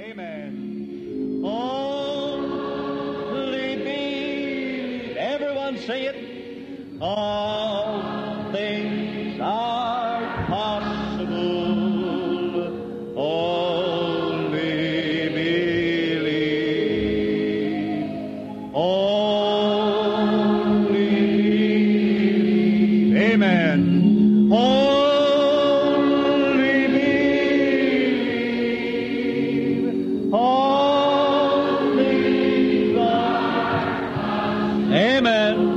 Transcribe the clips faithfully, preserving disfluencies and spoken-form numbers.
Amen. Only believe. Everyone say it. All things are possible. Only believe. Only believe. Amen. Only believe. All things are possible. Amen.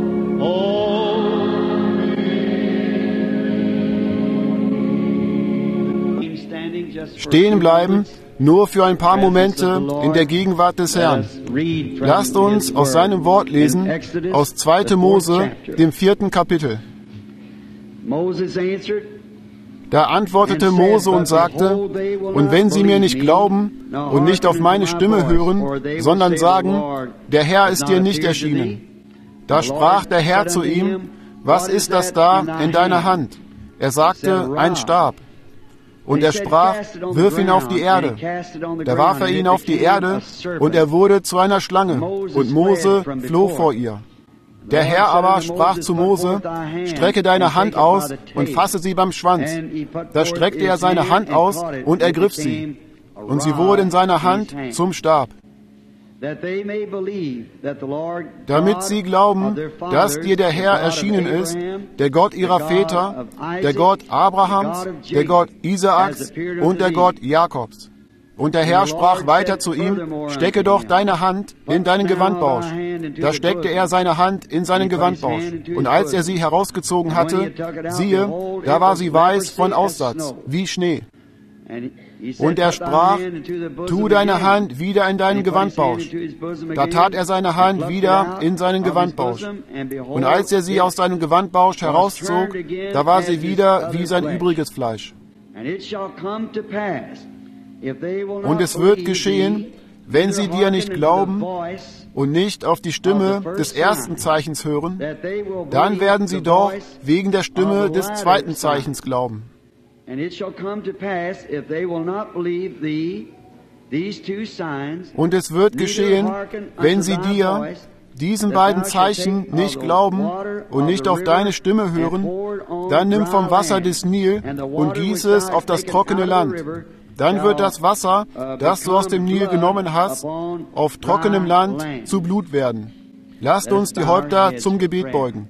Stehen bleiben, nur für ein paar Momente in der Gegenwart des Herrn. Lasst uns aus seinem Wort lesen, aus zweiter Mose, dem vierten Kapitel. Da antwortete Mose und sagte, und wenn sie mir nicht glauben und nicht auf meine Stimme hören, sondern sagen, der Herr ist dir nicht erschienen. Da sprach der Herr zu ihm, was ist das da in deiner Hand? Er sagte, ein Stab. Und er sprach, wirf ihn auf die Erde. Da warf er ihn auf die Erde, und er wurde zu einer Schlange, und Mose floh vor ihr. Der Herr aber sprach zu Mose, strecke deine Hand aus und fasse sie beim Schwanz. Da streckte er seine Hand aus und ergriff sie, und sie wurde in seiner Hand zum Stab. Damit sie glauben, dass dir der Herr erschienen ist, der Gott ihrer Väter, der Gott Abrahams, der Gott Isaaks und der Gott Jakobs. Und der Herr sprach weiter zu ihm, stecke doch deine Hand in deinen Gewandbausch. Da steckte er seine Hand in seinen Gewandbausch. Und als er sie herausgezogen hatte, siehe, da war sie weiß von Aussatz, wie Schnee. Und er sprach, tu deine Hand wieder in deinen Gewandbausch. Da tat er seine Hand wieder in seinen Gewandbausch. Und als er sie aus seinem Gewandbausch herauszog, da war sie wieder wie sein übriges Fleisch. Und es wird geschehen, wenn sie dir nicht glauben und nicht auf die Stimme des ersten Zeichens hören, dann werden sie doch wegen der Stimme des zweiten Zeichens glauben. Und es wird geschehen, wenn sie dir, diesen beiden Zeichen, nicht glauben und nicht auf deine Stimme hören, dann nimm vom Wasser des Nil und gieß es auf das trockene Land. Dann wird das Wasser, das du aus dem Nil genommen hast, auf trockenem Land zu Blut werden. Lasst uns die Häupter zum Gebet beugen.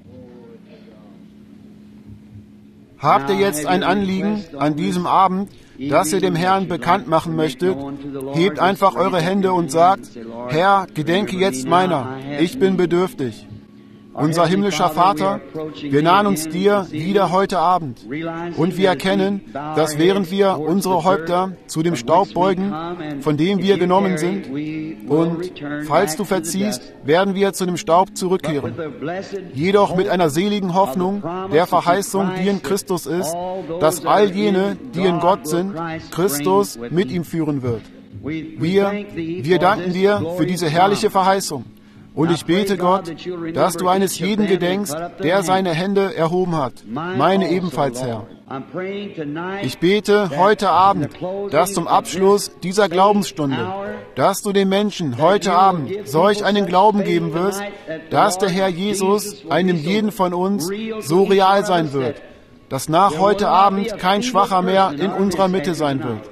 Habt ihr jetzt ein Anliegen an diesem Abend, das ihr dem Herrn bekannt machen möchtet? Hebt einfach eure Hände und sagt, Herr, gedenke jetzt meiner, ich bin bedürftig. Unser himmlischer Vater, wir nahen uns dir wieder heute Abend und wir erkennen, dass während wir unsere Häupter zu dem Staub beugen, von dem wir genommen sind, und falls du verziehst, werden wir zu dem Staub zurückkehren. Jedoch mit einer seligen Hoffnung der Verheißung, die in Christus ist, dass all jene, die in Gott sind, Christus mit ihm führen wird. Wir, wir danken dir für diese herrliche Verheißung. Und ich bete, Gott, dass du eines jeden gedenkst, der seine Hände erhoben hat. Meine ebenfalls, Herr. Ich bete heute Abend, dass zum Abschluss dieser Glaubensstunde, dass du den Menschen heute Abend solch einen Glauben geben wirst, dass der Herr Jesus einem jeden von uns so real sein wird, dass nach heute Abend kein Schwacher mehr in unserer Mitte sein wird.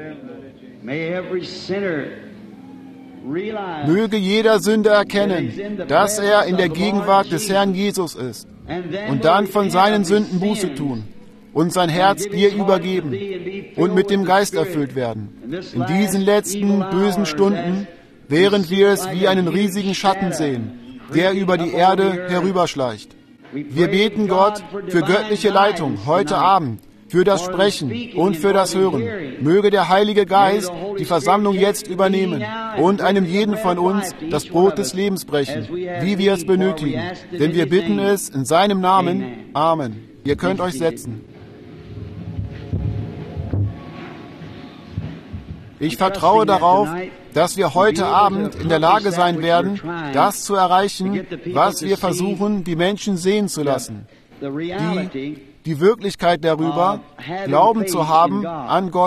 Möge jeder Sünder erkennen, dass er in der Gegenwart des Herrn Jesus ist und dann von seinen Sünden Buße tun und sein Herz dir übergeben und mit dem Geist erfüllt werden. In diesen letzten bösen Stunden, während wir es wie einen riesigen Schatten sehen, der über die Erde herüberschleicht. Wir beten Gott für göttliche Leitung heute Abend, für das Sprechen und für das Hören. Möge der Heilige Geist die Versammlung jetzt übernehmen und einem jeden von uns das Brot des Lebens brechen, wie wir es benötigen. Denn wir bitten es in seinem Namen. Amen. Ihr könnt euch setzen. Ich vertraue darauf, dass wir heute Abend in der Lage sein werden, das zu erreichen, was wir versuchen, die Menschen sehen zu lassen. Die die Wirklichkeit darüber, Glauben zu haben an Gott,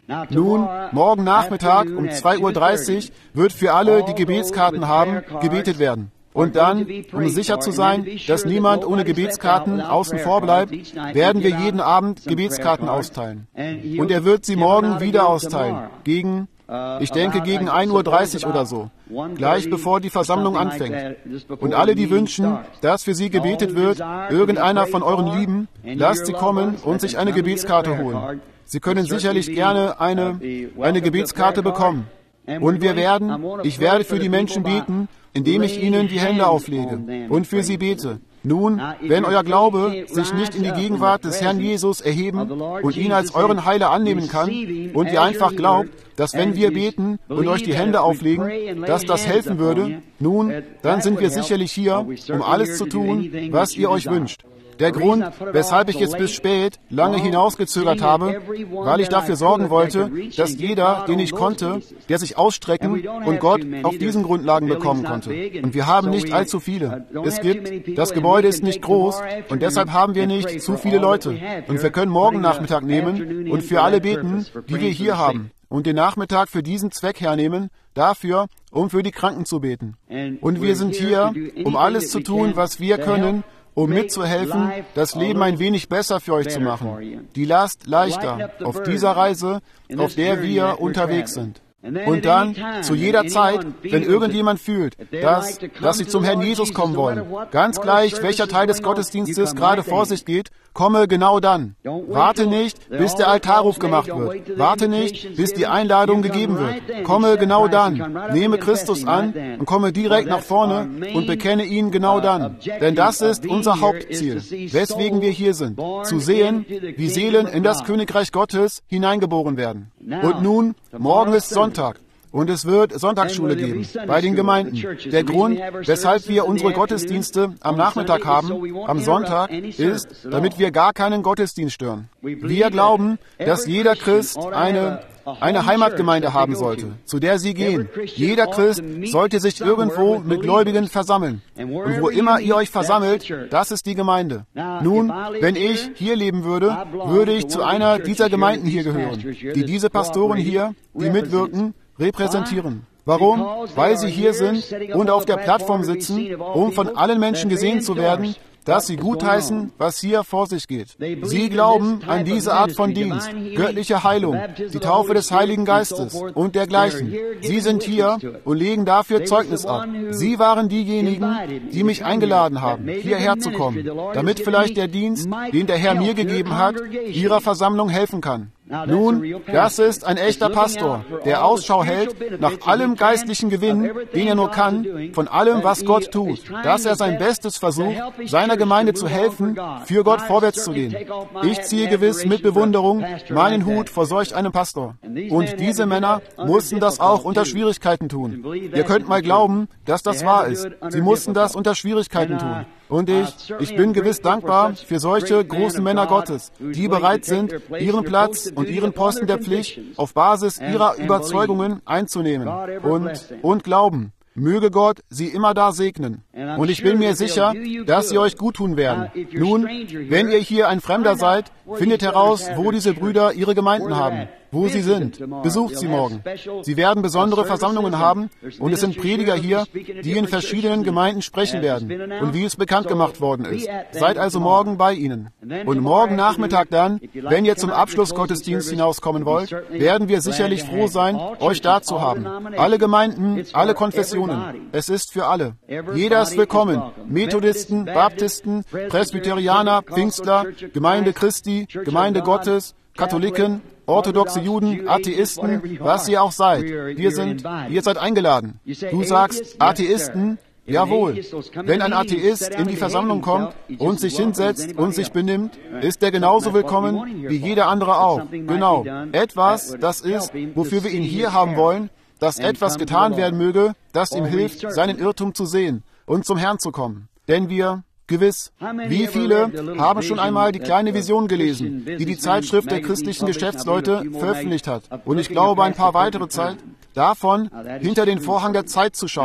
Nun, morgen Nachmittag um zwei Uhr dreißig wird für alle, die Gebetskarten haben, gebetet werden. Und dann, um sicher zu sein, dass niemand ohne Gebetskarten außen vor bleibt, werden wir jeden Abend Gebetskarten austeilen. Und er wird sie morgen wieder austeilen, gegen, ich denke, gegen ein Uhr dreißig oder so, gleich bevor die Versammlung anfängt. Und alle, die wünschen, dass für sie gebetet wird, irgendeiner von euren Lieben, lasst sie kommen und sich eine Gebetskarte holen. Sie können sicherlich gerne eine, eine Gebetskarte bekommen. Und wir werden, ich werde für die Menschen beten, indem ich ihnen die Hände auflege und für sie bete. Nun, wenn euer Glaube sich nicht in die Gegenwart des Herrn Jesus erheben und ihn als euren Heiler annehmen kann und ihr einfach glaubt, dass wenn wir beten und euch die Hände auflegen, dass das helfen würde, nun, dann sind wir sicherlich hier, um alles zu tun, was ihr euch wünscht. Der Grund, weshalb ich jetzt bis spät lange hinausgezögert habe, weil ich dafür sorgen wollte, dass jeder, den ich konnte, der sich ausstrecken und Gott auf diesen Grundlagen bekommen konnte. Und wir haben nicht allzu viele. Es gibt, das Gebäude ist nicht groß und deshalb haben wir nicht zu viele Leute. Und wir können morgen Nachmittag nehmen und für alle beten, die wir hier haben. Und den Nachmittag für diesen Zweck hernehmen, dafür, um für die Kranken zu beten. Und wir sind hier, um alles zu tun, was wir können, um mitzuhelfen, das Leben ein wenig besser für euch zu machen. Die Last leichter auf dieser Reise, auf der wir unterwegs sind. Und dann, zu jeder Zeit, wenn irgendjemand fühlt, dass, dass sie zum Herrn Jesus kommen wollen, ganz gleich, welcher Teil des Gottesdienstes gerade vor sich geht, komme genau dann. Warte nicht, bis der Altarruf gemacht wird. Warte nicht, bis die Einladung gegeben wird. Komme genau dann. Nehme Christus an und komme direkt nach vorne und bekenne ihn genau dann. Denn das ist unser Hauptziel, weswegen wir hier sind. Zu sehen, wie Seelen in das Königreich Gottes hineingeboren werden. Und nun, morgen ist Sonntag. Und es wird Sonntagsschule geben bei den Gemeinden. Der Grund, weshalb wir unsere Gottesdienste am Nachmittag haben, am Sonntag, ist, damit wir gar keinen Gottesdienst stören. Wir glauben, dass jeder Christ eine, eine Heimatgemeinde haben sollte, zu der sie gehen. Jeder Christ sollte sich irgendwo mit Gläubigen versammeln. Und wo immer ihr euch versammelt, das ist die Gemeinde. Nun, wenn ich hier leben würde, würde ich zu einer dieser Gemeinden hier gehören, die diese Pastoren hier, die mitwirken, repräsentieren. Warum? Weil sie hier sind und auf der Plattform sitzen, um von allen Menschen gesehen zu werden, dass sie gutheißen, was hier vor sich geht. Sie glauben an diese Art von Dienst, göttliche Heilung, die Taufe des Heiligen Geistes und dergleichen. Sie sind hier und legen dafür Zeugnis ab. Sie waren diejenigen, die mich eingeladen haben, hierher zu kommen, damit vielleicht der Dienst, den der Herr mir gegeben hat, ihrer Versammlung helfen kann. Nun, das ist ein echter Pastor, der Ausschau hält nach allem geistlichen Gewinn, den er nur kann, von allem, was Gott tut, dass er sein Bestes versucht, seiner Gemeinde zu helfen, für Gott vorwärts zu gehen. Ich ziehe gewiss mit Bewunderung meinen Hut vor solch einem Pastor. Und diese Männer mussten das auch unter Schwierigkeiten tun. Ihr könnt mal glauben, dass das wahr ist. Sie mussten das unter Schwierigkeiten tun. Und ich, ich bin gewiss dankbar für solche großen Männer Gottes, die bereit sind, ihren Platz und ihren Posten der Pflicht auf Basis ihrer Überzeugungen einzunehmen und, und glauben. Möge Gott sie immer da segnen. Und ich bin mir sicher, dass sie euch gut tun werden. Nun, wenn ihr hier ein Fremder seid, findet heraus, wo diese Brüder ihre Gemeinden haben, wo sie sind. Besucht sie morgen. Sie werden besondere Versammlungen haben und es sind Prediger hier, die in verschiedenen Gemeinden sprechen werden und wie es bekannt gemacht worden ist. Seid also morgen bei ihnen. Und morgen Nachmittag dann, wenn ihr zum Abschlussgottesdienst hinauskommen wollt, werden wir sicherlich froh sein, euch da zu haben. Alle Gemeinden, alle Konfessionen. Es ist für alle. Jeder ist willkommen. Methodisten, Baptisten, Presbyterianer, Pfingstler, Gemeinde Christi, Gemeinde Gottes, Katholiken, orthodoxe Juden, Atheisten, was ihr auch seid. Wir sind, ihr seid eingeladen. Du sagst, Atheisten? Jawohl. Wenn ein Atheist in die Versammlung kommt und sich hinsetzt und sich benimmt, ist er genauso willkommen wie jeder andere auch. Genau. Etwas, das ist, wofür wir ihn hier haben wollen, dass etwas getan werden möge, das ihm hilft, seinen Irrtum zu sehen und zum Herrn zu kommen. Denn wir, gewiss, wie viele haben schon einmal die kleine Vision gelesen, die die Zeitschrift der christlichen Geschäftsleute veröffentlicht hat. Und ich glaube, ein paar weitere Zeit davon, hinter den Vorhang der Zeit zu schauen.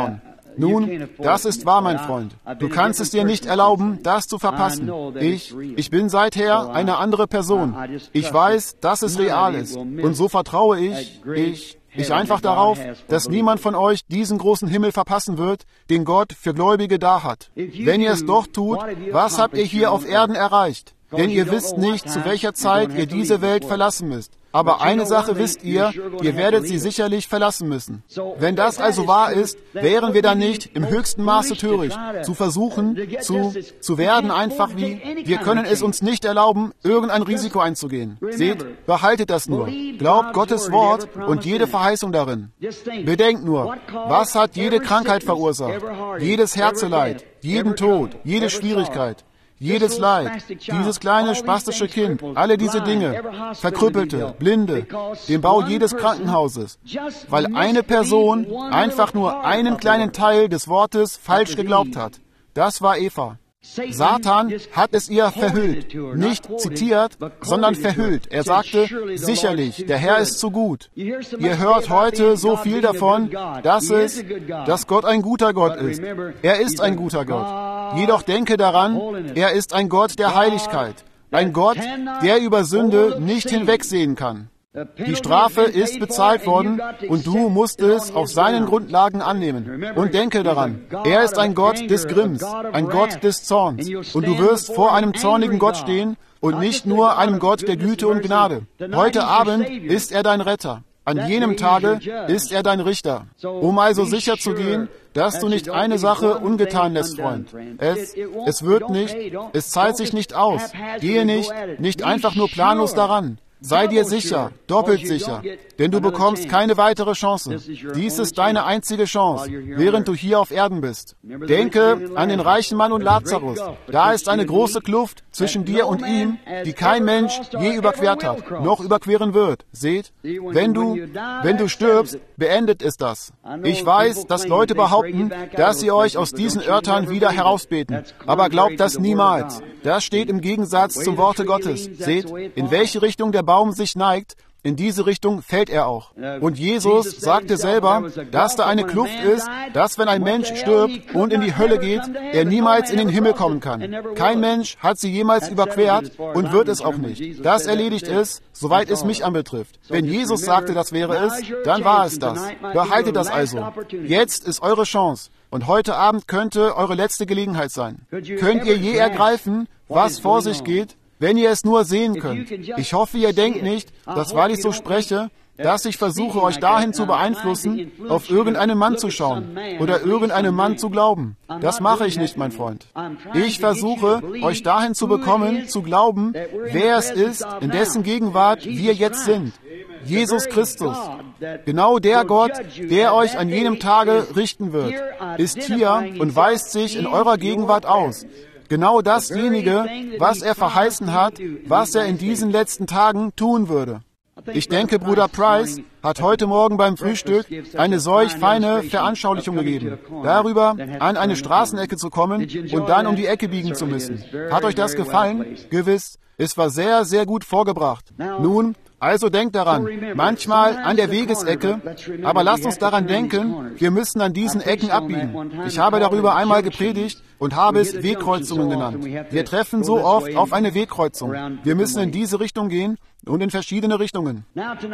Nun, das ist wahr, mein Freund. Du kannst es dir nicht erlauben, das zu verpassen. Ich, ich bin seither eine andere Person. Ich weiß, dass es real ist. Und so vertraue ich, ich, ich einfach darauf, dass niemand von euch diesen großen Himmel verpassen wird, den Gott für Gläubige da hat. Wenn ihr es doch tut, was habt ihr hier auf Erden erreicht? Denn ihr wisst nicht, zu welcher Zeit ihr diese Welt verlassen müsst. Aber eine Sache wisst ihr, ihr werdet sie sicherlich verlassen müssen. Wenn das also wahr ist, wären wir dann nicht im höchsten Maße töricht, zu versuchen, zu, zu werden einfach wie, wir können es uns nicht erlauben, irgendein Risiko einzugehen. Seht, behaltet das nur. Glaubt Gottes Wort und jede Verheißung darin. Bedenkt nur, was hat jede Krankheit verursacht, jedes Herzeleid, jeden Tod, jede Schwierigkeit. Jedes Leid, dieses kleine spastische Kind, alle diese Dinge, Verkrüppelte, Blinde, den Bau jedes Krankenhauses, weil eine Person einfach nur einen kleinen Teil des Wortes falsch geglaubt hat. Das war Eva. Satan hat es ihr verhüllt, nicht zitiert, sondern verhüllt. Er sagte, sicherlich, der Herr ist zu gut. Ihr hört heute so viel davon, dass es, dass Gott ein guter Gott ist. Er ist ein guter Gott. Jedoch denke daran, er ist ein Gott der Heiligkeit. Ein Gott, der über Sünde nicht hinwegsehen kann. Die Strafe ist bezahlt worden und du musst es auf seinen Grundlagen annehmen. Und denke daran, er ist ein Gott des Grimms, ein Gott des Zorns. Und du wirst vor einem zornigen Gott stehen und nicht nur einem Gott der Güte und Gnade. Heute Abend ist er dein Retter. An jenem Tage ist er dein Richter. Um also sicher zu gehen, dass du nicht eine Sache ungetan lässt, Freund. Es, es wird nicht, es zahlt sich nicht aus. Gehe nicht, nicht einfach nur planlos daran. Sei dir sicher, doppelt sicher, denn du bekommst keine weitere Chance. Dies ist deine einzige Chance, während du hier auf Erden bist. Denke an den reichen Mann und Lazarus. Da ist eine große Kluft zwischen dir und ihm, die kein Mensch je überquert hat, noch überqueren wird. Seht, wenn du, wenn du stirbst, beendet es das. Ich weiß, dass Leute behaupten, dass sie euch aus diesen Örtern wieder herausbeten. Aber glaubt das niemals. Das steht im Gegensatz zum Worte Gottes. Seht, in welche Richtung der Baum sich neigt, in diese Richtung fällt er auch. Und Jesus sagte selber, dass da eine Kluft ist, dass wenn ein Mensch stirbt und in die Hölle geht, er niemals in den Himmel kommen kann. Kein Mensch hat sie jemals überquert und wird es auch nicht. Das erledigt ist, soweit es mich anbetrifft. Wenn Jesus sagte, das wäre es, dann war es das. Behaltet das also. Jetzt ist eure Chance. Und heute Abend könnte eure letzte Gelegenheit sein. Könnt ihr je ergreifen, was vor sich geht, wenn ihr es nur sehen könnt? Ich hoffe, ihr denkt nicht, dass weil ich so spreche, dass ich versuche, euch dahin zu beeinflussen, auf irgendeinen Mann zu schauen oder irgendeinem Mann zu glauben. Das mache ich nicht, mein Freund. Ich versuche, euch dahin zu bekommen, zu glauben, wer es ist, in dessen Gegenwart wir jetzt sind. Jesus Christus, genau der Gott, der euch an jenem Tage richten wird, ist hier und weist sich in eurer Gegenwart aus. Genau dasjenige, was er verheißen hat, was er in diesen letzten Tagen tun würde. Ich denke, Bruder Price hat heute Morgen beim Frühstück eine solch feine Veranschaulichung gegeben, darüber, an eine Straßenecke zu kommen und dann um die Ecke biegen zu müssen. Hat euch das gefallen? Gewiss. Es war sehr, sehr gut vorgebracht. Nun, also denkt daran, manchmal an der Wegesecke, aber lasst uns daran denken, wir müssen an diesen Ecken abbiegen. Ich habe darüber einmal gepredigt und habe es Wegkreuzungen genannt. Wir treffen so oft auf eine Wegkreuzung. Wir müssen in diese Richtung gehen und in verschiedene Richtungen.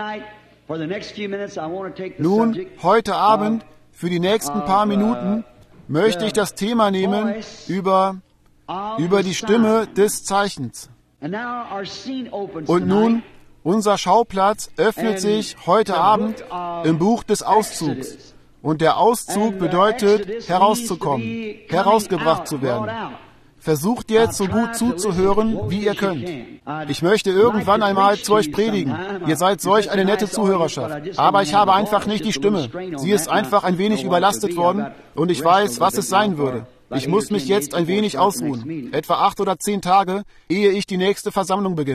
Nun, heute Abend, für die nächsten paar Minuten, möchte ich das Thema nehmen über, über die Stimme des Zeichens. Und nun, unser Schauplatz öffnet sich heute Abend im Buch des Auszugs. Und der Auszug bedeutet, herauszukommen, herausgebracht zu werden. Versucht jetzt so gut zuzuhören, wie ihr könnt. Ich möchte irgendwann einmal zu euch predigen. Ihr seid solch eine nette Zuhörerschaft. Aber ich habe einfach nicht die Stimme. Sie ist einfach ein wenig überlastet worden und ich weiß, was es sein würde. Ich muss mich jetzt ein wenig ausruhen. Etwa acht oder zehn Tage, ehe ich die nächste Versammlung beginne.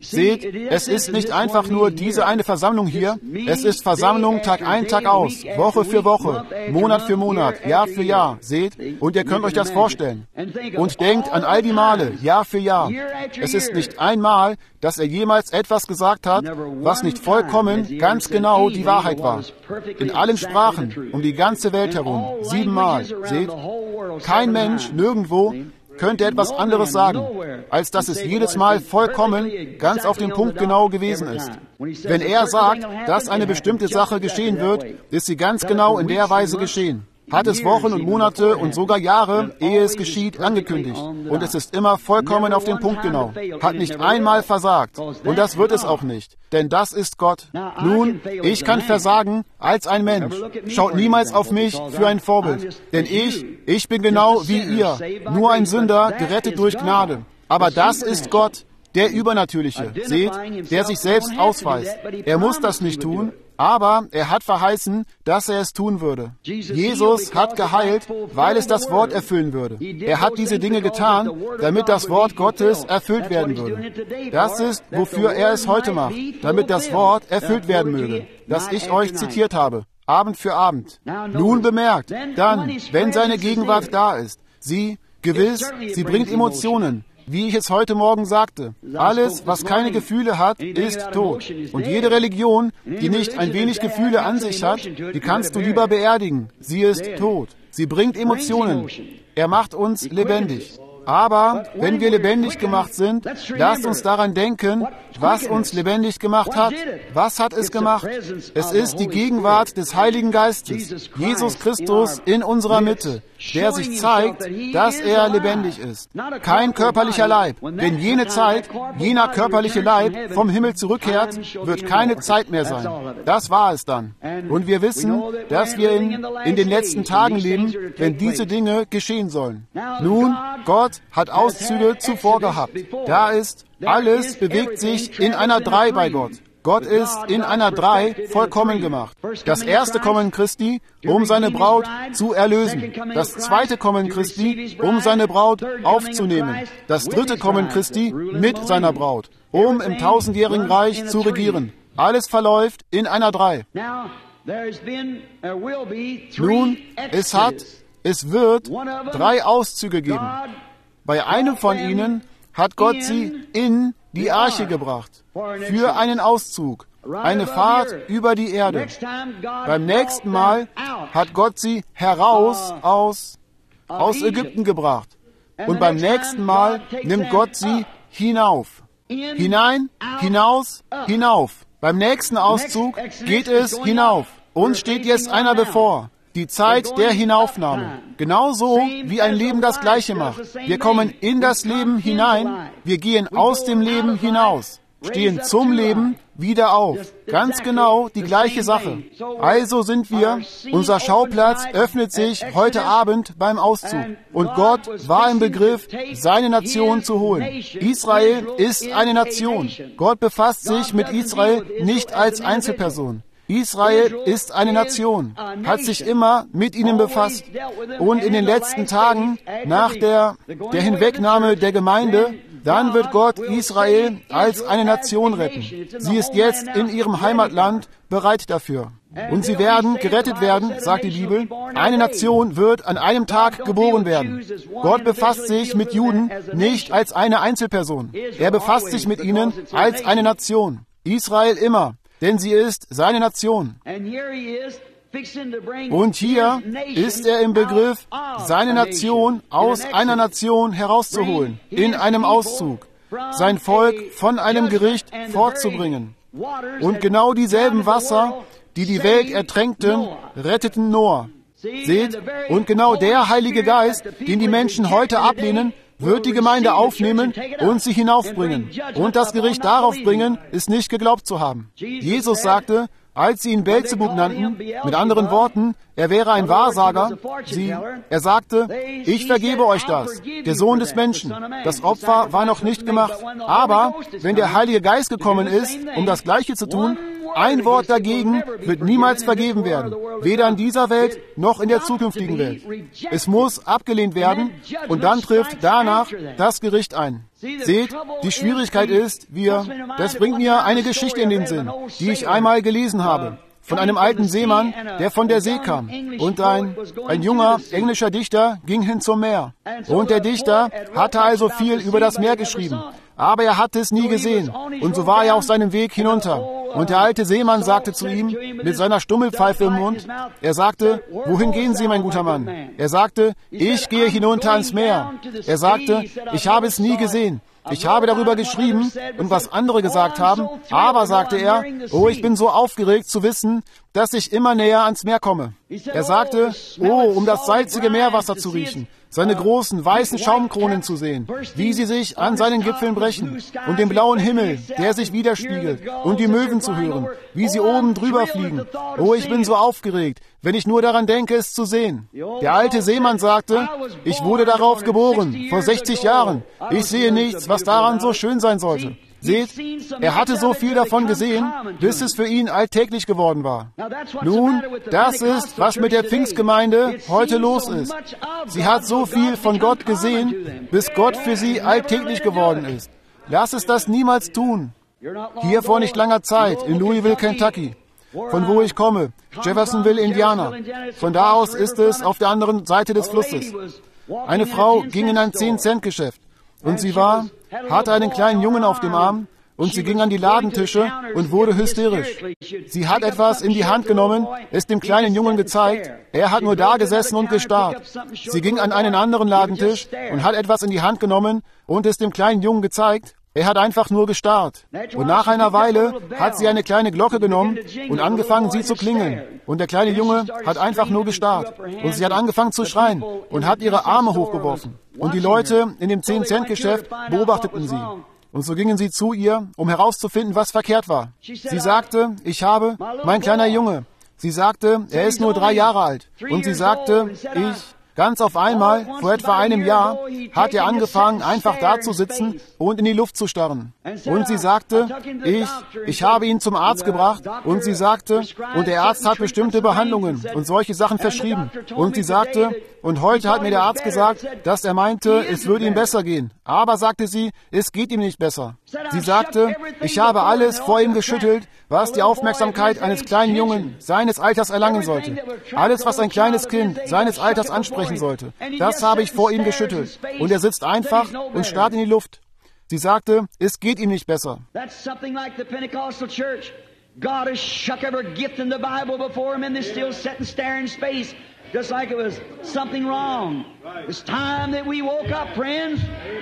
Seht, es ist nicht einfach nur diese eine Versammlung hier, es ist Versammlung Tag ein, Tag aus, Woche für Woche, Monat für Monat, Jahr für Jahr, seht, und ihr könnt euch das vorstellen. Und denkt an all die Male, Jahr für Jahr. Es ist nicht einmal, dass er jemals etwas gesagt hat, was nicht vollkommen, ganz genau die Wahrheit war. In allen Sprachen, um die ganze Welt herum, siebenmal, seht, kein Mensch, nirgendwo, könnte etwas anderes sagen, als dass es jedes Mal vollkommen, ganz auf den Punkt genau gewesen ist. Wenn er sagt, dass eine bestimmte Sache geschehen wird, ist sie ganz genau in der Weise geschehen. Hat es Wochen und Monate und sogar Jahre, ehe es geschieht, angekündigt. Und es ist immer vollkommen auf den Punkt genau. Hat nicht einmal versagt. Und das wird es auch nicht. Denn das ist Gott. Nun, ich kann versagen als ein Mensch. Schaut niemals auf mich für ein Vorbild. Denn ich, ich bin genau wie ihr. Nur ein Sünder, gerettet durch Gnade. Aber das ist Gott, der Übernatürliche. Seht, der sich selbst ausweist. Er muss das nicht tun. Aber er hat verheißen, dass er es tun würde. Jesus hat geheilt, weil es das Wort erfüllen würde. Er hat diese Dinge getan, damit das Wort Gottes erfüllt werden würde. Das ist, wofür er es heute macht, damit das Wort erfüllt werden möge, das ich euch zitiert habe, Abend für Abend. Nun bemerkt, dann, wenn seine Gegenwart da ist, sie, gewiss, sie bringt Emotionen. Wie ich es heute Morgen sagte, alles, was keine Gefühle hat, ist tot. Und jede Religion, die nicht ein wenig Gefühle an sich hat, die kannst du lieber beerdigen. Sie ist tot. Sie bringt Emotionen. Er macht uns lebendig. Aber wenn wir lebendig gemacht sind, lasst uns daran denken, was uns lebendig gemacht hat. Was hat es gemacht? Es ist die Gegenwart des Heiligen Geistes, Jesus Christus in unserer Mitte, der sich zeigt, dass er lebendig ist. Kein körperlicher Leib. Wenn jene Zeit, jener körperliche Leib vom Himmel zurückkehrt, wird keine Zeit mehr sein. Das war es dann. Und wir wissen, dass wir in, in den letzten Tagen leben, wenn diese Dinge geschehen sollen. Nun, Gott hat Auszüge zuvor gehabt. Da ist, alles bewegt sich in einer Drei bei Gott. Gott ist in einer Drei vollkommen gemacht. Das erste Kommen Christi, um seine Braut zu erlösen. Das zweite Kommen Christi, um seine Braut aufzunehmen. Das dritte Kommen Christi mit seiner Braut, um im tausendjährigen Reich zu regieren. Alles verläuft in einer Drei. Nun, es hat, es wird drei Auszüge geben. Bei einem von ihnen hat Gott sie in die Arche gebracht, für einen Auszug, eine Fahrt über die Erde. Beim nächsten Mal hat Gott sie heraus aus, aus Ägypten gebracht. Und beim nächsten Mal nimmt Gott sie hinauf. Hinein, hinaus, hinauf. Beim nächsten Auszug geht es hinauf. Uns steht jetzt einer bevor. Die Zeit der Hinaufnahme. Genauso wie ein Leben das Gleiche macht. Wir kommen in das Leben hinein, wir gehen aus dem Leben hinaus, stehen zum Leben wieder auf. Ganz genau die gleiche Sache. Also sind wir, unser Schauplatz öffnet sich heute Abend beim Auszug. Und Gott war im Begriff, seine Nation zu holen. Israel ist eine Nation. Gott befasst sich mit Israel nicht als Einzelperson. Israel ist eine Nation, hat sich immer mit ihnen befasst. Und in den letzten Tagen, nach der, der Hinwegnahme der Gemeinde, dann wird Gott Israel als eine Nation retten. Sie ist jetzt in ihrem Heimatland bereit dafür. Und sie werden gerettet werden, sagt die Bibel. Eine Nation wird an einem Tag geboren werden. Gott befasst sich mit Juden nicht als eine Einzelperson. Er befasst sich mit ihnen als eine Nation. Israel immer. Denn sie ist seine Nation. Und hier ist er im Begriff, seine Nation aus einer Nation herauszuholen, in einem Auszug, sein Volk von einem Gericht fortzubringen. Und genau dieselben Wasser, die die Welt ertränkten, retteten Noah. Seht, und genau der Heilige Geist, den die Menschen heute ablehnen, wird die Gemeinde aufnehmen und sie hinaufbringen und das Gericht darauf bringen, es nicht geglaubt zu haben. Jesus sagte, als sie ihn Beelzebub nannten, mit anderen Worten, er wäre ein Wahrsager, sie, er sagte, ich vergebe euch das, der Sohn des Menschen. Das Opfer war noch nicht gemacht, aber wenn der Heilige Geist gekommen ist, um das Gleiche zu tun, ein Wort dagegen wird niemals vergeben werden, weder in dieser Welt noch in der zukünftigen Welt. Es muss abgelehnt werden und dann trifft danach das Gericht ein. Seht, die Schwierigkeit ist, wir, das bringt mir eine Geschichte in den Sinn, die ich einmal gelesen habe. Von einem alten Seemann, der von der See kam. Und ein, ein junger englischer Dichter ging hin zum Meer. Und der Dichter hatte also viel über das Meer geschrieben. Aber er hatte es nie gesehen. Und so war er auf seinem Weg hinunter. Und der alte Seemann sagte zu ihm, mit seiner Stummelpfeife im Mund, er sagte, wohin gehen Sie, mein guter Mann? Er sagte, ich gehe hinunter ans Meer. Er sagte, ich habe es nie gesehen. Ich habe darüber geschrieben und was andere gesagt haben, aber, sagte er, oh, ich bin so aufgeregt zu wissen, dass ich immer näher ans Meer komme. Er sagte, oh, um das salzige Meerwasser zu riechen, seine großen, weißen Schaumkronen zu sehen, wie sie sich an seinen Gipfeln brechen, und den blauen Himmel, der sich widerspiegelt, und die Möwen zu hören, wie sie oben drüber fliegen. Oh, ich bin so aufgeregt, wenn ich nur daran denke, es zu sehen. Der alte Seemann sagte, ich wurde darauf geboren, vor sechzig Jahren. Ich sehe nichts, was daran so schön sein sollte. Seht, er hatte so viel davon gesehen, bis es für ihn alltäglich geworden war. Nun, das ist, was mit der Pfingstgemeinde heute los ist. Sie hat so viel von Gott gesehen, bis Gott für sie alltäglich geworden ist. Lass es das niemals tun. Hier vor nicht langer Zeit, in Louisville, Kentucky, von wo ich komme, Jeffersonville, Indiana. Von da aus ist es auf der anderen Seite des Flusses. Eine Frau ging in ein zehn-Cent-Geschäft. Und sie war, hatte einen kleinen Jungen auf dem Arm und sie ging an die Ladentische und wurde hysterisch. Sie hat etwas in die Hand genommen, es dem kleinen Jungen gezeigt. Er hat nur da gesessen und gestarrt. Sie ging an einen anderen Ladentisch und hat etwas in die Hand genommen und es dem kleinen Jungen gezeigt. Er hat einfach nur gestarrt. Und nach einer Weile hat sie eine kleine Glocke genommen und angefangen, sie zu klingeln. Und der kleine Junge hat einfach nur gestarrt. Und sie hat angefangen zu schreien und hat ihre Arme hochgeworfen. Und die Leute in dem zehn-Cent-Geschäft beobachteten sie. Und so gingen sie zu ihr, um herauszufinden, was verkehrt war. Sie sagte, ich habe, mein kleiner Junge. Sie sagte, er ist nur drei Jahre alt. Und sie sagte, ich... Ganz auf einmal, vor etwa einem Jahr, hat er angefangen, einfach da zu sitzen und in die Luft zu starren. Und sie sagte, ich, ich habe ihn zum Arzt gebracht. Und sie sagte, und der Arzt hat bestimmte Behandlungen und solche Sachen verschrieben. Und sie sagte, und heute hat mir der Arzt gesagt, dass er meinte, es würde ihm besser gehen. Aber, sagte sie, es geht ihm nicht besser. Sie sagte, ich habe alles vor ihm geschüttelt, was die Aufmerksamkeit eines kleinen Jungen seines Alters erlangen sollte. Alles, was ein kleines Kind seines Alters ansprechen sollte, das habe ich vor ihm geschüttelt. Und er sitzt einfach und starrt in die Luft. Sie sagte, es geht ihm nicht besser. God has shook every gift in the Bible before him and they still sit and stare in space just like it was something wrong. It's time that we woke up, friends.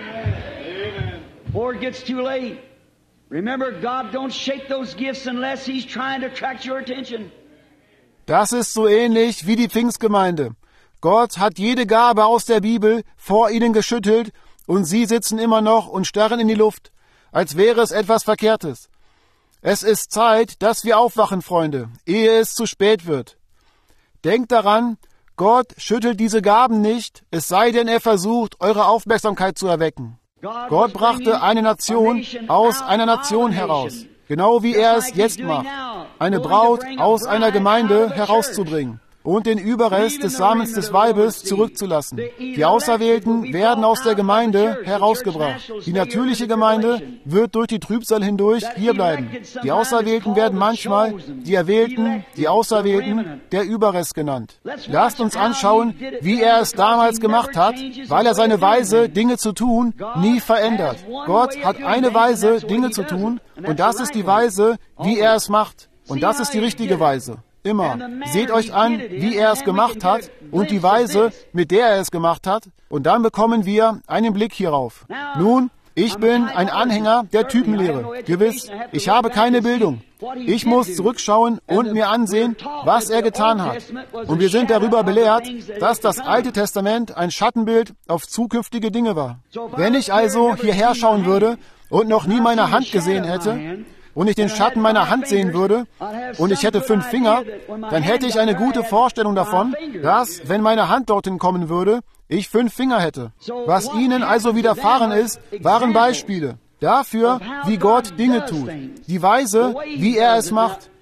Amen. Before it gets too late. Remember, God don't shake those gifts unless He's trying to attract your attention. Das ist so ähnlich wie die Pfingstgemeinde. Gott hat jede Gabe aus der Bibel vor ihnen geschüttelt und sie sitzen immer noch und starren in die Luft, als wäre es etwas Verkehrtes. Es ist Zeit, dass wir aufwachen, Freunde, ehe es zu spät wird. Denkt daran, Gott schüttelt diese Gaben nicht, es sei denn, er versucht, eure Aufmerksamkeit zu erwecken. Gott brachte eine Nation aus einer Nation heraus, genau wie er es jetzt macht, eine Braut aus einer Gemeinde herauszubringen und den Überrest des Samens des Weibes zurückzulassen. Die Auserwählten werden aus der Gemeinde herausgebracht. Die natürliche Gemeinde wird durch die Trübsal hindurch hierbleiben. Die Auserwählten werden manchmal die Erwählten, die Auserwählten, der Überrest genannt. Lasst uns anschauen, wie er es damals gemacht hat, weil er seine Weise, Dinge zu tun, nie verändert. Gott hat eine Weise, Dinge zu tun, und das ist die Weise, wie er es macht. Und das ist die richtige Weise. Immer. Seht euch an, wie er es gemacht hat und die Weise, mit der er es gemacht hat, und dann bekommen wir einen Blick hierauf. Nun, ich bin ein Anhänger der Typenlehre. Gewiss, ich habe keine Bildung. Ich muss zurückschauen und mir ansehen, was er getan hat. Und wir sind darüber belehrt, dass das Alte Testament ein Schattenbild auf zukünftige Dinge war. Wenn ich also hierher schauen würde und noch nie meine Hand gesehen hätte, und ich den Schatten meiner Hand sehen würde und ich hätte fünf Finger, dann hätte ich eine gute Vorstellung davon, dass, wenn meine Hand dorthin kommen würde, ich fünf Finger hätte. Was ihnen also widerfahren ist, waren Beispiele dafür, wie Gott Dinge tut. Die Weise, wie er es macht.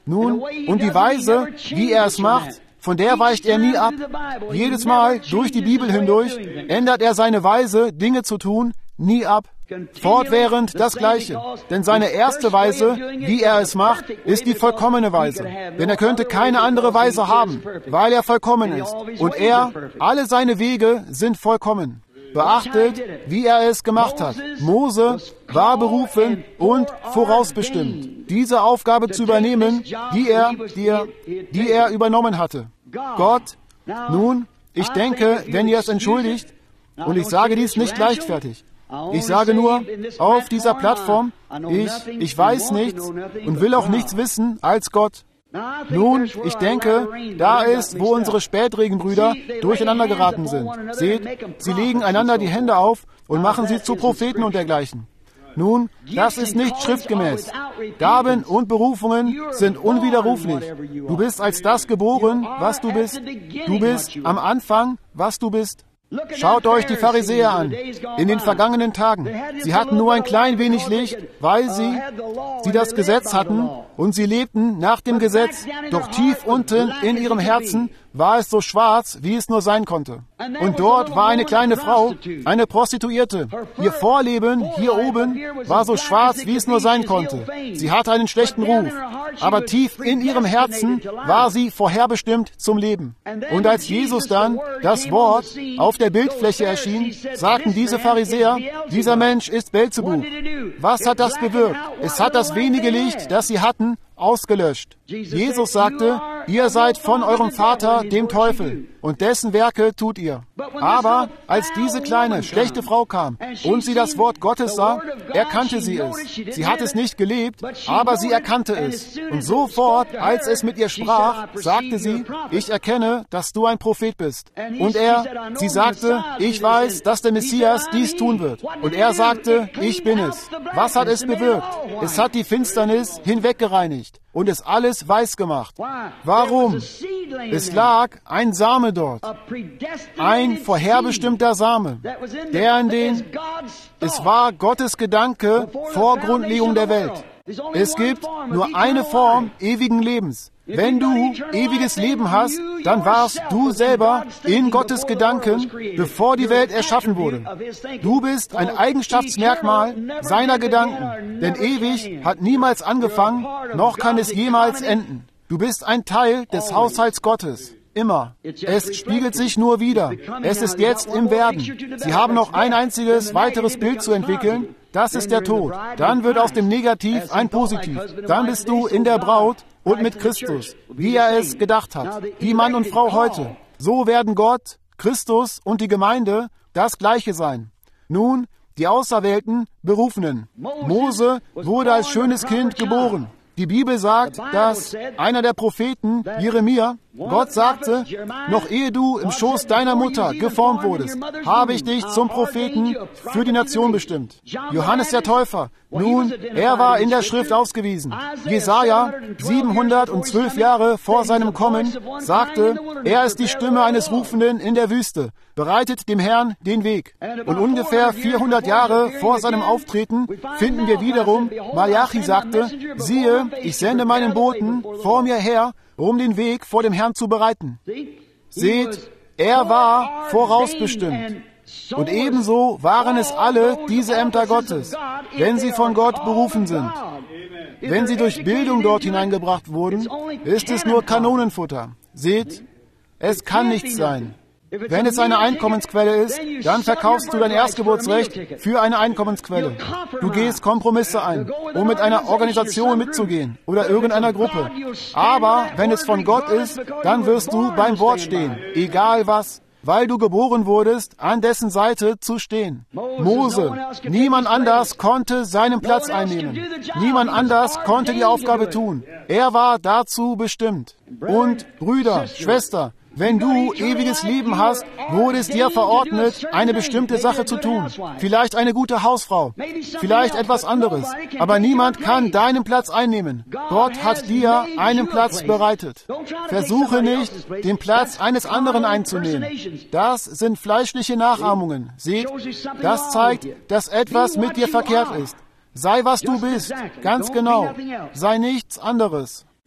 Nun, und die Weise, wie er es macht, von der weicht er nie ab. Jedes Mal durch die Bibel hindurch ändert er seine Weise, Dinge zu tun, nie ab. Fortwährend das Gleiche. Denn seine erste Weise, wie er es macht, ist die vollkommene Weise. Denn er könnte keine andere Weise haben, weil er vollkommen ist. Und er, alle seine Wege sind vollkommen. Beachtet, wie er es gemacht hat. Mose war berufen und vorausbestimmt, diese Aufgabe zu übernehmen, die er, die er, die er übernommen hatte. Gott, nun, ich denke, wenn ihr es entschuldigt, und ich sage dies nicht leichtfertig, ich sage nur, auf dieser Plattform, ich, ich weiß nichts und will auch nichts wissen als Gott. Nun, ich denke, da ist, wo unsere Spätregenbrüder durcheinander geraten sind. Seht, sie legen einander die Hände auf und machen sie zu Propheten und dergleichen. Nun, das ist nicht schriftgemäß. Gaben und Berufungen sind unwiderruflich. Du bist als das geboren, was du bist. Du bist am Anfang, was du bist. Schaut euch die Pharisäer an, in den vergangenen Tagen. Sie hatten nur ein klein wenig Licht, weil sie, sie das Gesetz hatten und sie lebten nach dem Gesetz. Doch tief unten in ihrem Herzen war es so schwarz, wie es nur sein konnte. Und dort war eine kleine Frau, eine Prostituierte. Ihr Vorleben hier oben war so schwarz, wie es nur sein konnte. Sie hatte einen schlechten Ruf. Aber tief in ihrem Herzen war sie vorherbestimmt zum Leben. Und als Jesus dann das Wort auf der Bildfläche erschien, sagten diese Pharisäer, dieser Mensch ist Beelzebub. Was hat das bewirkt? Es hat das wenige Licht, das sie hatten, ausgelöscht. Jesus sagte, ihr seid von eurem Vater, dem Teufel, und dessen Werke tut ihr. Aber als diese kleine, schlechte Frau kam und sie das Wort Gottes sah, erkannte sie es. Sie hat es nicht gelebt, aber sie erkannte es. Und sofort, als es mit ihr sprach, sagte sie, ich erkenne, dass du ein Prophet bist. Und er, sie sagte, ich weiß, dass der Messias dies tun wird. Und er sagte, ich bin es. Was hat es bewirkt? Es hat die Finsternis hinweggereinigt und es alles weiß gemacht. Warum? Es lag ein Same dort, ein vorherbestimmter Same, der in den, es war Gottes Gedanke vor Grundlegung der Welt. Es gibt nur eine Form ewigen Lebens. Wenn du ewiges Leben hast, dann warst du selber in Gottes Gedanken, bevor die Welt erschaffen wurde. Du bist ein Eigenschaftsmerkmal seiner Gedanken, denn ewig hat niemals angefangen, noch kann es jemals enden. Du bist ein Teil des Haushalts Gottes. Immer. Es spiegelt sich nur wider. Es ist jetzt im Werden. Sie haben noch ein einziges weiteres Bild zu entwickeln. Das ist der Tod. Dann wird aus dem Negativ ein Positiv. Dann bist du in der Braut und mit Christus, wie er es gedacht hat. Wie Mann und Frau heute. So werden Gott, Christus und die Gemeinde das Gleiche sein. Nun, die Auserwählten, Berufenen. Mose wurde als schönes Kind geboren. Die Bibel sagt, dass einer der Propheten, Jeremia, Gott sagte, noch ehe du im Schoß deiner Mutter geformt wurdest, habe ich dich zum Propheten für die Nation bestimmt. Johannes der Täufer, nun, er war in der Schrift ausgewiesen. Jesaja, siebenhundertzwölf Jahre vor seinem Kommen, sagte, er ist die Stimme eines Rufenden in der Wüste, bereitet dem Herrn den Weg. Und ungefähr vierhundert Jahre vor seinem Auftreten finden wir wiederum, Malachi sagte, siehe, ich sende meinen Boten vor mir her, um den Weg vor dem Herrn zu bereiten. Seht, er war vorausbestimmt. Und ebenso waren es alle diese Ämter Gottes, wenn sie von Gott berufen sind. Wenn sie durch Bildung dort hineingebracht wurden, ist es nur Kanonenfutter. Seht, es kann nichts sein. Wenn es eine Einkommensquelle ist, dann verkaufst du dein Erstgeburtsrecht für eine Einkommensquelle. Du gehst Kompromisse ein, um mit einer Organisation mitzugehen oder irgendeiner Gruppe. Aber wenn es von Gott ist, dann wirst du beim Wort stehen, egal was, weil du geboren wurdest, an dessen Seite zu stehen. Mose, niemand anders konnte seinen Platz einnehmen. Niemand anders konnte die Aufgabe tun. Er war dazu bestimmt. Und Brüder, Schwester, wenn du ewiges Leben hast, wurde es dir verordnet, eine bestimmte Sache zu tun. Vielleicht eine gute Hausfrau, vielleicht etwas anderes. Aber niemand kann deinen Platz einnehmen. Gott hat dir einen Platz bereitet. Versuche nicht, den Platz eines anderen einzunehmen. Das sind fleischliche Nachahmungen. Seht, das zeigt, dass etwas mit dir verkehrt ist. Sei, was du bist, ganz genau. Sei nichts anderes.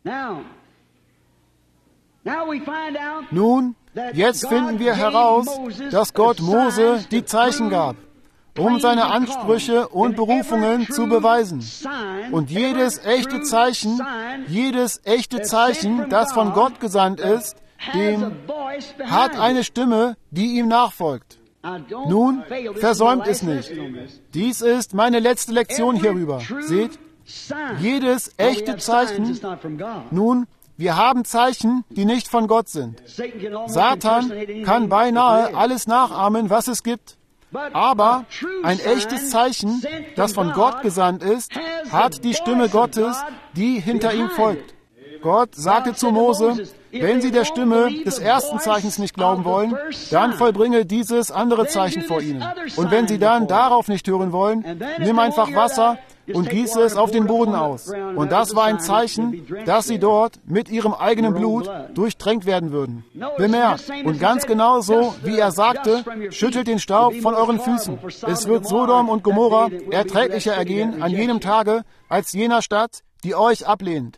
Nun, jetzt finden wir heraus, dass Gott Mose die Zeichen gab, um seine Ansprüche und Berufungen zu beweisen. Und jedes echte Zeichen, jedes echte Zeichen, das von Gott gesandt ist, dem hat eine Stimme, die ihm nachfolgt. Nun, versäumt es nicht. Dies ist meine letzte Lektion hierüber. Seht, jedes echte Zeichen. Nun, wir haben Zeichen, die nicht von Gott sind. Satan kann beinahe alles nachahmen, was es gibt. Aber ein echtes Zeichen, das von Gott gesandt ist, hat die Stimme Gottes, die hinter ihm folgt. Gott sagte zu Mose, wenn Sie der Stimme des ersten Zeichens nicht glauben wollen, dann vollbringe dieses andere Zeichen vor ihnen. Und wenn Sie dann darauf nicht hören wollen, nimm einfach Wasser und gieße es auf den Boden aus. Und das war ein Zeichen, dass sie dort mit ihrem eigenen Blut durchtränkt werden würden. Bemerkt, und ganz genauso, wie er sagte, schüttelt den Staub von euren Füßen. Es wird Sodom und Gomorra erträglicher ergehen an jenem Tage, als jener Stadt, die euch ablehnt.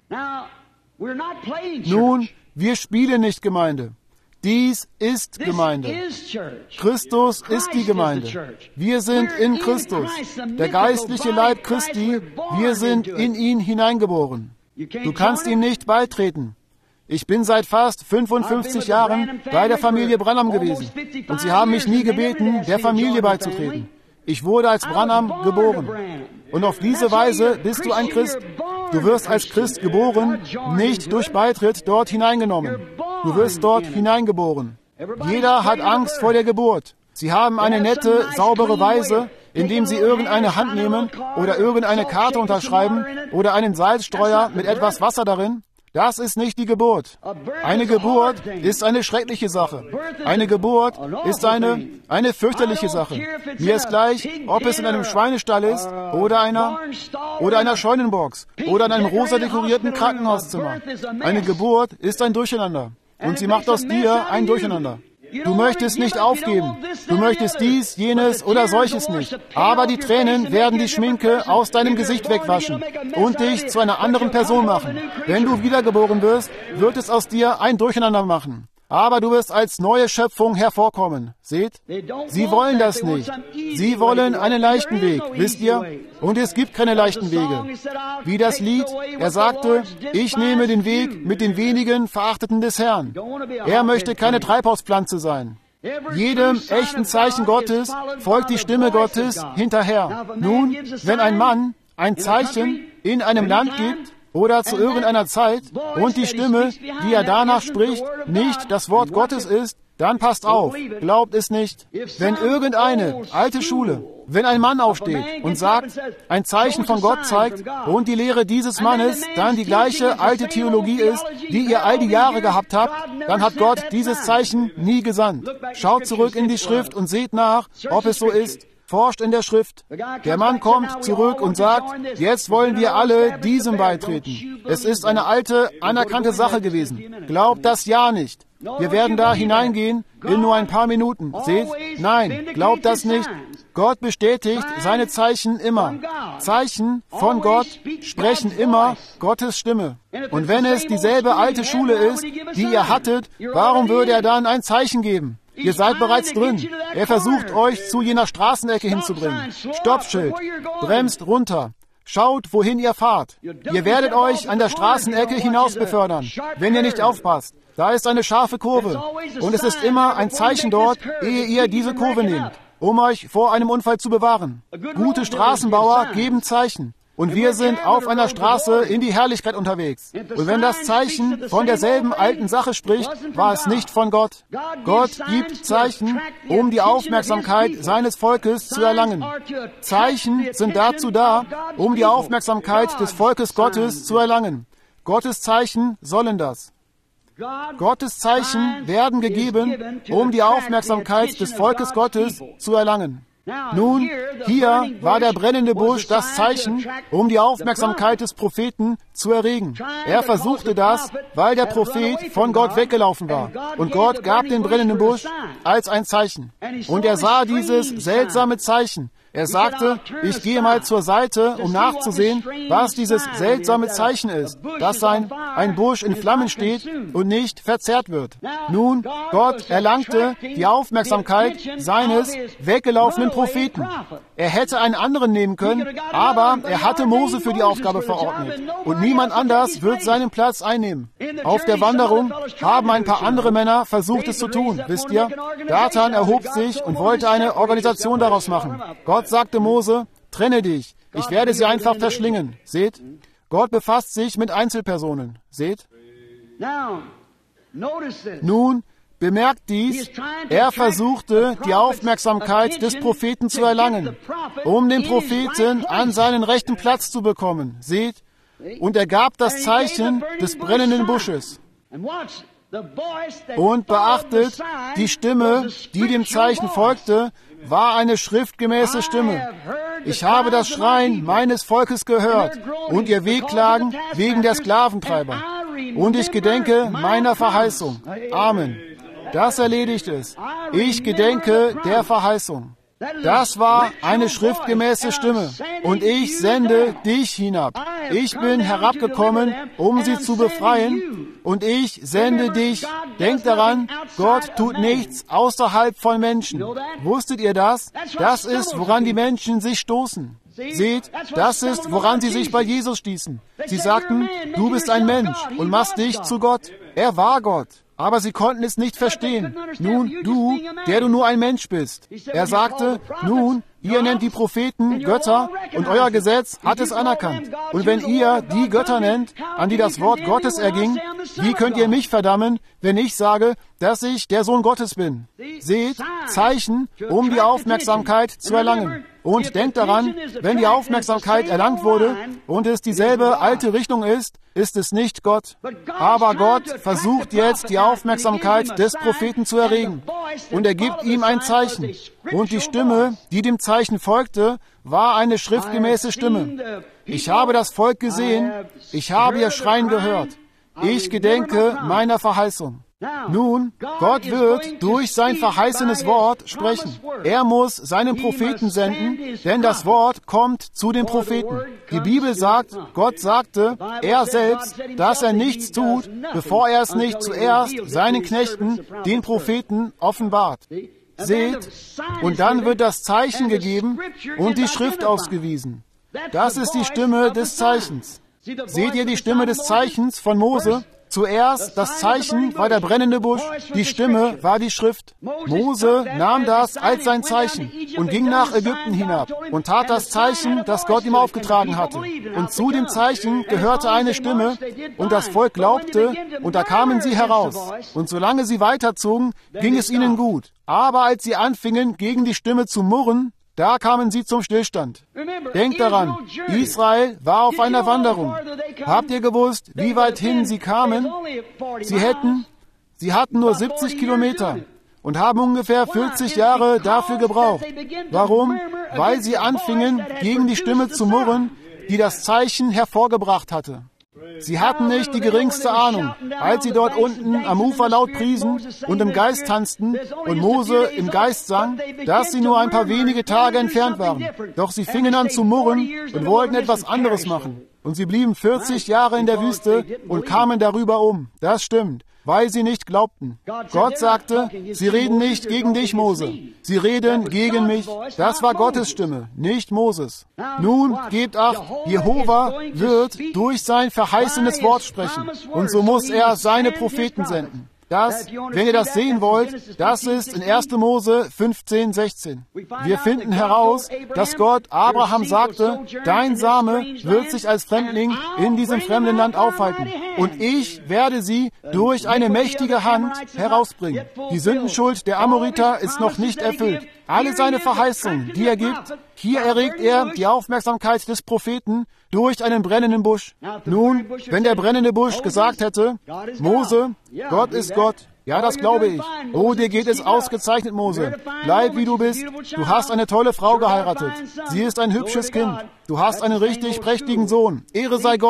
Nun, wir spielen nicht Gemeinde. Dies ist Gemeinde. Christus ist die Gemeinde. Wir sind in Christus. Der geistliche Leib Christi, wir sind in ihn hineingeboren. Du kannst ihm nicht beitreten. Ich bin seit fast fünfundfünfzig Jahren bei der Familie Branham gewesen. Und sie haben mich nie gebeten, der Familie beizutreten. Ich wurde als Branham geboren. Und auf diese Weise bist du ein Christ. Du wirst als Christ geboren, nicht durch Beitritt dort hineingenommen. Du wirst dort hineingeboren. Jeder hat Angst vor der Geburt. Sie haben eine nette, saubere Weise, indem sie irgendeine Hand nehmen oder irgendeine Karte unterschreiben oder einen Salzstreuer mit etwas Wasser darin. Das ist nicht die Geburt. Eine Geburt ist eine schreckliche Sache. Eine Geburt ist eine, eine fürchterliche Sache. Mir ist gleich, ob es in einem Schweinestall ist oder einer, oder einer Scheunenbox oder in einem rosa dekorierten Krankenhauszimmer. Eine Geburt ist ein Durcheinander. Und sie macht aus dir ein Durcheinander. Du möchtest nicht aufgeben. Du möchtest dies, jenes oder solches nicht. Aber die Tränen werden die Schminke aus deinem Gesicht wegwaschen und dich zu einer anderen Person machen. Wenn du wiedergeboren wirst, wird es aus dir ein Durcheinander machen. Aber du wirst als neue Schöpfung hervorkommen. Seht? Sie wollen das nicht. Sie wollen einen leichten Weg, wisst ihr? Und es gibt keine leichten Wege. Wie das Lied, er sagte, ich nehme den Weg mit den wenigen Verachteten des Herrn. Er möchte keine Treibhauspflanze sein. Jedem echten Zeichen Gottes folgt die Stimme Gottes hinterher. Nun, wenn ein Mann ein Zeichen in einem Land gibt, oder zu irgendeiner Zeit und die Stimme, die er danach spricht, nicht das Wort Gottes ist, dann passt auf, glaubt es nicht. Wenn irgendeine alte Schule, wenn ein Mann aufsteht und sagt, ein Zeichen von Gott zeigt und die Lehre dieses Mannes dann die gleiche alte Theologie ist, die ihr all die Jahre gehabt habt, dann hat Gott dieses Zeichen nie gesandt. Schaut zurück in die Schrift und seht nach, ob es so ist. Forscht in der Schrift. Der Mann kommt zurück und sagt, jetzt wollen wir alle diesem beitreten. Es ist eine alte, anerkannte Sache gewesen. Glaubt das ja nicht. Wir werden da hineingehen in nur ein paar Minuten. Seht? Nein, glaubt das nicht. Gott bestätigt seine Zeichen immer. Zeichen von Gott sprechen immer Gottes Stimme. Und wenn es dieselbe alte Schule ist, die ihr hattet, warum würde er dann ein Zeichen geben? Ihr seid bereits drin. Er versucht euch zu jener Straßenecke hinzubringen. Stoppschild. Bremst runter. Schaut, wohin ihr fahrt. Ihr werdet euch an der Straßenecke hinaus befördern, wenn ihr nicht aufpasst. Da ist eine scharfe Kurve. Und es ist immer ein Zeichen dort, ehe ihr diese Kurve nehmt, um euch vor einem Unfall zu bewahren. Gute Straßenbauer geben Zeichen. Und wir sind auf einer Straße in die Herrlichkeit unterwegs. Und wenn das Zeichen von derselben alten Sache spricht, war es nicht von Gott. Gott gibt Zeichen, um die Aufmerksamkeit seines Volkes zu erlangen. Zeichen sind dazu da, um die Aufmerksamkeit des Volkes Gottes zu erlangen. Gottes Zeichen sollen das. Gottes Zeichen werden gegeben, um die Aufmerksamkeit des Volkes Gottes zu erlangen. Nun, hier war der brennende Busch das Zeichen, um die Aufmerksamkeit des Propheten zu erregen. Er versuchte das, weil der Prophet von Gott weggelaufen war. Und Gott gab den brennenden Busch als ein Zeichen. Und er sah dieses seltsame Zeichen. Er sagte, ich gehe mal zur Seite, um nachzusehen, was dieses seltsame Zeichen ist, das sein ein Busch in Flammen steht und nicht verzehrt wird. Nun, Gott erlangte die Aufmerksamkeit seines weggelaufenen Propheten. Er hätte einen anderen nehmen können, aber er hatte Mose für die Aufgabe verordnet. Und niemand anders wird seinen Platz einnehmen. Auf der Wanderung haben ein paar andere Männer versucht, es zu tun. Wisst ihr? Dathan erhob sich und wollte eine Organisation daraus machen. Gott sagte Mose, trenne dich. Ich werde sie einfach verschlingen. Seht? Gott befasst sich mit Einzelpersonen. Seht? Nun, bemerkt dies, er versuchte, die Aufmerksamkeit des Propheten zu erlangen, um den Propheten an seinen rechten Platz zu bekommen. Seht? Und er gab das Zeichen des brennenden Busches. Und beachtet, die Stimme, die dem Zeichen folgte, war eine schriftgemäße Stimme. Ich habe das Schreien meines Volkes gehört und ihr Wehklagen wegen der Sklaventreiber. Und ich gedenke meiner Verheißung. Amen. Das erledigt es. Ich gedenke der Verheißung. Das war eine schriftgemäße Stimme. Und ich sende dich hinab. Ich bin herabgekommen, um sie zu befreien. Und ich sende dich. Denkt daran, Gott tut nichts außerhalb von Menschen. Wusstet ihr das? Das ist, woran die Menschen sich stoßen. Seht, das ist, woran sie sich bei Jesus stießen. Sie sagten, du bist ein Mensch und machst dich zu Gott. Er war Gott. Aber sie konnten es nicht verstehen. Nun, du, der du nur ein Mensch bist. Er sagte, nun, ihr nennt die Propheten Götter und euer Gesetz hat es anerkannt. Und wenn ihr die Götter nennt, an die das Wort Gottes erging, wie könnt ihr mich verdammen, wenn ich sage, dass ich der Sohn Gottes bin? Seht, Zeichen, um die Aufmerksamkeit zu erlangen. Und denkt daran, wenn die Aufmerksamkeit erlangt wurde und es dieselbe alte Richtung ist, ist es nicht Gott. Aber Gott versucht jetzt, die Aufmerksamkeit des Propheten zu erregen. Und er gibt ihm ein Zeichen. Und die Stimme, die dem Zeichen folgte, war eine schriftgemäße Stimme. Ich habe das Volk gesehen, ich habe ihr Schreien gehört. Ich gedenke meiner Verheißung. Nun, Gott wird durch sein verheißenes Wort sprechen. Er muss seinen Propheten senden, denn das Wort kommt zu den Propheten. Die Bibel sagt, Gott sagte, er selbst, dass er nichts tut, bevor er es nicht zuerst seinen Knechten, den Propheten, offenbart. Seht, und dann wird das Zeichen gegeben und die Schrift ausgewiesen. Das ist die Stimme des Zeichens. Seht ihr die Stimme des Zeichens von Mose? Zuerst das Zeichen war der brennende Busch, die Stimme war die Schrift. Mose nahm das als sein Zeichen und ging nach Ägypten hinab und tat das Zeichen, das Gott ihm aufgetragen hatte. Und zu dem Zeichen gehörte eine Stimme und das Volk glaubte und da kamen sie heraus. Und solange sie weiterzogen, ging es ihnen gut. Aber als sie anfingen, gegen die Stimme zu murren, da kamen sie zum Stillstand. Denkt daran, Israel war auf einer Wanderung. Habt ihr gewusst, wie weit hin sie kamen? Sie hätten, sie hatten nur siebzig Kilometer und haben ungefähr vierzig Jahre dafür gebraucht. Warum? Weil sie anfingen, gegen die Stimme zu murren, die das Zeichen hervorgebracht hatte. Sie hatten nicht die geringste Ahnung, als sie dort unten am Ufer laut priesen und im Geist tanzten und Mose im Geist sang, dass sie nur ein paar wenige Tage entfernt waren. Doch sie fingen an zu murren und wollten etwas anderes machen. Und sie blieben vierzig Jahre in der Wüste und kamen darüber um. Das stimmt, weil sie nicht glaubten. Gott sagte, sie reden nicht gegen dich, Mose. Sie reden gegen mich. Das war Gottes Stimme, nicht Moses. Nun, gebt Acht, Jehova wird durch sein verheißenes Wort sprechen. Und so muss er seine Propheten senden. Das, wenn ihr das sehen wollt, das ist in erster Mose fünfzehn, sechzehn. Wir finden heraus, dass Gott Abraham sagte, dein Same wird sich als Fremdling in diesem fremden Land aufhalten. Und ich werde sie durch eine mächtige Hand herausbringen. Die Sündenschuld der Amoriter ist noch nicht erfüllt. Alle seine Verheißungen, die er gibt, hier erregt er die Aufmerksamkeit des Propheten durch einen brennenden Busch. Nun, wenn der brennende Busch gesagt hätte, Mose, Gott ist Gott, ja, das glaube ich. Oh, dir geht es ausgezeichnet, Mose. Bleib, wie du bist. Du hast eine tolle Frau geheiratet. Sie ist ein hübsches Kind. Du hast einen richtig prächtigen Sohn. Ehre sei Gott.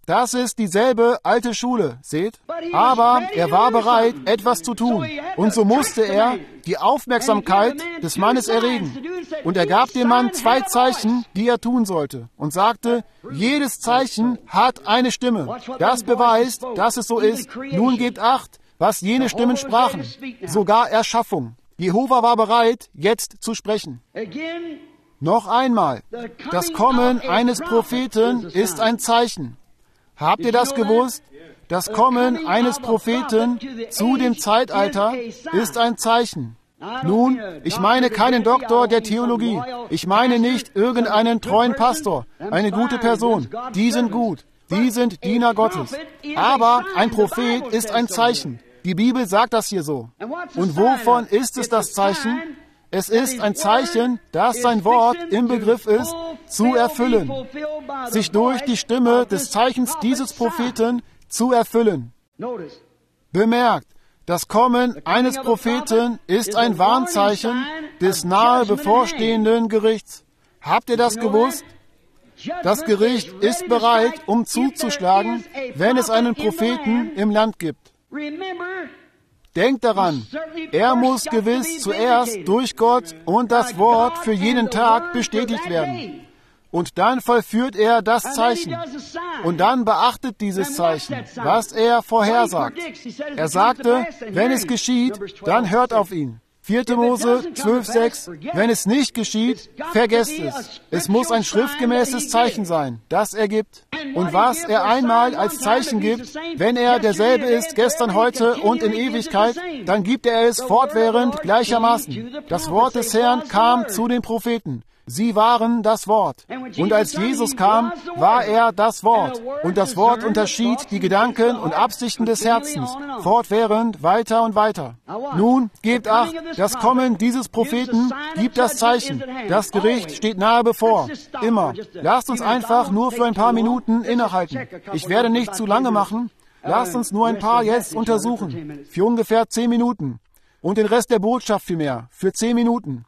Das ist dieselbe alte Schule, seht? Aber er war bereit, etwas zu tun. Und so musste er die Aufmerksamkeit des Mannes erregen. Und er gab dem Mann zwei Zeichen, die er tun sollte. Und sagte, jedes Zeichen hat eine Stimme. Das beweist, dass es so ist. Nun gebt Acht, was jene Stimmen sprachen. Sogar Erschaffung. Jehova war bereit, jetzt zu sprechen. Noch einmal, das Kommen eines Propheten ist ein Zeichen. Habt ihr das gewusst? Das Kommen eines Propheten zu dem Zeitalter ist ein Zeichen. Nun, ich meine keinen Doktor der Theologie. Ich meine nicht irgendeinen treuen Pastor, eine gute Person. Die sind gut. Die sind Diener Gottes. Aber ein Prophet ist ein Zeichen. Die Bibel sagt das hier so. Und wovon ist es das Zeichen? Es ist ein Zeichen, dass sein Wort im Begriff ist, zu erfüllen, sich durch die Stimme des Zeichens dieses Propheten zu erfüllen. Bemerkt, das Kommen eines Propheten ist ein Warnzeichen des nahe bevorstehenden Gerichts. Habt ihr das gewusst? Das Gericht ist bereit, um zuzuschlagen, wenn es einen Propheten im Land gibt. Denkt daran, er muss gewiss zuerst durch Gott und das Wort für jenen Tag bestätigt werden. Und dann vollführt er das Zeichen. Und dann beachtet dieses Zeichen, was er vorhersagt. Er sagte, wenn es geschieht, dann hört auf ihn. vierte Mose zwölf sechs, wenn es nicht geschieht, vergesst es. Es muss ein schriftgemäßes Zeichen sein, das er gibt. Und was er einmal als Zeichen gibt, wenn er derselbe ist, gestern, heute und in Ewigkeit, dann gibt er es fortwährend gleichermaßen. Das Wort des Herrn kam zu den Propheten. Sie waren das Wort. Und als Jesus kam, war er das Wort. Und das Wort unterschied die Gedanken und Absichten des Herzens, fortwährend weiter und weiter. Nun, gebt Acht, das Kommen dieses Propheten gibt das Zeichen. Das Gericht steht nahe bevor. Immer. Lasst uns einfach nur für ein paar Minuten innehalten. Ich werde nicht zu lange machen. Lasst uns nur ein paar jetzt untersuchen. Für ungefähr zehn Minuten. Und den Rest der Botschaft vielmehr, für zehn Minuten.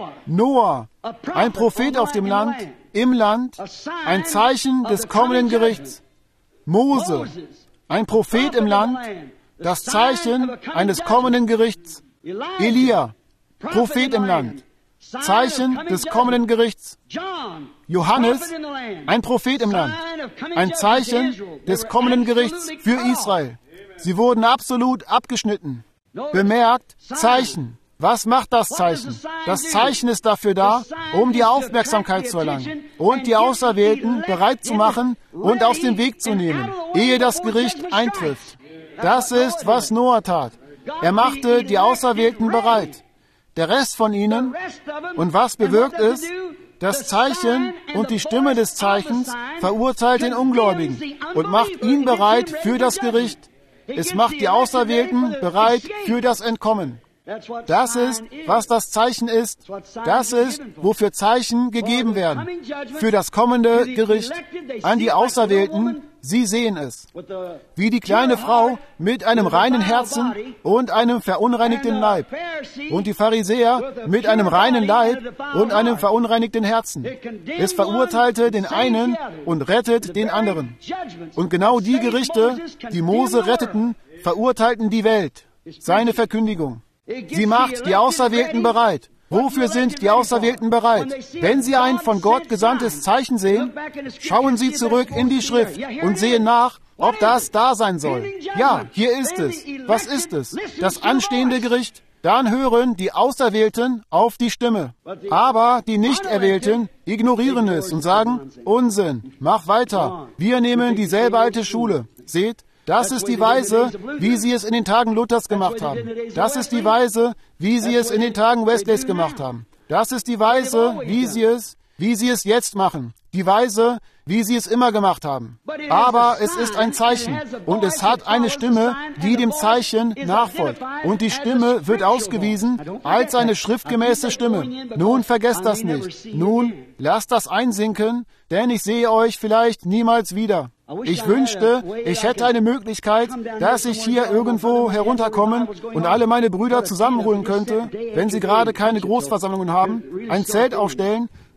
Noah, ein Prophet auf dem Land, im Land, ein Zeichen des kommenden Gerichts. Mose, ein Prophet im Land, das Zeichen eines kommenden Gerichts. Elia, Prophet im Land, Zeichen des kommenden Gerichts. Johannes, ein Prophet im Land, ein Zeichen des kommenden Gerichts für Israel. Sie wurden absolut abgeschnitten. Bemerkt, Zeichen. Was macht das Zeichen? Das Zeichen ist dafür da, um die Aufmerksamkeit zu erlangen und die Auserwählten bereit zu machen und aus dem Weg zu nehmen, ehe das Gericht eintrifft. Das ist, was Noah tat. Er machte die Auserwählten bereit. Der Rest von ihnen, und was bewirkt es? Das Zeichen und die Stimme des Zeichens verurteilt den Ungläubigen und macht ihn bereit für das Gericht. Es macht die Auserwählten bereit für das Entkommen. Das ist, was das Zeichen ist. Das ist, wofür Zeichen gegeben werden. Für das kommende Gericht. An die Auserwählten, sie sehen es. Wie die kleine Frau mit einem reinen Herzen und einem verunreinigten Leib. Und die Pharisäer mit einem reinen Leib und einem verunreinigten Herzen. Es verurteilte den einen und rettet den anderen. Und genau die Gerichte, die Mose retteten, verurteilten die Welt. Seine Verkündigung. Sie macht die Auserwählten bereit. Wofür sind die Auserwählten bereit? Wenn sie ein von Gott gesandtes Zeichen sehen, schauen sie zurück in die Schrift und sehen nach, ob das da sein soll. Ja, hier ist es. Was ist es? Das anstehende Gericht. Dann hören die Auserwählten auf die Stimme. Aber die Nicht-Erwählten ignorieren es und sagen, Unsinn, mach weiter. Wir nehmen dieselbe alte Schule. Seht, das ist die Weise, wie sie es in den Tagen Luthers gemacht haben. Das ist die Weise, wie sie es in den Tagen Wesleys gemacht haben. Das ist die Weise, wie sie es, wie sie es jetzt machen. Die Weise, wie sie es immer gemacht haben. Aber es ist ein Zeichen und es hat eine Stimme, die dem Zeichen nachfolgt. Und die Stimme wird ausgewiesen als eine schriftgemäße Stimme. Nun vergesst das nicht. Nun lasst das einsinken, denn ich sehe euch vielleicht niemals wieder. Ich wünschte, ich hätte eine Möglichkeit, dass ich hier irgendwo herunterkommen und alle meine Brüder zusammenholen könnte, wenn sie gerade keine Großversammlungen haben, ein Zelt aufstellen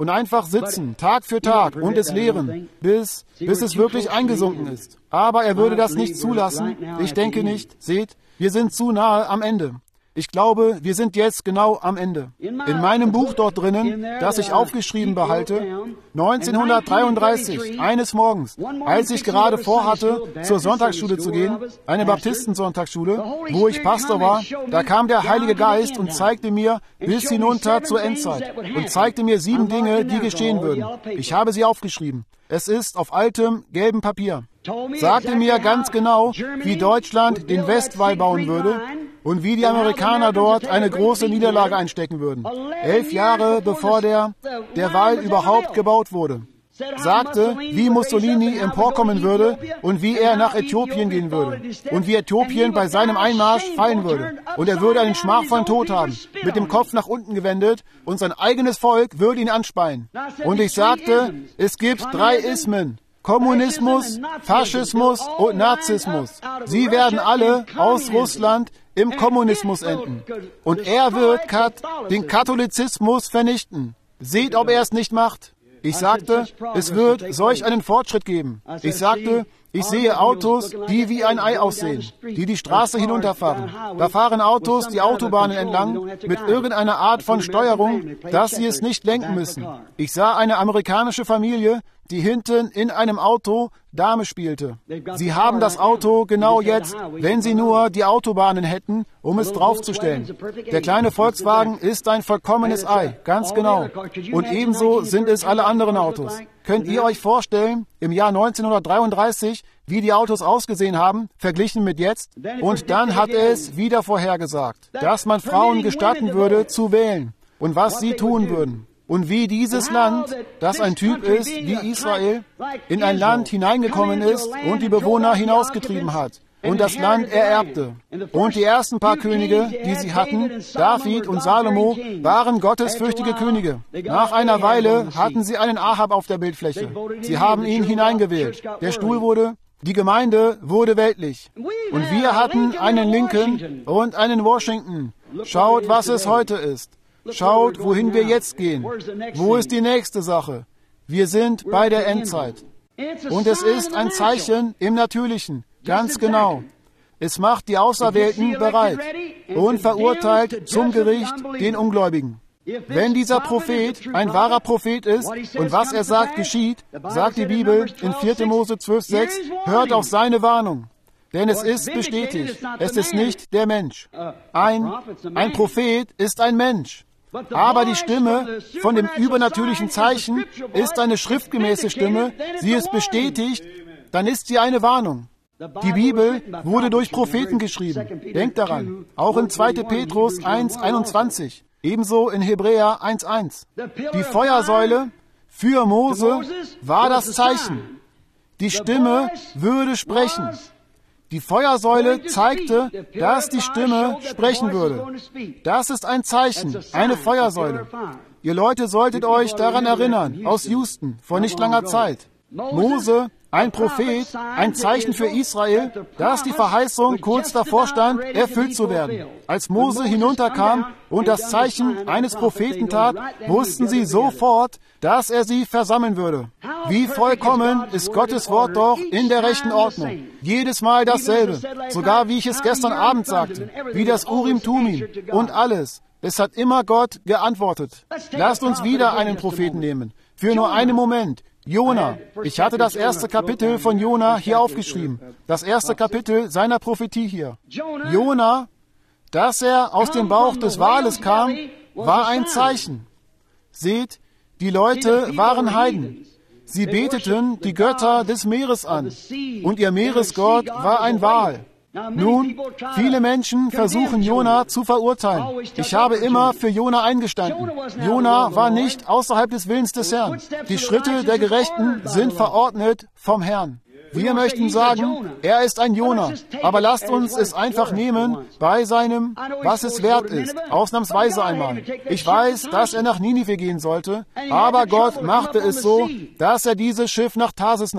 und einfach sitzen, Tag für Tag und es lehren, bis, bis es wirklich eingesunken ist. Aber er würde das nicht zulassen. Ich denke nicht. Seht, wir sind zu nahe am Ende. Ich glaube, wir sind jetzt genau am Ende. In meinem Buch dort drinnen, das ich aufgeschrieben behalte, neunzehnhundertdreiunddreißig, eines Morgens, als ich gerade vorhatte, zur Sonntagsschule zu gehen, eine Baptistensonntagsschule, wo ich Pastor war, da kam der Heilige Geist und zeigte mir bis hinunter zur Endzeit und zeigte mir sieben Dinge, die geschehen würden. Ich habe sie aufgeschrieben. Es ist auf altem, gelbem Papier. Sagte mir ganz genau, wie Deutschland den Westwall bauen würde und wie die Amerikaner dort eine große Niederlage einstecken würden. Elf Jahre bevor der, der Wall überhaupt gebaut wurde. Sagte, wie Mussolini emporkommen würde und wie er nach Äthiopien gehen würde und wie Äthiopien bei seinem Einmarsch fallen würde und er würde einen schmachvollen Tod haben, mit dem Kopf nach unten gewendet und sein eigenes Volk würde ihn anspeien. Und ich sagte, es gibt drei Ismen. Kommunismus, Faschismus und Nazismus. Sie werden alle aus Russland im Kommunismus enden. Und er wird Kat den Katholizismus vernichten. Seht, ob er es nicht macht. Ich sagte, es wird solch einen Fortschritt geben. Ich sagte, ich sehe Autos, die wie ein Ei aussehen, die die Straße hinunterfahren. Da fahren Autos die Autobahnen entlang mit irgendeiner Art von Steuerung, dass sie es nicht lenken müssen. Ich sah eine amerikanische Familie, die hinten in einem Auto Dame spielte. Sie haben das Auto genau jetzt, wenn sie nur die Autobahnen hätten, um es draufzustellen. Der kleine Volkswagen ist ein vollkommenes Ei, ganz genau. Und ebenso sind es alle anderen Autos. Könnt ihr euch vorstellen, im Jahr neunzehnhundertdreiunddreißig, wie die Autos ausgesehen haben, verglichen mit jetzt? Und dann hat er es wieder vorhergesagt, dass man Frauen gestatten würde, zu wählen und was sie tun würden. Und wie dieses Land, das ein Typ ist wie Israel, in ein Land hineingekommen ist und die Bewohner hinausgetrieben hat und das Land ererbte. Und die ersten paar Könige, die sie hatten, David und Salomo, waren gottesfürchtige Könige. Nach einer Weile hatten sie einen Ahab auf der Bildfläche. Sie haben ihn hineingewählt. Der Stuhl wurde, die Gemeinde wurde weltlich. Und wir hatten einen Lincoln und einen Washington. Schaut, was es heute ist. Schaut, wohin wir jetzt gehen. Wo ist die nächste Sache? Wir sind bei der Endzeit. Und es ist ein Zeichen im Natürlichen. Ganz genau. Es macht die Auserwählten bereit und verurteilt zum Gericht den Ungläubigen. Wenn dieser Prophet ein wahrer Prophet ist und was er sagt geschieht, sagt die Bibel in vierter Mose zwölf sechs, hört auf seine Warnung. Denn es ist bestätigt, es ist nicht der Mensch. Ein, ein Prophet ist ein Mensch. Aber die Stimme von dem übernatürlichen Zeichen ist eine schriftgemäße Stimme. Sie ist bestätigt, dann ist sie eine Warnung. Die Bibel wurde durch Propheten geschrieben. Denkt daran. Auch in zweiter Petrus eins einundzwanzig. Ebenso in Hebräer eins eins. Die Feuersäule für Mose war das Zeichen. Die Stimme würde sprechen. Die Feuersäule zeigte, dass die Stimme sprechen würde. Das ist ein Zeichen, eine Feuersäule. Ihr Leute solltet euch daran erinnern, aus Houston, vor nicht langer Zeit. Mose, ein Prophet, ein Zeichen für Israel, dass die Verheißung kurz davor stand, erfüllt zu werden. Als Mose hinunterkam und das Zeichen eines Propheten tat, wussten sie sofort, dass er sie versammeln würde. Wie vollkommen ist Gottes Wort doch in der rechten Ordnung. Jedes Mal dasselbe. Sogar wie ich es gestern Abend sagte, wie das Urim Tumim und alles. Es hat immer Gott geantwortet. Lasst uns wieder einen Propheten nehmen. Für nur einen Moment. Jona. Ich hatte das erste Kapitel von Jona hier aufgeschrieben. Das erste Kapitel seiner Prophetie hier. Jona, dass er aus dem Bauch des Wales kam, war ein Zeichen. Seht, die Leute waren Heiden. Sie beteten die Götter des Meeres an. Und ihr Meeresgott war ein Wal. Nun, viele Menschen versuchen Jona zu verurteilen. Ich habe immer für Jona eingestanden. Jona war nicht außerhalb des Willens des Herrn. Die Schritte der Gerechten sind verordnet vom Herrn. Wir möchten sagen, er ist ein Jona, aber lasst uns es einfach nehmen bei seinem, was es wert ist, ausnahmsweise einmal. Ich weiß, dass er nach Ninive gehen sollte, aber Gott machte es so, dass er dieses Schiff nach Tarsis nahm.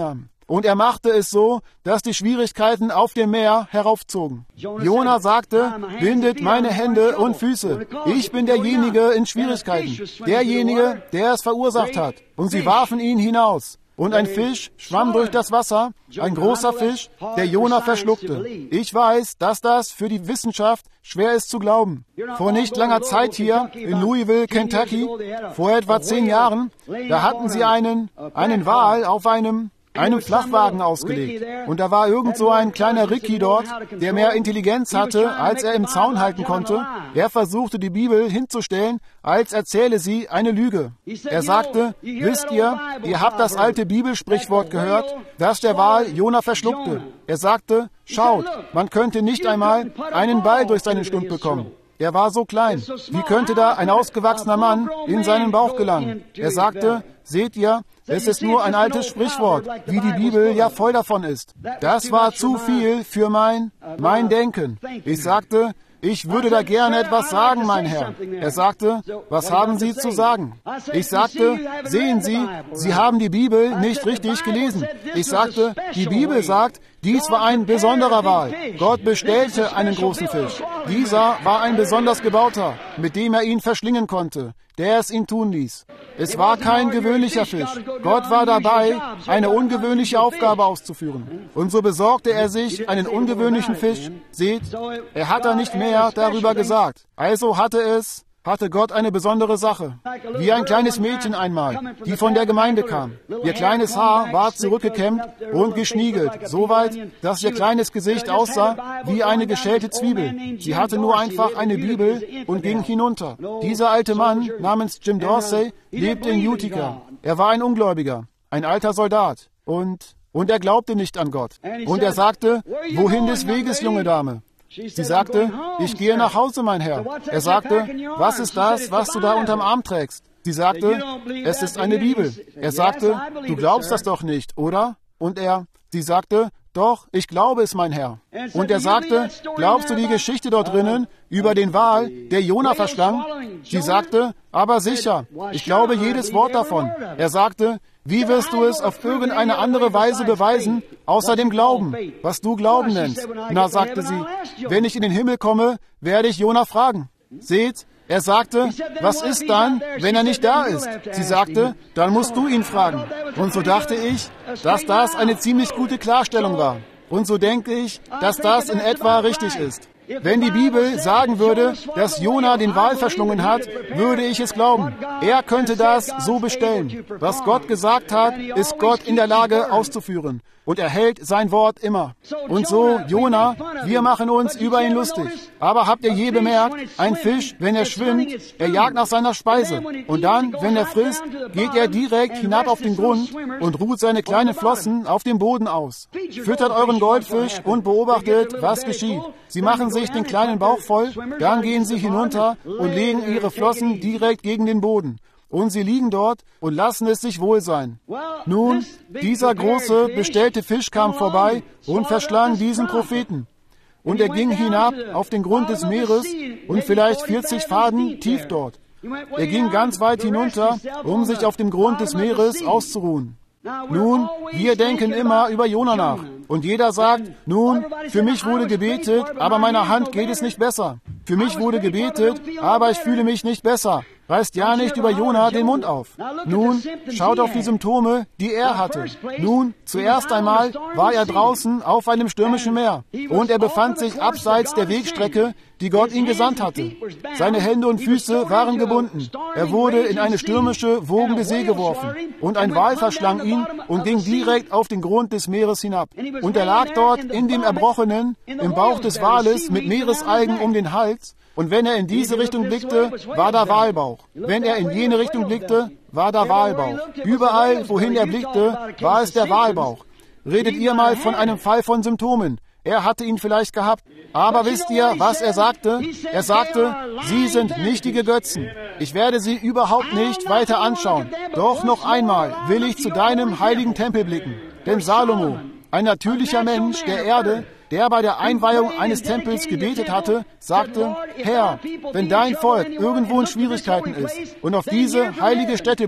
Und er machte es so, dass die Schwierigkeiten auf dem Meer heraufzogen. Jona sagte, bindet meine Hände und Füße. Ich bin derjenige in Schwierigkeiten, derjenige, der es verursacht hat. Und sie warfen ihn hinaus. Und ein Fisch schwamm durch das Wasser, ein großer Fisch, der Jona verschluckte. Ich weiß, dass das für die Wissenschaft schwer ist zu glauben. Vor nicht langer Zeit hier in Louisville, Kentucky, vor etwa zehn Jahren, da hatten sie einen, einen Wal auf einem einem Flachwagen ausgelegt. Und da war irgend so ein kleiner Ricky dort, der mehr Intelligenz hatte, als er im Zaun halten konnte. Er versuchte, die Bibel hinzustellen, als erzähle sie eine Lüge. Er sagte, wisst ihr, ihr habt das alte Bibelsprichwort gehört, dass der Wal Jona verschluckte. Er sagte, schaut, man könnte nicht einmal einen Ball durch seinen Schlund bekommen. Er war so klein. Wie könnte da ein ausgewachsener Mann in seinen Bauch gelangen? Er sagte, seht ihr, es ist nur ein altes Sprichwort, wie die Bibel ja voll davon ist. Das war zu viel für mein, mein Denken. Ich sagte, ich würde da gerne etwas sagen, mein Herr. Er sagte, was haben Sie zu sagen? Ich sagte, sehen Sie, Sie haben die Bibel nicht richtig gelesen. Ich sagte, die Bibel sagt, dies war ein besonderer Wal. Gott bestellte einen großen Fisch. Dieser war ein besonders gebauter, mit dem er ihn verschlingen konnte, der es ihn tun ließ. Es war kein gewöhnlicher Fisch. Gott war dabei, eine ungewöhnliche Aufgabe auszuführen. Und so besorgte er sich einen ungewöhnlichen Fisch. Seht, er hat da nicht mehr darüber gesagt. Also hatte es, hatte Gott eine besondere Sache. Wie ein kleines Mädchen einmal, die von der Gemeinde kam. Ihr kleines Haar war zurückgekämmt und geschniegelt, so weit, dass ihr kleines Gesicht aussah wie eine geschälte Zwiebel. Sie hatte nur einfach eine Bibel und ging hinunter. Dieser alte Mann namens Jim Dorsey lebte in Utica. Er war ein Ungläubiger, ein alter Soldat. Und, und er glaubte nicht an Gott. Und er sagte, wohin des Weges, junge Dame? Sie sagte, ich gehe nach Hause, mein Herr. Er sagte, was ist das, was du da unterm Arm trägst? Sie sagte, es ist eine Bibel. Er sagte, du glaubst das doch nicht, oder? Und er, sie sagte, doch, ich glaube es, mein Herr. Und er sagte, glaubst du die Geschichte dort drinnen über den Wal, der Jona verschlang? Sie sagte, aber sicher, ich glaube jedes Wort davon. Er sagte, wie wirst du es auf irgendeine andere Weise beweisen, außer dem Glauben, was du Glauben nennst? Na, sagte sie, wenn ich in den Himmel komme, werde ich Jona fragen. Seht, er sagte, was ist dann, wenn er nicht da ist? Sie sagte, dann musst du ihn fragen. Und so dachte ich, dass das eine ziemlich gute Klarstellung war. Und so denke ich, dass das in etwa richtig ist. Wenn die Bibel sagen würde, dass Jona den Wal verschlungen hat, würde ich es glauben. Er könnte das so bestellen. Was Gott gesagt hat, ist Gott in der Lage auszuführen. Und er hält sein Wort immer. Und so, Jona, wir machen uns über ihn lustig. Aber habt ihr je bemerkt, ein Fisch, wenn er schwimmt, er jagt nach seiner Speise. Und dann, wenn er frisst, geht er direkt hinab auf den Grund und ruht seine kleinen Flossen auf dem Boden aus. Füttert euren Goldfisch und beobachtet, was geschieht. Sie machen sich den kleinen Bauch voll, dann gehen sie hinunter und legen ihre Flossen direkt gegen den Boden. Und sie liegen dort und lassen es sich wohl sein. Nun, dieser große, bestellte Fisch kam vorbei und verschlang diesen Propheten. Und er ging hinab auf den Grund des Meeres und vielleicht vierzig Faden tief dort. Er ging ganz weit hinunter, um sich auf dem Grund des Meeres auszuruhen. Nun, wir denken immer über Jona nach. Und jeder sagt, nun, für mich wurde gebetet, aber meiner Hand geht es nicht besser. Für mich wurde gebetet, aber ich fühle mich nicht besser. Reißt ja nicht über Jona den Mund auf. Nun, schaut auf die Symptome, die er hatte. Nun, zuerst einmal war er draußen auf einem stürmischen Meer. Und er befand sich abseits der Wegstrecke, die Gott ihm gesandt hatte. Seine Hände und Füße waren gebunden. Er wurde in eine stürmische, wogende See geworfen. Und ein Wal verschlang ihn und ging direkt auf den Grund des Meeres hinab. Und er lag dort in dem Erbrochenen, im Bauch des Wales mit Meeresalgen um den Hals. Und wenn er in diese Richtung blickte, war da Walbauch. Wenn er in jene Richtung blickte, war da Walbauch. Überall, wohin er blickte, war es der Walbauch. Redet ihr mal von einem Fall von Symptomen. Er hatte ihn vielleicht gehabt. Aber wisst ihr, was er sagte? Er sagte, sie sind nichtige Götzen. Ich werde sie überhaupt nicht weiter anschauen. Doch noch einmal will ich zu deinem heiligen Tempel blicken. Denn Salomo, ein natürlicher Mensch der Erde, der bei der Einweihung eines Tempels gebetet hatte, sagte, Herr, wenn dein Volk irgendwo in Schwierigkeiten ist und auf diese heilige Stätte blickt,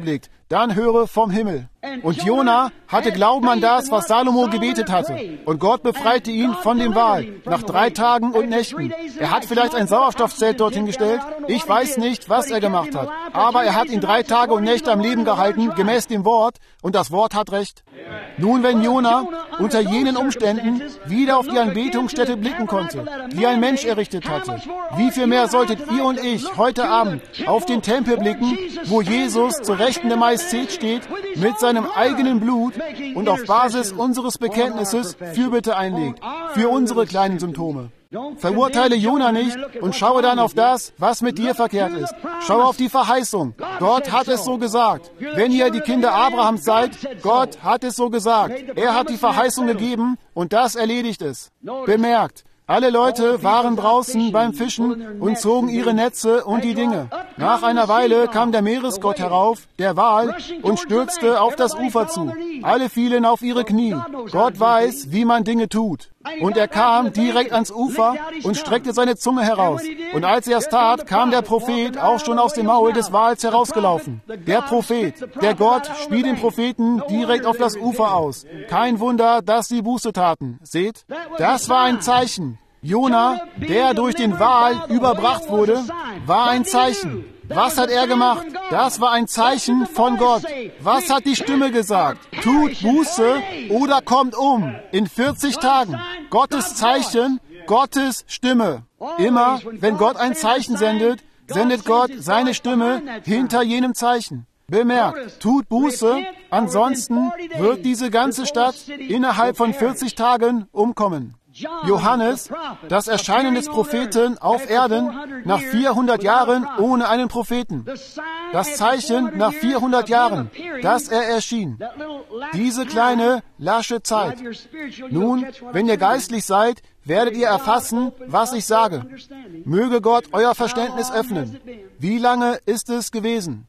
dann höre vom Himmel. Und Jona hatte Glauben an das, was Salomo gebetet hatte. Und Gott befreite ihn von dem Wal nach drei Tagen und Nächten. Er hat vielleicht ein Sauerstoffzelt dorthin gestellt. Ich weiß nicht, was er gemacht hat. Aber er hat ihn drei Tage und Nächte am Leben gehalten, gemäß dem Wort. Und das Wort hat recht. Nun, wenn Jona unter jenen Umständen wieder auf die Anbetungsstätte blicken konnte, die ein Mensch errichtet hatte, wie viel mehr solltet ihr und ich heute Abend auf den Tempel blicken, wo Jesus zur Rechten der Majestät steht, mit seinem eigenen Blut und auf Basis unseres Bekenntnisses Fürbitte einlegt, für unsere kleinen Symptome. Verurteile Jona nicht und schaue dann auf das, was mit dir verkehrt ist. Schaue auf die Verheißung. Gott hat es so gesagt. Wenn ihr die Kinder Abrahams seid, Gott hat es so gesagt. Er hat die Verheißung gegeben und das erledigt es. Bemerkt, alle Leute waren draußen beim Fischen und zogen ihre Netze und die Dinge. Nach einer Weile kam der Meeresgott herauf, der Wal, und stürzte auf das Ufer zu. Alle fielen auf ihre Knie. Gott weiß, wie man Dinge tut. Und er kam direkt ans Ufer und streckte seine Zunge heraus. Und als er es tat, kam der Prophet auch schon aus dem Maul des Wals herausgelaufen. Der Prophet, der Gott, spie den Propheten direkt auf das Ufer aus. Kein Wunder, dass sie Buße taten. Seht, das war ein Zeichen. Jona, der durch den Wal überbracht wurde, war ein Zeichen. Was hat er gemacht? Das war ein Zeichen von Gott. Was hat die Stimme gesagt? Tut Buße oder kommt um in vierzig Tagen. Gottes Zeichen, Gottes Stimme. Immer, wenn Gott ein Zeichen sendet, sendet Gott seine Stimme hinter jenem Zeichen. Bemerkt, tut Buße, ansonsten wird diese ganze Stadt innerhalb von vierzig Tagen umkommen. Johannes, das Erscheinen des Propheten auf Erden nach vierhundert Jahren ohne einen Propheten. Das Zeichen nach vierhundert Jahren, dass er erschien. Diese kleine, lasche Zeit. Nun, wenn ihr geistlich seid, werdet ihr erfassen, was ich sage. Möge Gott euer Verständnis öffnen. Wie lange ist es gewesen?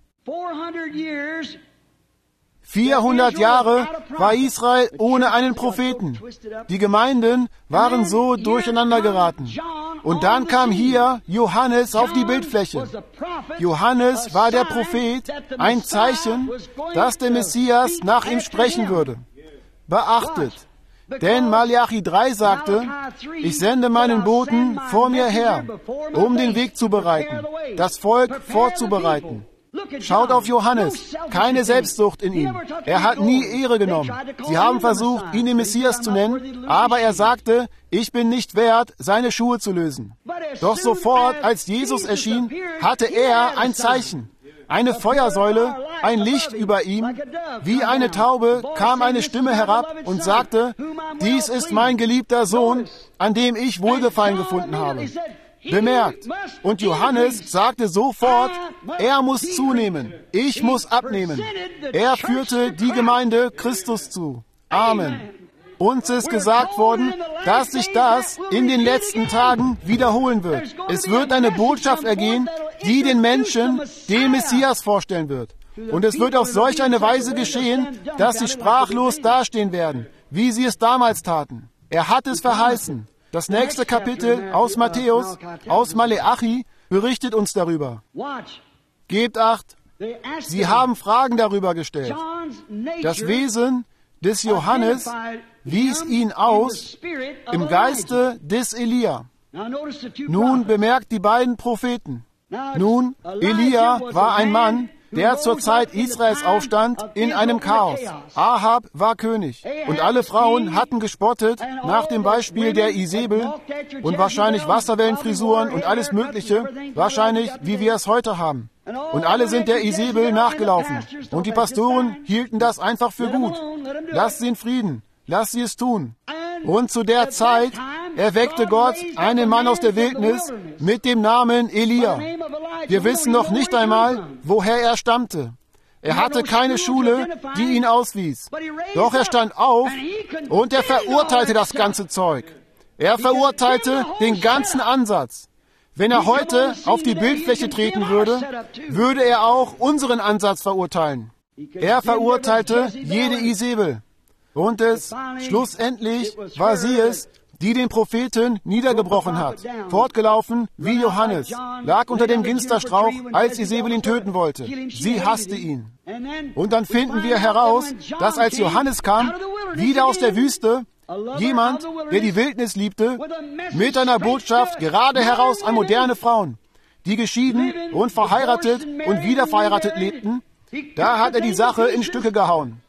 vierhundert Jahre war Israel ohne einen Propheten. Die Gemeinden waren so durcheinander geraten. Und dann kam hier Johannes auf die Bildfläche. Johannes war der Prophet, ein Zeichen, dass der Messias nach ihm sprechen würde. Beachtet, denn Malachi drei sagte, ich sende meinen Boten vor mir her, um den Weg zu bereiten, das Volk vorzubereiten. Schaut auf Johannes, keine Selbstsucht in ihm. Er hat nie Ehre genommen. Sie haben versucht, ihn den Messias zu nennen, aber er sagte, ich bin nicht wert, seine Schuhe zu lösen. Doch sofort, als Jesus erschien, hatte er ein Zeichen. Eine Feuersäule, ein Licht über ihm. Wie eine Taube kam eine Stimme herab und sagte, dies ist mein geliebter Sohn, an dem ich Wohlgefallen gefunden habe. Bemerkt, und Johannes sagte sofort, er muss zunehmen, ich muss abnehmen. Er führte die Gemeinde Christus zu. Amen. Uns ist gesagt worden, dass sich das in den letzten Tagen wiederholen wird. Es wird eine Botschaft ergehen, die den Menschen den Messias vorstellen wird. Und es wird auf solch eine Weise geschehen, dass sie sprachlos dastehen werden, wie sie es damals taten. Er hat es verheißen. Das nächste Kapitel aus Matthäus, aus Maleachi, berichtet uns darüber. Gebt acht, sie haben Fragen darüber gestellt. Das Wesen des Johannes wies ihn aus im Geiste des Elia. Nun bemerkt die beiden Propheten. Nun, Elia war ein Mann, der zur Zeit Israels aufstand in einem Chaos. Ahab war König und alle Frauen hatten gespottet nach dem Beispiel der Isabel und wahrscheinlich Wasserwellenfrisuren und alles Mögliche, wahrscheinlich wie wir es heute haben. Und alle sind der Isabel nachgelaufen und die Pastoren hielten das einfach für gut. Lasst sie in Frieden, lasst sie es tun. Und zu der Zeit erweckte Gott einen Mann aus der Wildnis mit dem Namen Elia. Wir wissen noch nicht einmal, woher er stammte. Er hatte keine Schule, die ihn auswies. Doch er stand auf und er verurteilte das ganze Zeug. Er verurteilte den ganzen Ansatz. Wenn er heute auf die Bildfläche treten würde, würde er auch unseren Ansatz verurteilen. Er verurteilte jede Isabel. Und es, schlussendlich, war sie es, die den Propheten niedergebrochen hat, fortgelaufen wie Johannes, lag unter dem Ginsterstrauch, als Isabel ihn töten wollte. Sie hasste ihn. Und dann finden wir heraus, dass als Johannes kam, wieder aus der Wüste, jemand, der die Wildnis liebte, mit einer Botschaft gerade heraus an moderne Frauen, die geschieden und verheiratet und wieder verheiratet lebten, da hat er die Sache in Stücke gehauen.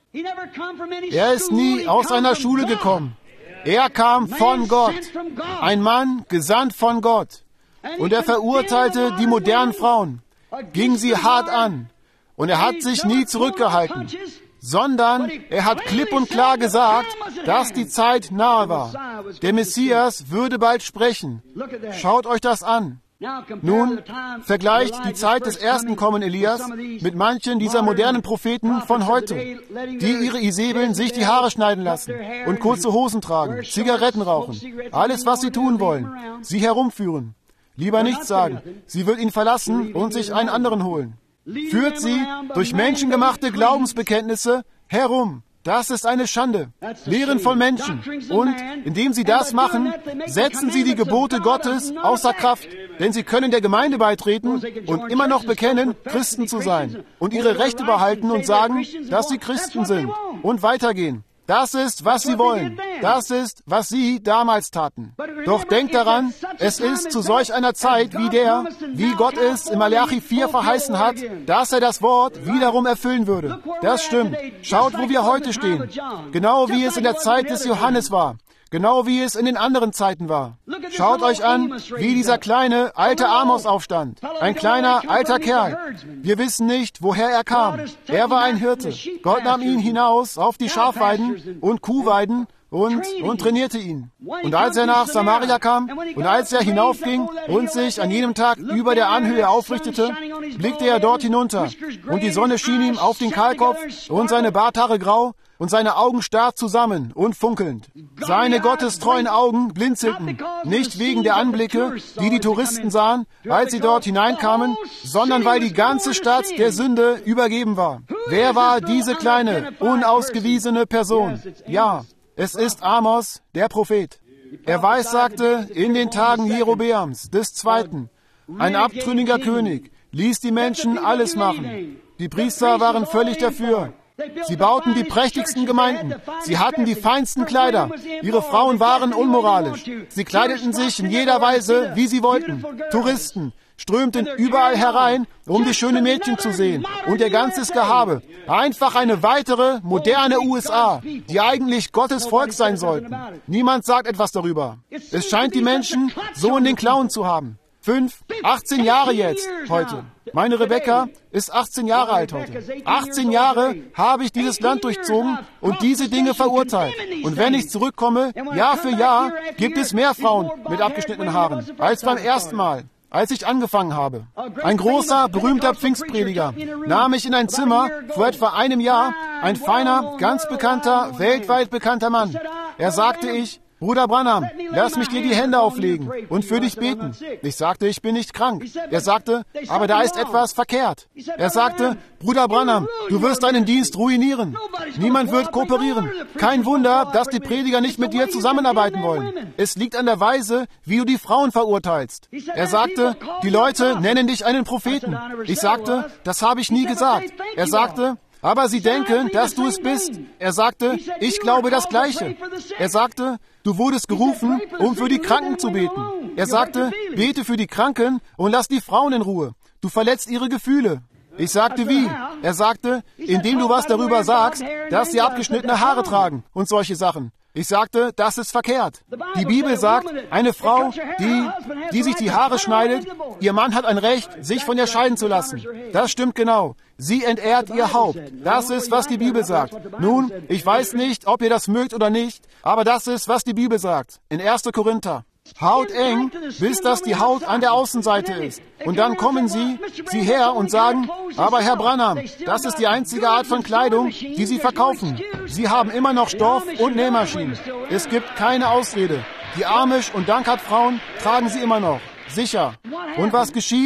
Er ist nie aus einer Schule gekommen. Er kam von Gott. Ein Mann, gesandt von Gott. Und er verurteilte die modernen Frauen, ging sie hart an. Und er hat sich nie zurückgehalten, sondern er hat klipp und klar gesagt, dass die Zeit nahe war. Der Messias würde bald sprechen. Schaut euch das an. Nun, vergleicht die Zeit des ersten Kommen Elias mit manchen dieser modernen Propheten von heute, die ihre Isabeln sich die Haare schneiden lassen und kurze Hosen tragen, Zigaretten rauchen, alles, was sie tun wollen, sie herumführen. Lieber nichts sagen, sie wird ihn verlassen und sich einen anderen holen. Führt sie durch menschengemachte Glaubensbekenntnisse herum. Das ist eine Schande. Lehren von Menschen. Und indem sie das machen, setzen sie die Gebote Gottes außer Kraft. Denn sie können der Gemeinde beitreten und immer noch bekennen, Christen zu sein. Und ihre Rechte behalten und sagen, dass sie Christen sind. Und weitergehen. Das ist, was sie wollen. Das ist, was sie damals taten. Doch denkt daran, es ist zu solch einer Zeit wie der, wie Gott es in Malachi vier verheißen hat, dass er das Wort wiederum erfüllen würde. Das stimmt. Schaut, wo wir heute stehen. Genau wie es in der Zeit des Johannes war. Genau wie es in den anderen Zeiten war. Schaut euch an, wie dieser kleine, alte Amos aufstand. Ein kleiner, alter Kerl. Wir wissen nicht, woher er kam. Er war ein Hirte. Gott nahm ihn hinaus auf die Schafweiden und Kuhweiden und, und trainierte ihn. Und als er nach Samaria kam und als er hinaufging und sich an jenem Tag über der Anhöhe aufrichtete, blickte er dort hinunter. Und die Sonne schien ihm auf den Kahlkopf und seine Barthaare grau und seine Augen starr zusammen und funkelnd. Seine gottestreuen Augen blinzelten, nicht wegen der Anblicke, die die Touristen sahen, als sie dort hineinkamen, sondern weil die ganze Stadt der Sünde übergeben war. Wer war diese kleine, unausgewiesene Person? Ja, es ist Amos, der Prophet. Er weissagte in den Tagen Jerobeams, des Zweiten. Ein abtrünniger König ließ die Menschen alles machen. Die Priester waren völlig dafür. Sie bauten die prächtigsten Gemeinden. Sie hatten die feinsten Kleider. Ihre Frauen waren unmoralisch. Sie kleideten sich in jeder Weise, wie sie wollten. Touristen strömten überall herein, um die schönen Mädchen zu sehen. Und ihr ganzes Gehabe. Einfach eine weitere, moderne U S A, die eigentlich Gottes Volk sein sollten. Niemand sagt etwas darüber. Es scheint die Menschen so in den Klauen zu haben. Fünf, achtzehn Jahre jetzt, heute. Meine Rebecca ist achtzehn Jahre alt heute. achtzehn Jahre habe ich dieses Land durchzogen und diese Dinge verurteilt. Und wenn ich zurückkomme, Jahr für Jahr, gibt es mehr Frauen mit abgeschnittenen Haaren als beim ersten Mal, als ich angefangen habe. Ein großer, berühmter Pfingstprediger nahm mich in ein Zimmer vor etwa einem Jahr, ein feiner, ganz bekannter, weltweit bekannter Mann. Er sagte ich, Bruder Branham, lass mich dir die Hände auflegen und für dich beten. Ich sagte, ich bin nicht krank. Er sagte, aber da ist etwas verkehrt. Er sagte, Bruder Branham, du wirst deinen Dienst ruinieren. Niemand wird kooperieren. Kein Wunder, dass die Prediger nicht mit dir zusammenarbeiten wollen. Es liegt an der Weise, wie du die Frauen verurteilst. Er sagte, die Leute nennen dich einen Propheten. Ich sagte, das habe ich nie gesagt. Er sagte, aber sie denken, dass du es bist. Er sagte, ich glaube das Gleiche. Er sagte, du wurdest gerufen, um für die Kranken zu beten. Er sagte, bete für die Kranken und lass die Frauen in Ruhe. Du verletzt ihre Gefühle. Ich sagte, wie? Er sagte, indem du was darüber sagst, dass sie abgeschnittene Haare tragen und solche Sachen. Ich sagte, das ist verkehrt. Die Bibel sagt, eine Frau, die, die sich die Haare schneidet, ihr Mann hat ein Recht, sich von ihr scheiden zu lassen. Das stimmt genau. Sie entehrt ihr Haupt. Das ist, was die Bibel sagt. Nun, ich weiß nicht, ob ihr das mögt oder nicht, aber das ist, was die Bibel sagt. In erster Korinther. Haut eng, bis dass die Haut an der Außenseite ist. Und dann kommen sie, sie her und sagen, aber Herr Branham, das ist die einzige Art von Kleidung, die Sie verkaufen. Sie haben immer noch Stoff und Nähmaschinen. Es gibt keine Ausrede. Die Amish- und Dankard-Frauen tragen sie immer noch. Sicher. Und was geschieht?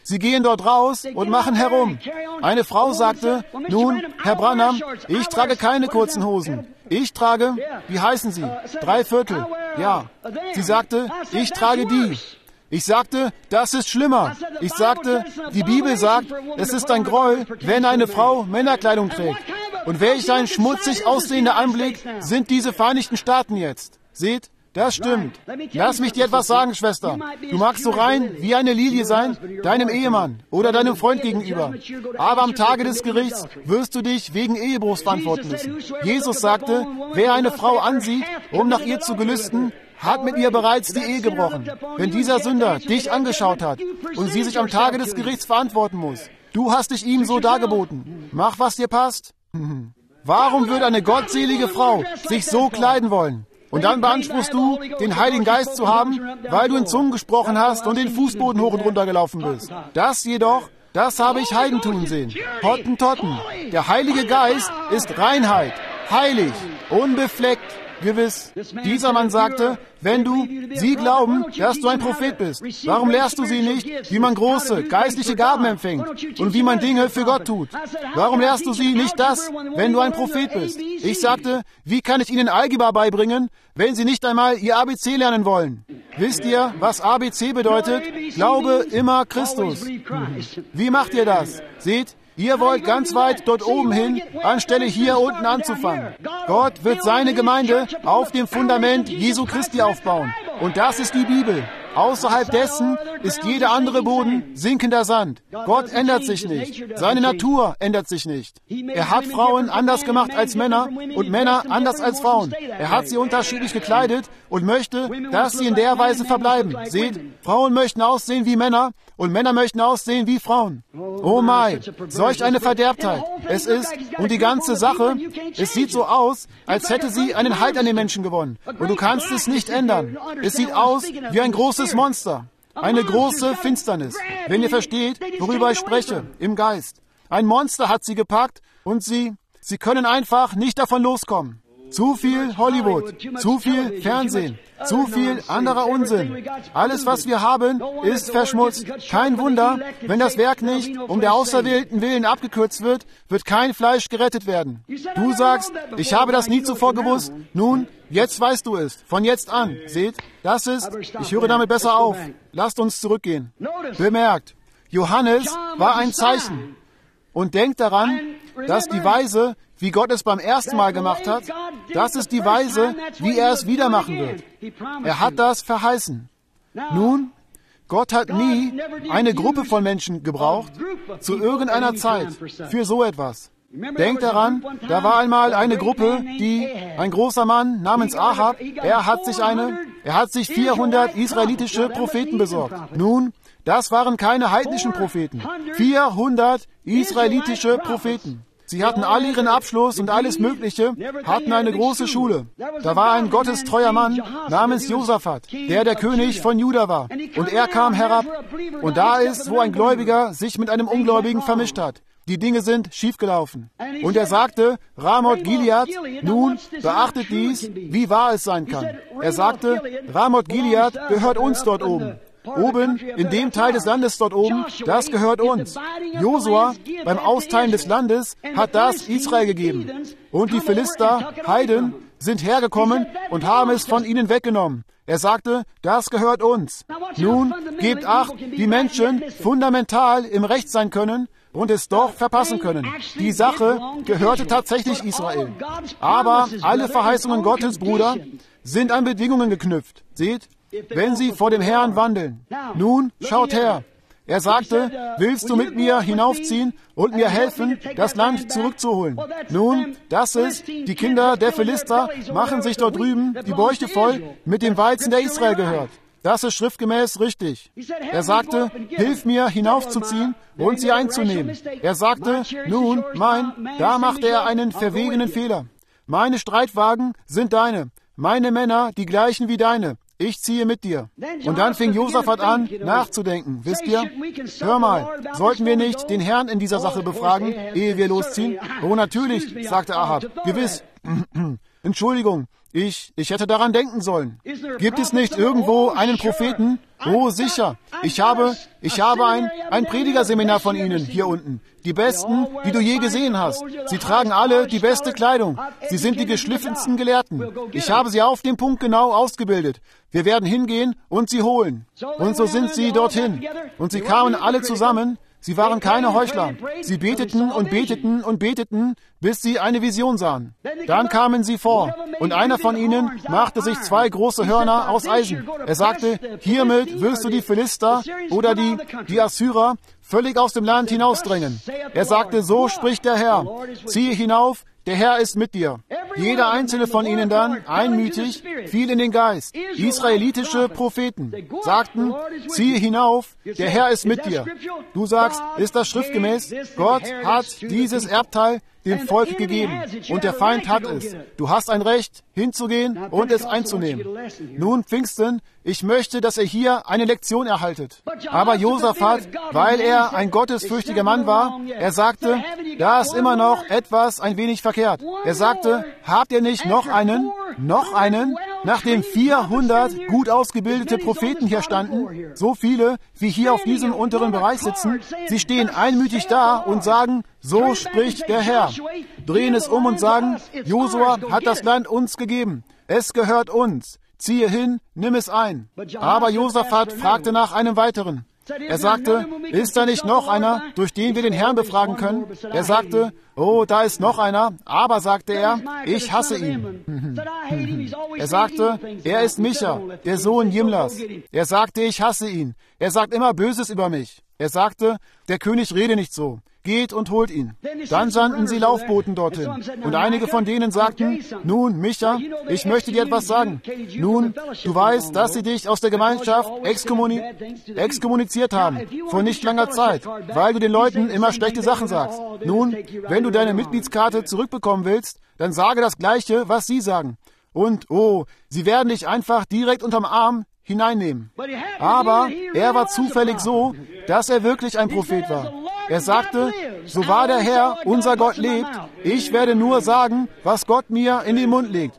Sie gehen dort raus und machen herum. Eine Frau sagte, nun, Herr Branham, ich trage keine kurzen Hosen. Ich trage, wie heißen Sie? Drei Viertel. Ja. Sie sagte, ich trage die. Ich sagte, das ist schlimmer. Ich sagte, die Bibel sagt, es ist ein Gräuel, wenn eine Frau Männerkleidung trägt. Und welch ein schmutzig aussehender Anblick sind diese Vereinigten Staaten jetzt. Seht? Das stimmt. Lass mich dir etwas sagen, Schwester. Du magst so rein wie eine Lilie sein, deinem Ehemann oder deinem Freund gegenüber. Aber am Tage des Gerichts wirst du dich wegen Ehebruchs verantworten müssen. Jesus sagte, wer eine Frau ansieht, um nach ihr zu gelüsten, hat mit ihr bereits die Ehe gebrochen. Wenn dieser Sünder dich angeschaut hat und sie sich am Tage des Gerichts verantworten muss, du hast dich ihm so dargeboten. Mach, was dir passt. Warum würde eine gottselige Frau sich so kleiden wollen? Und dann beanspruchst du, den Heiligen Geist zu haben, weil du in Zungen gesprochen hast und den Fußboden hoch und runter gelaufen bist. Das jedoch, das habe ich Heiden tun sehen. Hottentotten. Der Heilige Geist ist Reinheit, heilig, unbefleckt, gewiss. Dieser Mann sagte, wenn du, sie glauben, dass du ein Prophet bist, warum lehrst du sie nicht, wie man große, geistliche Gaben empfängt und wie man Dinge für Gott tut? Warum lehrst du sie nicht das, wenn du ein Prophet bist? Ich sagte, wie kann ich ihnen Algebra beibringen, wenn sie nicht einmal ihr A B C lernen wollen? Wisst ihr, was A B C bedeutet? Glaube immer Christus. Wie macht ihr das? Seht, ihr wollt ganz weit dort oben hin, anstelle hier unten anzufangen. Gott wird seine Gemeinde auf dem Fundament Jesu Christi aufbauen. Und das ist die Bibel. Außerhalb dessen ist jeder andere Boden sinkender Sand. Gott ändert sich nicht. Seine Natur ändert sich nicht. Er hat Frauen anders gemacht als Männer und Männer anders als Frauen. Er hat sie unterschiedlich gekleidet und möchte, dass sie in der Weise verbleiben. Seht, Frauen möchten aussehen wie Männer und Männer möchten aussehen wie Frauen. Oh mein, solch eine Verderbtheit. Es ist, und die ganze Sache, es sieht so aus, als hätte sie einen Halt an den Menschen gewonnen. Und du kannst es nicht ändern. Es sieht aus wie ein großes Monster. Eine große Finsternis. Wenn ihr versteht, worüber ich spreche, im Geist. Ein Monster hat sie gepackt und sie, sie können einfach nicht davon loskommen. Zu viel Hollywood, zu viel Fernsehen, zu viel anderer Unsinn. Alles, was wir haben, ist verschmutzt. Kein Wunder, wenn das Werk nicht um der auserwählten Willen abgekürzt wird, wird kein Fleisch gerettet werden. Du sagst, ich habe das nie zuvor gewusst. Nun, jetzt weißt du es. Von jetzt an. Seht, das ist, ich höre damit besser auf. Lasst uns zurückgehen. Bemerkt, Johannes war ein Zeichen. Und denkt daran, dass die Weise, wie Gott es beim ersten Mal gemacht hat, das ist die Weise, wie er es wieder machen wird. Er hat das verheißen. Nun, Gott hat nie eine Gruppe von Menschen gebraucht, zu irgendeiner Zeit, für so etwas. Denkt daran, da war einmal eine Gruppe, die, ein großer Mann namens Ahab, er hat sich eine, er hat sich vierhundert israelitische Propheten besorgt. Nun, das waren keine heidnischen Propheten. vierhundert israelitische Propheten. Sie hatten all ihren Abschluss und alles Mögliche, hatten eine große Schule. Da war ein gottestreuer Mann namens Josaphat, der der König von Juda war. Und er kam herab. Und da ist, wo ein Gläubiger sich mit einem Ungläubigen vermischt hat. Die Dinge sind schiefgelaufen. Und er sagte, Ramoth Gilead, nun, beachtet dies, wie wahr es sein kann. Er sagte, Ramoth Gilead gehört uns dort oben. Oben, in dem Teil des Landes dort oben, das gehört uns. Josua, beim Austeilen des Landes, hat das Israel gegeben. Und die Philister, Heiden, sind hergekommen und haben es von ihnen weggenommen. Er sagte, das gehört uns. Nun, gebt acht, wie Menschen fundamental im Recht sein können und es doch verpassen können. Die Sache gehörte tatsächlich Israel. Aber alle Verheißungen Gottes, Bruder, sind an Bedingungen geknüpft. Seht, wenn sie vor dem Herrn wandeln. Nun, schaut her. Er sagte, willst du mit mir hinaufziehen und mir helfen, das Land zurückzuholen? Nun, das ist, die Kinder der Philister machen sich dort drüben die Bäuche voll mit dem Weizen, der Israel gehört. Das ist schriftgemäß richtig. Er sagte, hilf mir hinaufzuziehen und sie einzunehmen. Er sagte, nun, mein, da machte er einen verwegenen Fehler. Meine Streitwagen sind deine, meine Männer die gleichen wie deine. Ich ziehe mit dir. Und dann fing Josaphat an, nachzudenken. Wisst ihr? Hör mal, sollten wir nicht den Herrn in dieser Sache befragen, ehe wir losziehen? Oh, natürlich, sagte Ahab. Gewiss. Entschuldigung, Ich, ich hätte daran denken sollen. Gibt es nicht irgendwo einen Propheten? Oh, sicher. Ich habe, ich habe ein, ein Predigerseminar von Ihnen hier unten. Die besten, die du je gesehen hast. Sie tragen alle die beste Kleidung. Sie sind die geschliffensten Gelehrten. Ich habe sie auf den Punkt genau ausgebildet. Wir werden hingehen und sie holen. Und so sind sie dorthin. Und sie kamen alle zusammen. Sie waren keine Heuchler. Sie beteten und beteten und beteten, bis sie eine Vision sahen. Dann kamen sie vor, und einer von ihnen machte sich zwei große Hörner aus Eisen. Er sagte, hiermit wirst du die Philister oder die, die Assyrer völlig aus dem Land hinausdrängen. Er sagte, so spricht der Herr, ziehe hinauf, der Herr ist mit dir. Jeder einzelne von ihnen dann, einmütig, fiel in den Geist. Israelitische Propheten sagten, ziehe hinauf, der Herr ist mit dir. Du sagst, ist das schriftgemäß? Gott hat dieses Erbteil dem Volk gegeben und der Feind hat es. Du hast ein Recht, hinzugehen und es einzunehmen. Nun, Pfingsten, ich möchte, dass ihr hier eine Lektion erhaltet. Aber Josaphat, weil er ein gottesfürchtiger Mann war, er sagte, da ist immer noch etwas ein wenig verkehrt. Er sagte, habt ihr nicht noch einen, noch einen, nachdem vierhundert gut ausgebildete Propheten hier standen, so viele, wie hier auf diesem unteren Bereich sitzen, sie stehen einmütig da und sagen, so spricht der Herr. Drehen es um und sagen, Josua hat das Land uns gegeben. Es gehört uns. Ziehe hin, nimm es ein. Aber Josaphat fragte nach einem weiteren. Er sagte, ist da nicht noch einer, durch den wir den Herrn befragen können? Er sagte, oh, da ist noch einer, aber, sagte er, ich hasse ihn. Er sagte, er ist Micha, der Sohn Jimlas. Er sagte, ich hasse ihn. Er sagt immer Böses über mich. Er sagte, der König rede nicht so. Geht und holt ihn. Dann sandten sie Laufbooten dorthin. Und einige von denen sagten, nun, Micha, ich möchte dir etwas sagen. Nun, du weißt, dass sie dich aus der Gemeinschaft exkommuni- exkommuniziert haben, vor nicht langer Zeit, weil du den Leuten immer schlechte Sachen sagst. Nun, wenn du deine Mitgliedskarte zurückbekommen willst, dann sage das Gleiche, was sie sagen. Und, oh, sie werden dich einfach direkt unterm Arm hineinnehmen. Aber er war zufällig so, dass er wirklich ein Prophet war. Er sagte, so wahr der Herr, unser Gott lebt, ich werde nur sagen, was Gott mir in den Mund legt.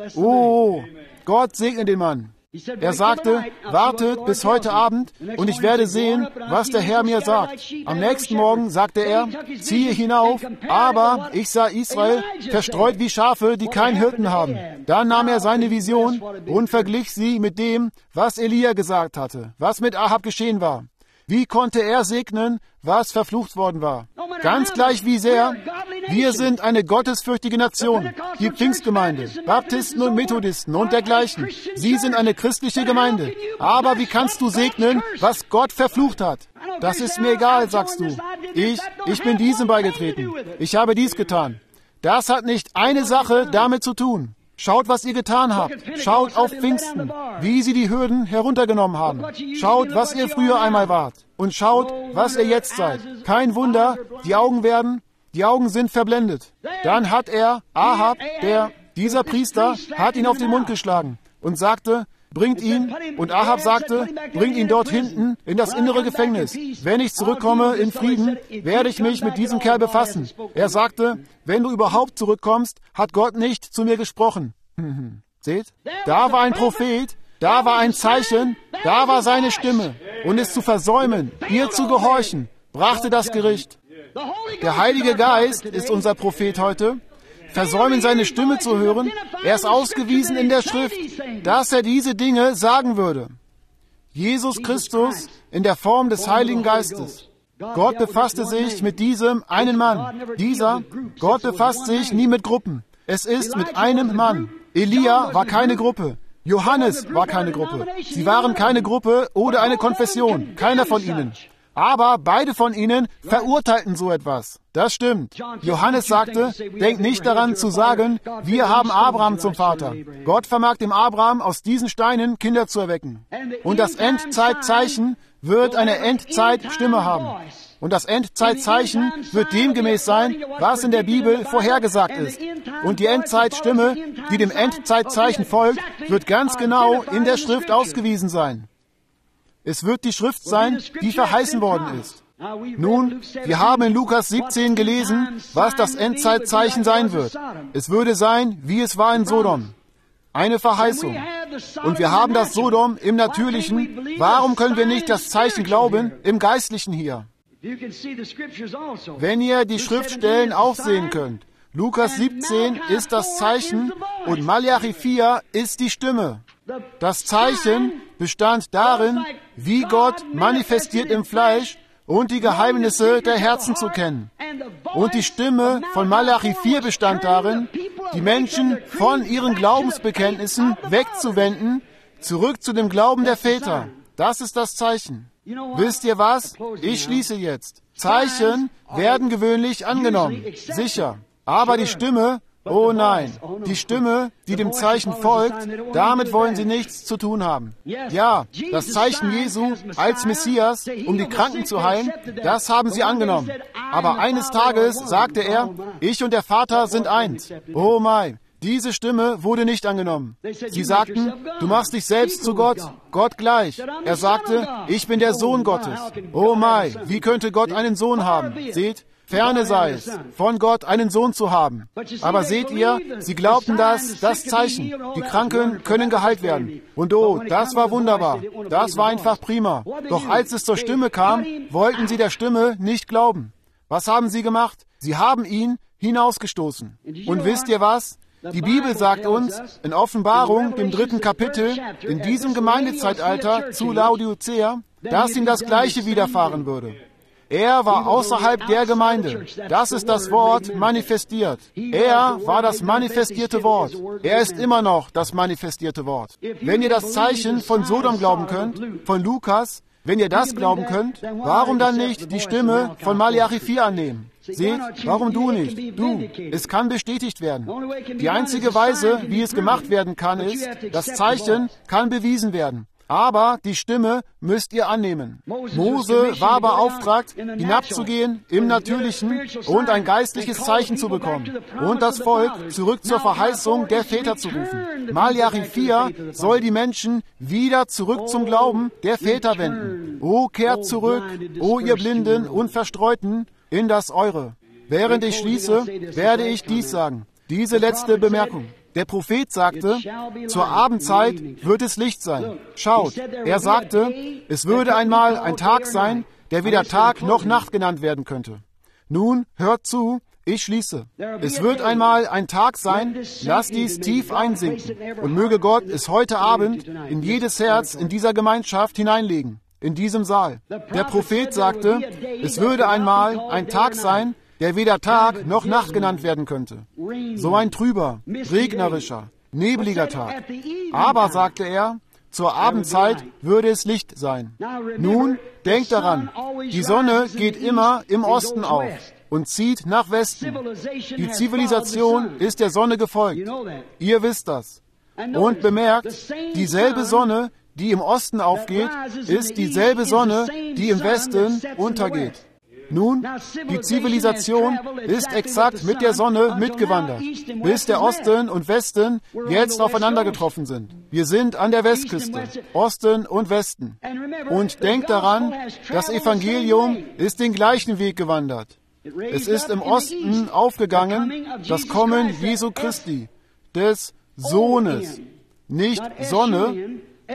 Oh, Gott segne den Mann. Er sagte, wartet bis heute Abend und ich werde sehen, was der Herr mir sagt. Am nächsten Morgen sagte er, ziehe hinauf, aber ich sah Israel verstreut wie Schafe, die keinen Hirten haben. Dann nahm er seine Vision und verglich sie mit dem, was Elia gesagt hatte, was mit Ahab geschehen war. Wie konnte er segnen, was verflucht worden war? Ganz gleich wie sehr, wir sind eine gottesfürchtige Nation, die Pfingstgemeinde, Baptisten und Methodisten und dergleichen. Sie sind eine christliche Gemeinde. Aber wie kannst du segnen, was Gott verflucht hat? Das ist mir egal, sagst du. Ich, ich bin diesem beigetreten. Ich habe dies getan. Das hat nicht eine Sache damit zu tun. Schaut, was ihr getan habt. Schaut auf Pfingsten, wie sie die Hürden heruntergenommen haben. Schaut, was ihr früher einmal wart. Und schaut, was ihr jetzt seid. Kein Wunder, die Augen werden, die Augen sind verblendet. Dann hat er, Ahab, der, dieser Priester, hat ihn auf den Mund geschlagen und sagte, bringt ihn, und Ahab sagte, bringt ihn dort hinten in das innere Gefängnis. Wenn ich zurückkomme in Frieden, werde ich mich mit diesem Kerl befassen. Er sagte, wenn du überhaupt zurückkommst, hat Gott nicht zu mir gesprochen. Seht? Da war ein Prophet, da war ein Zeichen, da war seine Stimme. Und es zu versäumen, ihr zu gehorchen, brachte das Gericht. Der Heilige Geist ist unser Prophet heute. Versäumen, seine Stimme zu hören. Er ist ausgewiesen in der Schrift, dass er diese Dinge sagen würde. Jesus Christus in der Form des Heiligen Geistes. Gott befasste sich mit diesem einen Mann. Dieser, Gott befasst sich nie mit Gruppen. Es ist mit einem Mann. Elia war keine Gruppe. Johannes war keine Gruppe. Sie waren keine Gruppe oder eine Konfession. Keiner von ihnen. Aber beide von ihnen verurteilten so etwas. Das stimmt. Johannes sagte, denkt nicht daran zu sagen, wir haben Abraham zum Vater. Gott vermag dem Abraham aus diesen Steinen Kinder zu erwecken. Und das Endzeitzeichen wird eine Endzeitstimme haben. Und das Endzeitzeichen wird demgemäß sein, was in der Bibel vorhergesagt ist. Und die Endzeitstimme, die dem Endzeitzeichen folgt, wird ganz genau in der Schrift ausgewiesen sein. Es wird die Schrift sein, die verheißen worden ist. Nun, wir haben in Lukas siebzehn gelesen, was das Endzeitzeichen sein wird. Es würde sein, wie es war in Sodom. eine Verheißung. Und wir haben das Sodom im Natürlichen. Warum können wir nicht das Zeichen glauben im Geistlichen hier? Wenn ihr die Schriftstellen auch sehen könnt. Lukas siebzehn ist das Zeichen und Malachi vier ist die Stimme. Das Zeichen bestand darin, wie Gott manifestiert im Fleisch und die Geheimnisse der Herzen zu kennen. Und die Stimme von Malachi vier bestand darin, die Menschen von ihren Glaubensbekenntnissen wegzuwenden, zurück zu dem Glauben der Väter. Das ist das Zeichen. Wisst ihr was? Ich schließe jetzt. Zeichen werden gewöhnlich angenommen, sicher. Aber die Stimme, oh nein, die Stimme, die dem Zeichen folgt, damit wollen sie nichts zu tun haben. Ja, das Zeichen Jesu als Messias, um die Kranken zu heilen, das haben sie angenommen. Aber eines Tages sagte er, ich und der Vater sind eins. Oh mein, diese Stimme wurde nicht angenommen. Sie sagten, du machst dich selbst zu Gott, Gott gleich. Er sagte, ich bin der Sohn Gottes. Oh mein, wie könnte Gott einen Sohn haben? Seht, ferne sei es, von Gott einen Sohn zu haben. Aber seht ihr, sie glaubten das, das Zeichen. Die Kranken können geheilt werden. Und oh, das war wunderbar. Das war einfach prima. Doch als es zur Stimme kam, wollten sie der Stimme nicht glauben. Was haben sie gemacht? Sie haben ihn hinausgestoßen. Und wisst ihr was? Die Bibel sagt uns in Offenbarung, dem dritten Kapitel, in diesem Gemeindezeitalter zu Laodicea, dass ihm das Gleiche widerfahren würde. Er war außerhalb der Gemeinde. Das ist das Wort manifestiert. Er war das manifestierte Wort. Er ist immer noch das manifestierte Wort. Wenn ihr das Zeichen von Sodom glauben könnt, von Lukas, wenn ihr das glauben könnt, warum dann nicht die Stimme von Malachi vier annehmen? Seht, warum du nicht? Du, es kann bestätigt werden. Die einzige Weise, wie es gemacht werden kann, ist, das Zeichen kann bewiesen werden. Aber die Stimme müsst ihr annehmen. Mose war beauftragt, hinabzugehen im Natürlichen und ein geistliches Zeichen zu bekommen und das Volk zurück zur Verheißung der Väter zu rufen. Malachi vier soll die Menschen wieder zurück zum Glauben der Väter wenden. O kehrt zurück, o ihr Blinden und Verstreuten, in das Eure. Während ich schließe, werde ich dies sagen. Diese letzte Bemerkung. Der Prophet sagte, zur Abendzeit wird es Licht sein. Schaut, er sagte, es würde einmal ein Tag sein, der weder Tag noch Nacht genannt werden könnte. Nun, hört zu, ich schließe. Es wird einmal ein Tag sein, lasst dies tief einsinken. Und möge Gott es heute Abend in jedes Herz in dieser Gemeinschaft hineinlegen, in diesem Saal. Der Prophet sagte, es würde einmal ein Tag sein, der weder Tag noch Nacht genannt werden könnte. So ein trüber, regnerischer, nebliger Tag. Aber, sagte er, zur Abendzeit würde es Licht sein. Nun, denkt daran, die Sonne geht immer im Osten auf und zieht nach Westen. Die Zivilisation ist der Sonne gefolgt. Ihr wisst das. Und bemerkt, dieselbe Sonne, die im Osten aufgeht, ist dieselbe Sonne, die im Westen untergeht. Nun, die Zivilisation ist exakt mit der Sonne mitgewandert, bis der Osten und Westen jetzt aufeinander getroffen sind. Wir sind an der Westküste, Osten und Westen. Und denkt daran, das Evangelium ist den gleichen Weg gewandert. Es ist im Osten aufgegangen, das Kommen Jesu Christi, des Sohnes, nicht Sonne,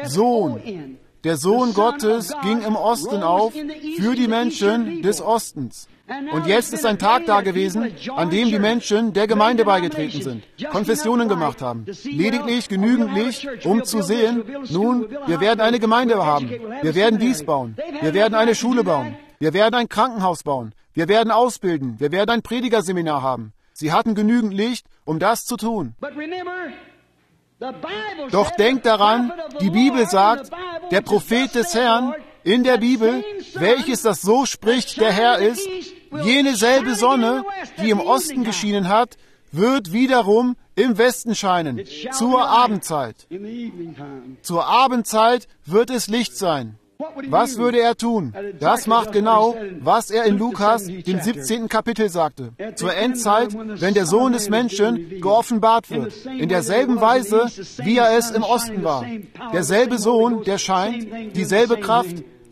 Sohn. Der Sohn Gottes ging im Osten auf für die Menschen des Ostens. Und jetzt ist ein Tag da gewesen, an dem die Menschen der Gemeinde beigetreten sind, Konfessionen gemacht haben. Lediglich genügend Licht, um zu sehen, nun, wir werden eine Gemeinde haben. Wir werden dies bauen. Wir werden eine Schule bauen. Wir werden ein Krankenhaus bauen. Wir werden ausbilden. Wir werden ein Predigerseminar haben. Sie hatten genügend Licht, um das zu tun. Doch denkt daran, die Bibel sagt, der Prophet des Herrn in der Bibel, welches das so spricht, der Herr ist, jene selbe Sonne, die im Osten geschienen hat, wird wiederum im Westen scheinen, zur Abendzeit. Zur Abendzeit wird es Licht sein. Was würde er tun? Das macht genau, was er in Lukas, dem siebzehnten Kapitel sagte. Zur Endzeit, wenn der Sohn des Menschen geoffenbart wird. In derselben Weise, wie er es im Osten war. Derselbe Sohn, der scheint, dieselbe Kraft,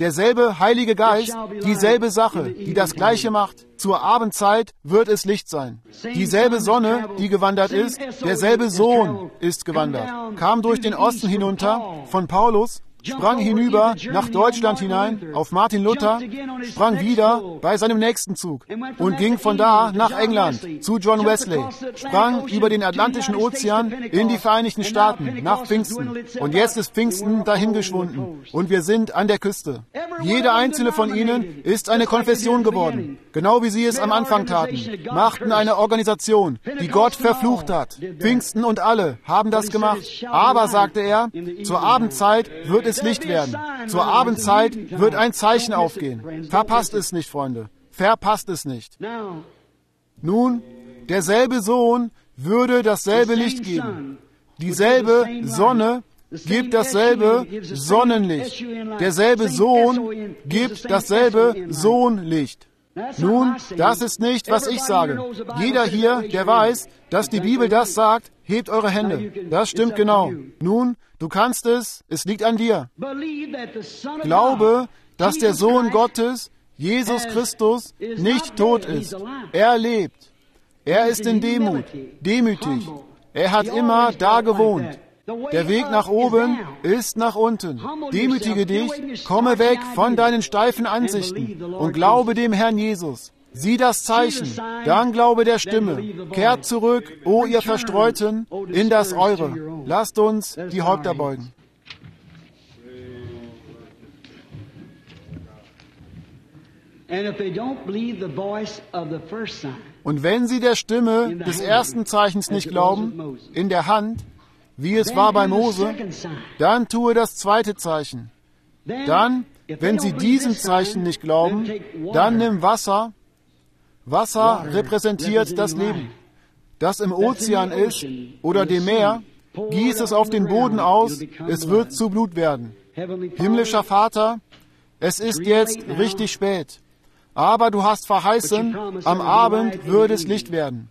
derselbe Heilige Geist, dieselbe Sache, die das Gleiche macht. Zur Abendzeit wird es Licht sein. Dieselbe Sonne, die gewandert ist, derselbe Sohn ist gewandert, kam durch den Osten hinunter von Paulus, sprang hinüber nach Deutschland hinein, auf Martin Luther, sprang wieder bei seinem nächsten Zug und ging von da nach England zu John Wesley, sprang über den Atlantischen Ozean in die Vereinigten Staaten nach Pfingsten. Und jetzt ist Pfingsten dahingeschwunden und wir sind an der Küste. Jeder einzelne von ihnen ist eine Konfession geworden, genau wie sie es am Anfang taten, machten eine Organisation, die Gott verflucht hat. Pfingsten und alle haben das gemacht. Aber, sagte er, zur Abendzeit wird es Licht werden. Zur Abendzeit wird ein Zeichen aufgehen. Verpasst es nicht, Freunde. Verpasst es nicht. Nun, derselbe Sohn würde dasselbe Licht geben. Dieselbe Sonne gibt dasselbe Sonnenlicht. Derselbe Sohn gibt dasselbe Sohnlicht. Nun, das ist nicht, was ich sage. Jeder hier, der weiß, dass die Bibel das sagt, hebt eure Hände. Das stimmt genau. Nun, du kannst es, es liegt an dir. Glaube, dass der Sohn Gottes, Jesus Christus, nicht tot ist. Er lebt. Er ist in Demut, demütig. Er hat immer da gewohnt. Der Weg nach oben ist nach unten. Demütige dich, komme weg von deinen steifen Ansichten und glaube dem Herrn Jesus. Sieh das Zeichen, dann glaube der Stimme. Kehrt zurück, o ihr Verstreuten, in das Eure. Lasst uns die Häupter beugen. Und wenn sie der Stimme des ersten Zeichens nicht glauben, in der Hand, wie es war bei Mose, dann tue das zweite Zeichen. Dann, wenn sie diesem Zeichen nicht glauben, dann nimm Wasser. Wasser repräsentiert das Leben, das im Ozean ist oder dem Meer. Gieß es auf den Boden aus, es wird zu Blut werden. Himmlischer Vater, es ist jetzt richtig spät, aber du hast verheißen, am Abend würde es Licht werden.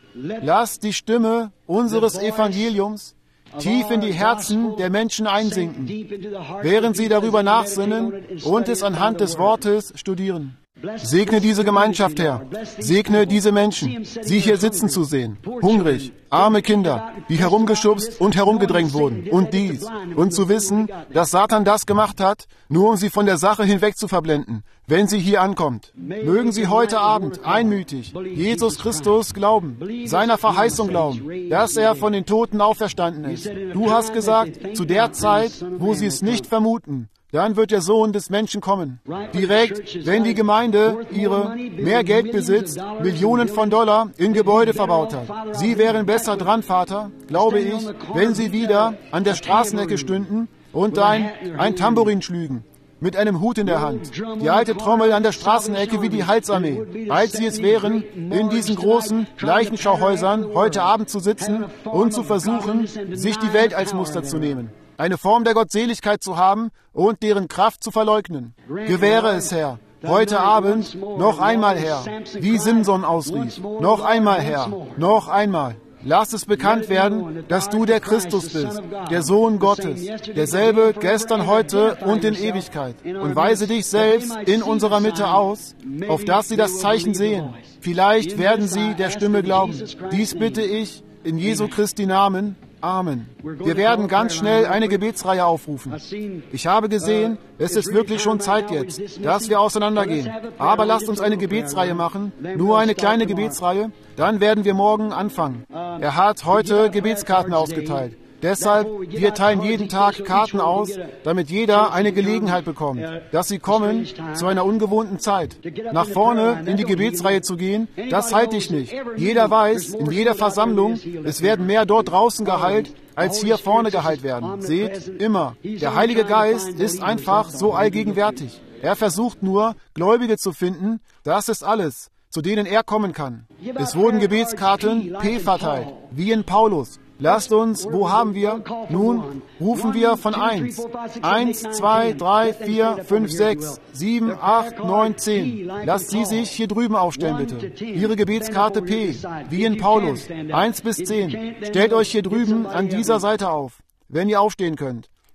Lass die Stimme unseres Evangeliums tief in die Herzen der Menschen einsinken, während sie darüber nachsinnen und es anhand des Wortes studieren. Segne diese Gemeinschaft, Herr. Segne diese Menschen, sie hier sitzen zu sehen, hungrig, arme Kinder, die herumgeschubst und herumgedrängt wurden. Und dies. Und zu wissen, dass Satan das gemacht hat, nur um sie von der Sache hinweg zu verblenden, wenn sie hier ankommt. Mögen sie heute Abend einmütig Jesus Christus glauben, seiner Verheißung glauben, dass er von den Toten auferstanden ist. Du hast gesagt, zu der Zeit, wo sie es nicht vermuten, dann wird der Sohn des Menschen kommen. Direkt, wenn die Gemeinde ihre mehr Geld besitzt, Millionen von Dollar in Gebäude verbaut hat. Sie wären besser dran, Vater, glaube ich, wenn sie wieder an der Straßenecke stünden und ein, ein Tambourin schlügen, mit einem Hut in der Hand. Die alte Trommel an der Straßenecke wie die Heilsarmee, als sie es wären, in diesen großen Leichenschauhäusern heute Abend zu sitzen und zu versuchen, sich die Welt als Muster zu nehmen. Eine Form der Gottseligkeit zu haben und deren Kraft zu verleugnen. Gewähre es, Herr, heute Abend noch einmal, Herr, wie Simson ausrief. Noch einmal, Herr, noch einmal. Lass es bekannt werden, dass du der Christus bist, der Sohn Gottes, derselbe gestern, heute und in Ewigkeit. Und weise dich selbst in unserer Mitte aus, auf dass sie das Zeichen sehen. Vielleicht werden sie der Stimme glauben. Dies bitte ich in Jesu Christi Namen. Amen. Wir werden ganz schnell eine Gebetsreihe aufrufen. Ich habe gesehen, es ist wirklich schon Zeit jetzt, dass wir auseinandergehen. Aber lasst uns eine Gebetsreihe machen, nur eine kleine Gebetsreihe, dann werden wir morgen anfangen. Er hat heute Gebetskarten ausgeteilt. Deshalb, wir teilen jeden Tag Karten aus, damit jeder eine Gelegenheit bekommt, dass sie kommen zu einer ungewohnten Zeit. Nach vorne in die Gebetsreihe zu gehen, das halte ich nicht. Jeder weiß, in jeder Versammlung, es werden mehr dort draußen geheilt, als hier vorne geheilt werden. Seht, immer. Der Heilige Geist ist einfach so allgegenwärtig. Er versucht nur, Gläubige zu finden. Das ist alles, zu denen er kommen kann. Es wurden Gebetskarten P verteilt, wie in Paulus. Lasst uns, wo haben wir? Nun rufen wir von eins. Eins, zwei, drei, vier, fünf, sechs, sieben, acht, neun, zehn. Lasst sie sich hier drüben aufstellen, bitte. Ihre Gebetskarte P, wie in Paulus. Eins bis zehn. Stellt euch hier drüben an dieser Seite auf, wenn ihr aufstehen könnt.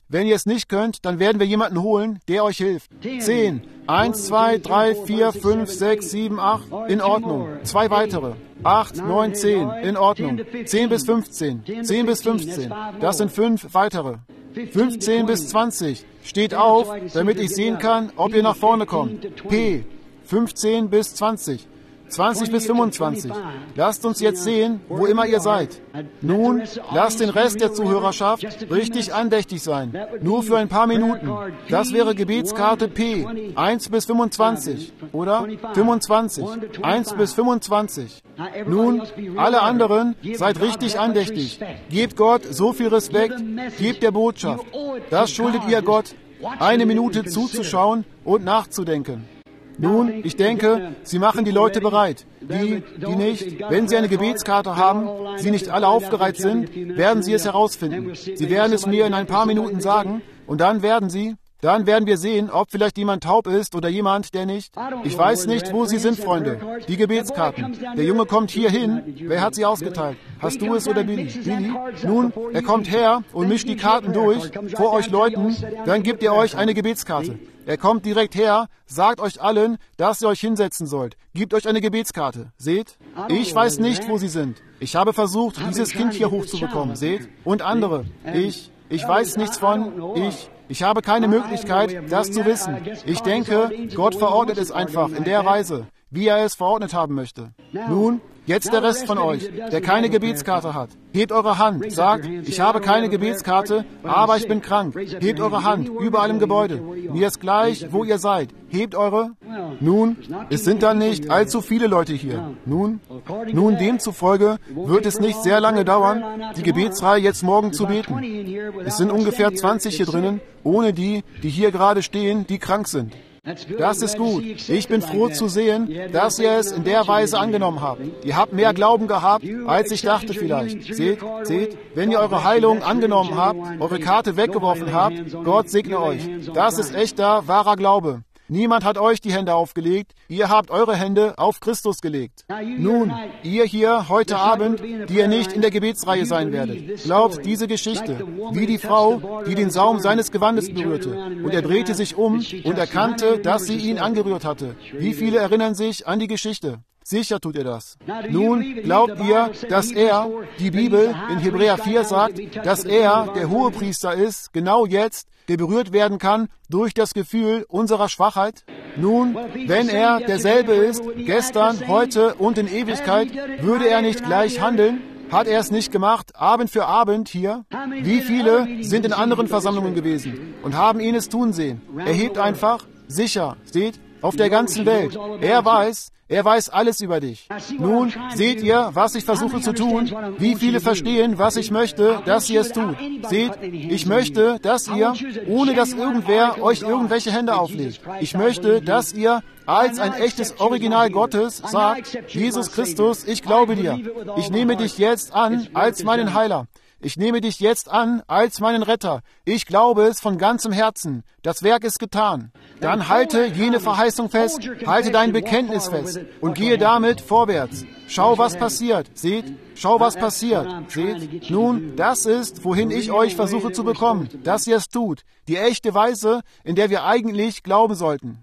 Wenn ihr es nicht könnt, dann werden wir jemanden holen, der euch hilft. Zehn. Eins, zwei, drei, vier, fünf, sechs, sieben, acht. In Ordnung. Zwei weitere. Acht, neun, zehn. In Ordnung. Zehn bis fünfzehn. Zehn bis fünfzehn. Das sind fünf weitere. fünfzehn bis zwanzig. Steht auf, damit ich sehen kann, ob ihr nach vorne kommt. P. fünfzehn bis zwanzig. zwanzig bis fünfundzwanzig. Lasst uns jetzt sehen, wo immer ihr seid. Nun, lasst den Rest der Zuhörerschaft richtig andächtig sein. Nur für ein paar Minuten. Das wäre Gebetskarte P. eins bis fünfundzwanzig. Oder? fünfundzwanzig. eins bis fünfundzwanzig. Nun, alle anderen, seid richtig andächtig. Gebt Gott so viel Respekt. Gebt der Botschaft. Das schuldet ihr Gott, eine Minute zuzuschauen und nachzudenken. Nun, ich denke, Sie machen die Leute bereit. Die, die nicht, wenn sie eine Gebetskarte haben, sie nicht alle aufgereiht sind, werden sie es herausfinden. Sie werden es mir in ein paar Minuten sagen und dann werden sie, dann werden wir sehen, ob vielleicht jemand taub ist oder jemand, der nicht. Ich weiß nicht, wo sie sind, Freunde. Die Gebetskarten. Der Junge kommt hier hin. Wer hat sie ausgeteilt? Hast du es oder Billy? Billy? Nun, er kommt her und mischt die Karten durch vor euch Leuten. Dann gebt ihr euch eine Gebetskarte. Er kommt direkt her, sagt euch allen, dass ihr euch hinsetzen sollt. Gebt euch eine Gebetskarte. Seht? Ich weiß nicht, wo sie sind. Ich habe versucht, dieses Kind hier hochzubekommen. Seht? Und andere. Ich, ich weiß nichts von, ich, ich habe keine Möglichkeit, das zu wissen. Ich denke, Gott verordnet es einfach in der Weise, wie er es verordnet haben möchte. Nun, jetzt der Rest von euch, der keine Gebetskarte hat. Hebt eure Hand, sagt, ich habe keine Gebetskarte, aber ich bin krank. Hebt eure Hand, überall im Gebäude. Mir ist gleich, wo ihr seid. Hebt eure. Nun, es sind dann nicht allzu viele Leute hier. Nun, nun demzufolge wird es nicht sehr lange dauern, die Gebetsreihe jetzt morgen zu beten. Es sind ungefähr zwanzig hier drinnen, ohne die, die hier gerade stehen, die krank sind. Das ist gut. Ich bin froh zu sehen, dass ihr es in der Weise angenommen habt. Ihr habt mehr Glauben gehabt, als ich dachte vielleicht. Seht, seht, wenn ihr eure Heilung angenommen habt, eure Karte weggeworfen habt, Gott segne euch. Das ist echter, wahrer Glaube. Niemand hat euch die Hände aufgelegt, ihr habt eure Hände auf Christus gelegt. Nun, ihr hier heute Abend, die ihr nicht in der Gebetsreihe sein werdet, glaubt diese Geschichte, wie die Frau, die den Saum seines Gewandes berührte. Und er drehte sich um und erkannte, dass sie ihn angerührt hatte. Wie viele erinnern sich an die Geschichte? Sicher tut er das. Nun, glaubt ihr, dass er, die Bibel in Hebräer vier sagt, dass er der Hohepriester ist, genau jetzt, der berührt werden kann durch das Gefühl unserer Schwachheit? Nun, wenn er derselbe ist, gestern, heute und in Ewigkeit, würde er nicht gleich handeln? Hat er es nicht gemacht, Abend für Abend hier? Wie viele sind in anderen Versammlungen gewesen und haben ihn es tun sehen? Er hebt einfach, sicher, seht, auf der ganzen Welt. Er weiß, er weiß alles über dich. Nun, seht ihr, was ich versuche zu tun? Wie viele verstehen, was ich möchte, dass ihr es tut? Seht, ich möchte, dass ihr, ohne dass irgendwer euch irgendwelche Hände auflegt, ich möchte, dass ihr als ein echtes Original Gottes sagt, Jesus Christus, ich glaube dir. Ich nehme dich jetzt an als meinen Heiler. Ich nehme dich jetzt an als meinen Retter. Ich glaube es von ganzem Herzen. Das Werk ist getan. Dann halte jene Verheißung fest, halte dein Bekenntnis fest und gehe damit vorwärts. Schau, was passiert. Seht, schau, was passiert. Seht, nun, das ist, wohin ich euch versuche zu bekommen, dass ihr es tut. Die echte Weise, in der wir eigentlich glauben sollten.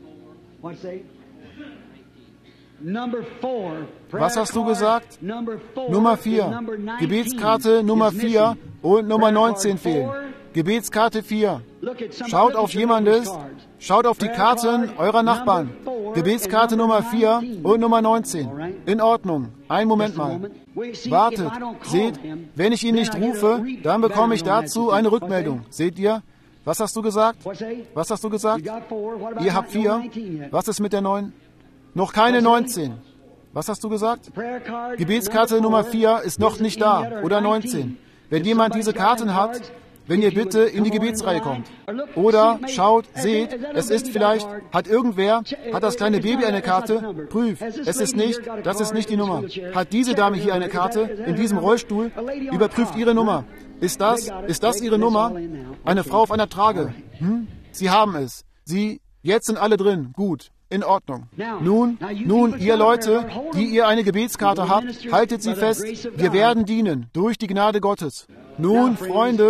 Was hast du gesagt? Nummer vier. Gebetskarte Nummer vier und Nummer neunzehn fehlen. Gebetskarte vier. Schaut auf jemandes, schaut auf die Karten eurer Nachbarn. Gebetskarte Nummer vier und Nummer neunzehn. In Ordnung. Einen Moment mal. Wartet. Seht, wenn ich ihn nicht rufe, dann bekomme ich dazu eine Rückmeldung. Seht ihr? Was hast du gesagt? Was hast du gesagt? Ihr habt vier. Was ist mit der neun? Noch keine neunzehn. Was hast du gesagt? Gebetskarte Nummer vier ist noch nicht da. Oder neunzehn. Wenn jemand diese Karten hat, wenn ihr bitte in die Gebetsreihe kommt. Oder schaut, seht, es ist vielleicht, hat irgendwer, hat das kleine Baby eine Karte? Prüf, es ist nicht, das ist nicht die Nummer. Hat diese Dame hier eine Karte, in diesem Rollstuhl? Überprüft ihre Nummer. Ist das, ist das ihre Nummer? Eine Frau auf einer Trage. Hm? Sie haben es. Sie, jetzt sind alle drin. Gut. In Ordnung. Nun, nun, ihr Leute, die ihr eine Gebetskarte habt, haltet sie fest. Wir werden dienen durch die Gnade Gottes. Nun, Freunde,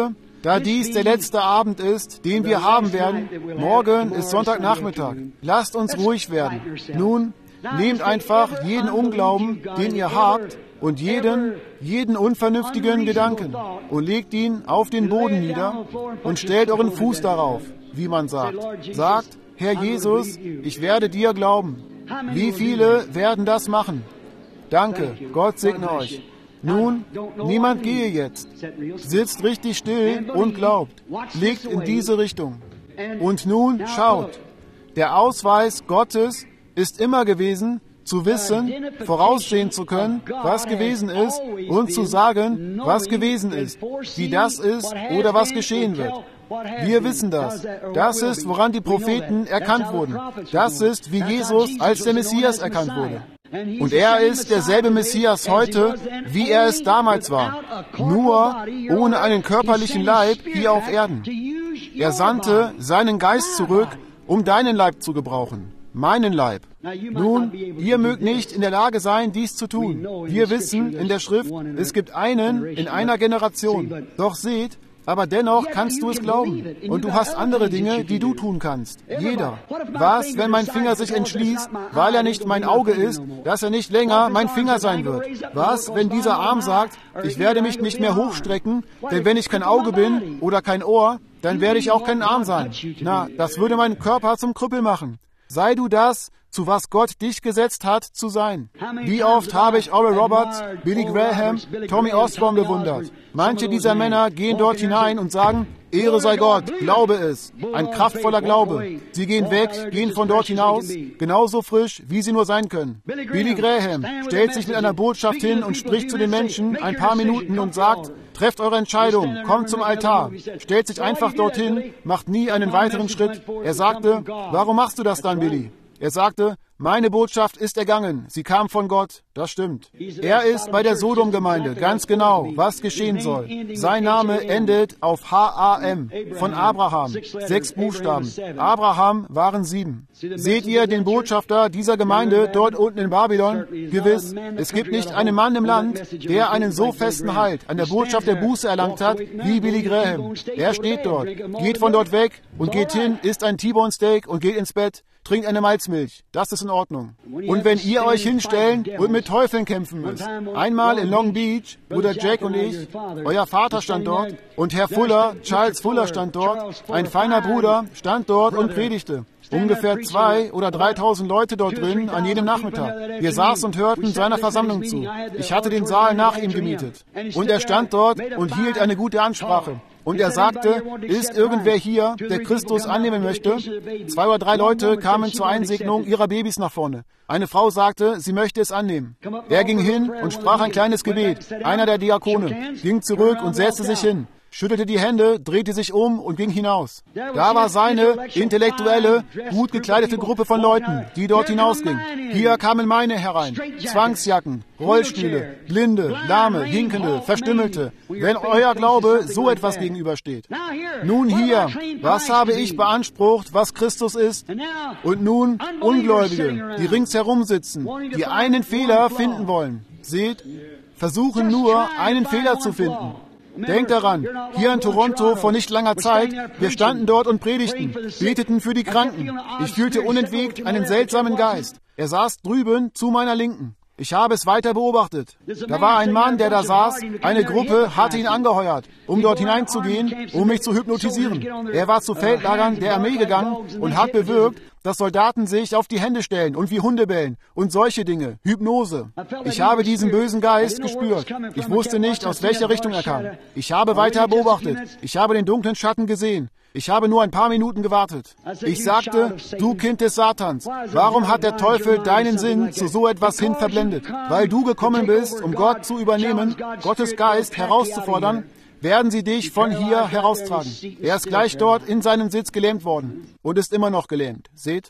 Da dies der letzte Abend ist, den wir haben werden, morgen ist Sonntagnachmittag. Lasst uns ruhig werden. Nun, nehmt einfach jeden Unglauben, den ihr habt, und jeden, jeden unvernünftigen Gedanken und legt ihn auf den Boden nieder und stellt euren Fuß darauf, wie man sagt. Sagt, Herr Jesus, ich werde dir glauben. Wie viele werden das machen? Danke, Gott segne euch. Nun, niemand gehe jetzt. Sitzt richtig still und glaubt. Legt in diese Richtung. Und nun schaut. Der Ausweis Gottes ist immer gewesen, zu wissen, voraussehen zu können, was gewesen ist und zu sagen, was gewesen ist, wie das ist oder was geschehen wird. Wir wissen das. Das ist, woran die Propheten erkannt wurden. Das ist, wie Jesus als der Messias erkannt wurde. Und er ist derselbe Messias heute, wie er es damals war, nur ohne einen körperlichen Leib hier auf Erden. Er sandte seinen Geist zurück, um deinen Leib zu gebrauchen. Meinen Leib. Nun, ihr mögt nicht in der Lage sein, dies zu tun. Wir wissen in der Schrift, es gibt einen in einer Generation. Doch seht, aber dennoch kannst du es glauben. Und du hast andere Dinge, die du tun kannst. Jeder. Was, wenn mein Finger sich entschließt, weil er nicht mein Auge ist, dass er nicht länger mein Finger sein wird? Was, wenn dieser Arm sagt, ich werde mich nicht mehr hochstrecken, denn wenn ich kein Auge bin oder kein Ohr, dann werde ich auch kein Arm sein. Na, das würde meinen Körper zum Krüppel machen. Sei du das, zu was Gott dich gesetzt hat, zu sein. Wie oft habe ich Oral Roberts, Billy Graham, Tommy Osborne bewundert. Manche dieser Männer gehen dort hinein und sagen, Ehre sei Gott, glaube es. Ein kraftvoller Glaube. Sie gehen weg, gehen von dort hinaus, genauso frisch, wie sie nur sein können. Billy Graham stellt sich mit einer Botschaft hin und spricht zu den Menschen ein paar Minuten und sagt, trefft eure Entscheidung, kommt zum Altar, stellt sich einfach dorthin, macht nie einen weiteren Schritt. Er sagte, warum machst du das dann, Billy? Er sagte, meine Botschaft ist ergangen, sie kam von Gott, das stimmt. Er ist bei der Sodom-Gemeinde, ganz genau, was geschehen soll. Sein Name endet auf H A M, von Abraham, sechs Buchstaben. Abraham waren sieben. Seht ihr den Botschafter dieser Gemeinde dort unten in Babylon? Gewiss, es gibt nicht einen Mann im Land, der einen so festen Halt an der Botschaft der Buße erlangt hat, wie Billy Graham. Er steht dort, geht von dort weg und geht hin, isst ein T-Bone Steak und geht ins Bett. Trinkt eine Malzmilch. Das ist in Ordnung. Und wenn ihr euch hinstellen und mit Teufeln kämpfen müsst, einmal in Long Beach, Bruder Jack und ich, euer Vater stand dort und Herr Fuller, Charles Fuller stand dort, ein feiner Bruder stand dort und predigte. Ungefähr zwei oder dreitausend Leute dort drin an jedem Nachmittag. Wir saßen und hörten seiner Versammlung zu. Ich hatte den Saal nach ihm gemietet. Und er stand dort und hielt eine gute Ansprache. Und er sagte, ist irgendwer hier, der Christus annehmen möchte? Zwei oder drei Leute kamen zur Einsegnung ihrer Babys nach vorne. Eine Frau sagte, sie möchte es annehmen. Er ging hin und sprach ein kleines Gebet. Einer der Diakone ging zurück und setzte sich hin, schüttelte die Hände, drehte sich um und ging hinaus. Da war seine intellektuelle, gut gekleidete Gruppe von Leuten, die dort hinausging. Hier kamen meine herein. Zwangsjacken, Rollstühle, Blinde, Lahme, Hinkende, Verstümmelte. Wenn euer Glaube so etwas gegenübersteht. Nun hier, was habe ich beansprucht, was Christus ist? Und nun Ungläubige, die ringsherum sitzen, die einen Fehler finden wollen. Seht, versuchen nur, einen Fehler zu finden. Denkt daran, hier in Toronto vor nicht langer Zeit, wir standen dort und predigten, beteten für die Kranken. Ich fühlte unentwegt einen seltsamen Geist. Er saß drüben zu meiner Linken. Ich habe es weiter beobachtet. Da war ein Mann, der da saß. Eine Gruppe hatte ihn angeheuert, um dort hineinzugehen, um mich zu hypnotisieren. Er war zu Feldlagern der Armee gegangen und hat bewirkt, dass Soldaten sich auf die Hände stellen und wie Hunde bellen und solche Dinge. Hypnose. Ich habe diesen bösen Geist gespürt. Ich wusste nicht, aus welcher Richtung er kam. Ich habe weiter beobachtet. Ich habe den dunklen Schatten gesehen. Ich habe nur ein paar Minuten gewartet. Ich sagte, du Kind des Satans, warum hat der Teufel deinen Sinn zu so etwas hin verblendet? Weil du gekommen bist, um Gott zu übernehmen, Gottes Geist herauszufordern, werden sie dich von hier heraustragen. Er ist gleich dort in seinem Sitz gelähmt worden und ist immer noch gelähmt. Seht?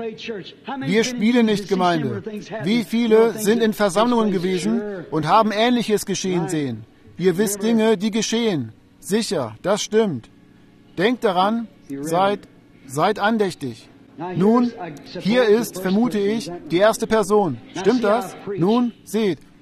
Wir spielen nicht Gemeinde. Wie viele sind in Versammlungen gewesen und haben Ähnliches geschehen sehen? Ihr wisst Dinge, die geschehen. Sicher, das stimmt. Denkt daran, seid, seid andächtig. Nun, hier ist, vermute ich, die erste Person. Stimmt das? Nun, seht,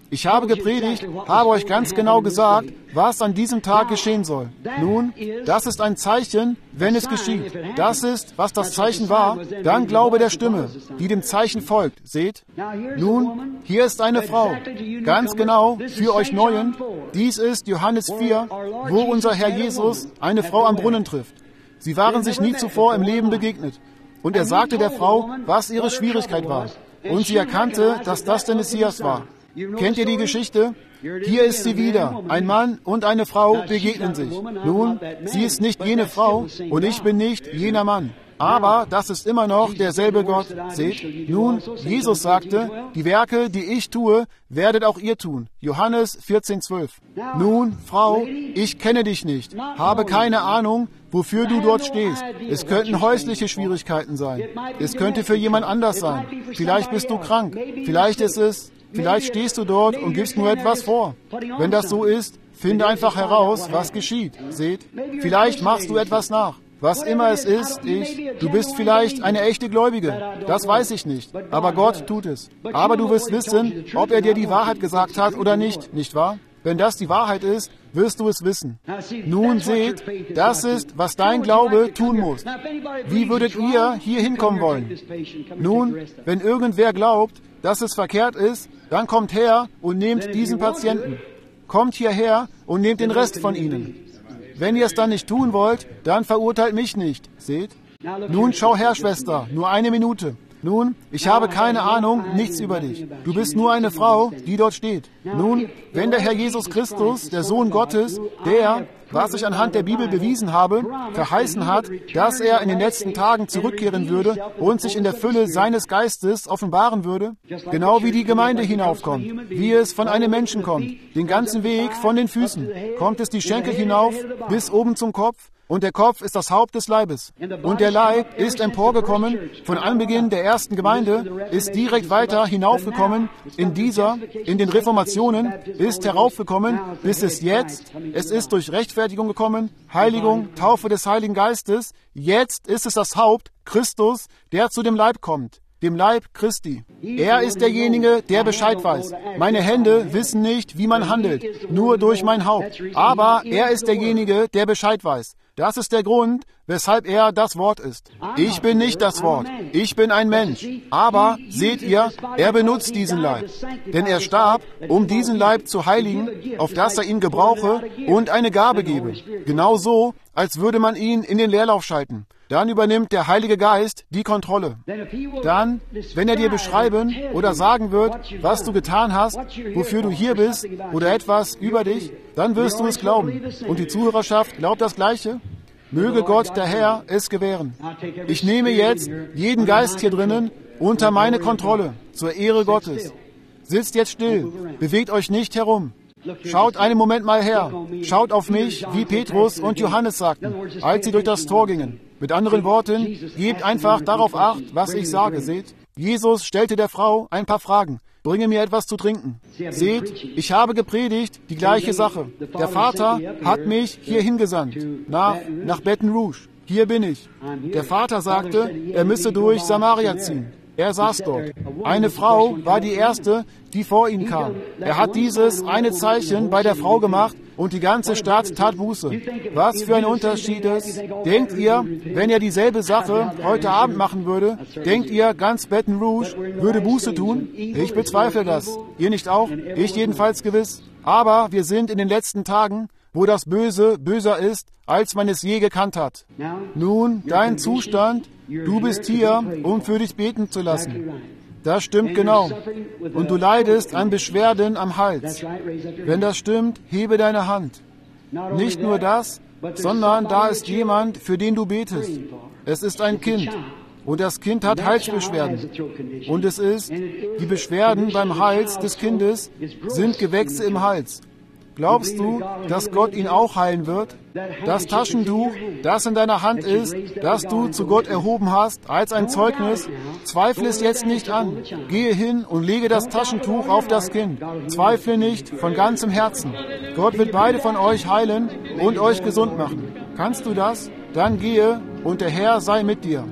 Ich habe gepredigt, habe euch ganz genau gesagt, was an diesem Tag geschehen soll. Nun, das ist ein Zeichen, wenn es geschieht. Das ist, was das Zeichen war, dann Glaube der Stimme, die dem Zeichen folgt. Seht? Nun, hier ist eine Frau, ganz genau für euch Neuen. Dies ist Johannes vier, wo unser Herr Jesus eine Frau am Brunnen trifft. Sie waren sich nie zuvor im Leben begegnet. Und er sagte der Frau, was ihre Schwierigkeit war. Und sie erkannte, dass das der Messias war. Kennt ihr die Geschichte? Hier ist sie wieder. Ein Mann und eine Frau begegnen sich. Nun, sie ist nicht jene Frau und ich bin nicht jener Mann. Aber das ist immer noch derselbe Gott. Seht? Nun, Jesus sagte, die Werke, die ich tue, werdet auch ihr tun. Johannes vierzehn, zwölf. Nun, Frau, ich kenne dich nicht, habe keine Ahnung, wofür du dort stehst. Es könnten häusliche Schwierigkeiten sein. Es könnte für jemand anders sein. Vielleicht bist du krank. Vielleicht ist es, vielleicht stehst du dort und gibst nur etwas vor. Wenn das so ist, finde einfach heraus, was geschieht. Seht? Vielleicht machst du etwas nach. Was immer es ist, ich, du bist vielleicht eine echte Gläubige. Das weiß ich nicht. Aber Gott tut es. Aber du wirst wissen, ob er dir die Wahrheit gesagt hat oder nicht, nicht wahr? Wenn das die Wahrheit ist, wirst du es wissen. Nun seht, das ist, was dein Glaube tun muss. Wie würdet ihr hier hinkommen wollen? Nun, wenn irgendwer glaubt, dass es verkehrt ist, dann kommt her und nehmt diesen Patienten. Kommt hierher und nehmt den Rest von ihnen. Wenn ihr es dann nicht tun wollt, dann verurteilt mich nicht. Seht? Nun schau her, Schwester, nur eine Minute. Nun, ich habe keine Ahnung, nichts über dich. Du bist nur eine Frau, die dort steht. Nun, wenn der Herr Jesus Christus, der Sohn Gottes, der, was ich anhand der Bibel bewiesen habe, verheißen hat, dass er in den letzten Tagen zurückkehren würde und sich in der Fülle seines Geistes offenbaren würde, genau wie die Gemeinde hinaufkommt, wie es von einem Menschen kommt, den ganzen Weg von den Füßen, kommt es die Schenkel hinauf bis oben zum Kopf, und der Kopf ist das Haupt des Leibes. Und der Leib ist emporgekommen, von Anbeginn der ersten Gemeinde, ist direkt weiter hinaufgekommen, in dieser, in den Reformationen, ist heraufgekommen, bis es jetzt, es ist durch Rechtfertigung gekommen, Heiligung, Taufe des Heiligen Geistes, jetzt ist es das Haupt, Christus, der zu dem Leib kommt. Dem Leib Christi. Er ist derjenige, der Bescheid weiß. Meine Hände wissen nicht, wie man handelt, nur durch mein Haupt. Aber er ist derjenige, der Bescheid weiß. Das ist der Grund, weshalb er das Wort ist. Ich bin nicht das Wort. Ich bin ein Mensch. Aber, seht ihr, er benutzt diesen Leib. Denn er starb, um diesen Leib zu heiligen, auf dass er ihn gebrauche und eine Gabe gebe. Genau so, als würde man ihn in den Leerlauf schalten. Dann übernimmt der Heilige Geist die Kontrolle. Dann, wenn er dir beschreiben oder sagen wird, was du getan hast, wofür du hier bist oder etwas über dich, dann wirst du es glauben. Und die Zuhörerschaft glaubt das Gleiche. Möge Gott, der Herr, es gewähren. Ich nehme jetzt jeden Geist hier drinnen unter meine Kontrolle, zur Ehre Gottes. Sitzt jetzt still, bewegt euch nicht herum. Schaut einen Moment mal her. Schaut auf mich, wie Petrus und Johannes sagten, als sie durch das Tor gingen. Mit anderen Worten, gebt einfach darauf acht, was ich sage, seht. Jesus stellte der Frau ein paar Fragen. Bringe mir etwas zu trinken. Seht, ich habe gepredigt, die gleiche Sache. Der Vater hat mich hier hingesandt, nach, nach Baton Rouge. Hier bin ich. Der Vater sagte, er müsse durch Samaria ziehen. Er saß dort. Eine Frau war die erste, die vor ihn kam. Er hat dieses eine Zeichen bei der Frau gemacht und die ganze Stadt tat Buße. Was für ein Unterschied ist. Denkt ihr, wenn er dieselbe Sache heute Abend machen würde, denkt ihr, ganz Baton Rouge würde Buße tun? Ich bezweifle das. Ihr nicht auch? Ich jedenfalls gewiss. Aber wir sind in den letzten Tagen, wo das Böse böser ist, als man es je gekannt hat. Nun, dein Zustand, du bist hier, um für dich beten zu lassen. Das stimmt genau. Und du leidest an Beschwerden am Hals. Wenn das stimmt, hebe deine Hand. Nicht nur das, sondern da ist jemand, für den du betest. Es ist ein Kind. Und das Kind hat Halsbeschwerden. Und es ist, die Beschwerden beim Hals des Kindes sind Gewächse im Hals. Glaubst du, dass Gott ihn auch heilen wird? Das Taschentuch, das in deiner Hand ist, das du zu Gott erhoben hast, als ein Zeugnis, zweifle es jetzt nicht an. Gehe hin und lege das Taschentuch auf das Kind. Zweifle nicht von ganzem Herzen. Gott wird beide von euch heilen und euch gesund machen. Kannst du das? Dann gehe und der Herr sei mit dir.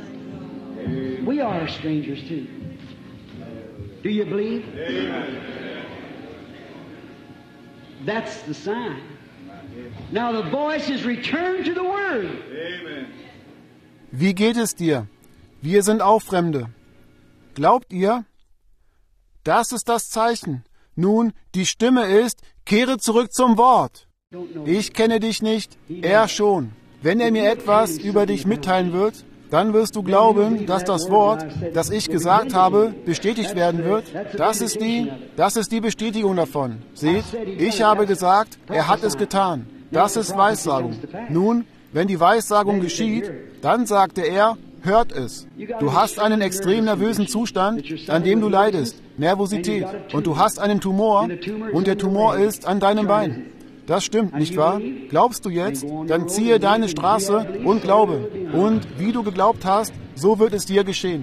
We are strangers too. Do you believe? That's the sign. Now the voice is returned to the Word. Wie geht es dir? Wir sind auch Fremde. Glaubt ihr? Das ist das Zeichen. Nun, die Stimme ist, kehre zurück zum Wort. Ich kenne dich nicht, er schon. Wenn er mir etwas über dich mitteilen wird, dann wirst du glauben, dass das Wort, das ich gesagt habe, bestätigt werden wird. Das ist die, das ist die Bestätigung davon. Seht, ich habe gesagt, er hat es getan. Das ist Weissagung. Nun, wenn die Weissagung geschieht, dann sagte er, hört es. Du hast einen extrem nervösen Zustand, an dem du leidest, Nervosität, und du hast einen Tumor, und der Tumor ist an deinem Bein. Das stimmt, nicht wahr? Glaubst du jetzt? Dann ziehe deine Straße und glaube. Und wie du geglaubt hast, so wird es dir geschehen.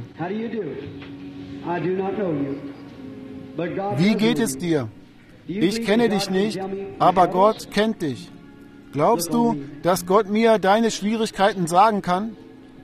Wie geht es dir? Ich kenne dich nicht, aber Gott kennt dich. Glaubst du, dass Gott mir deine Schwierigkeiten sagen kann?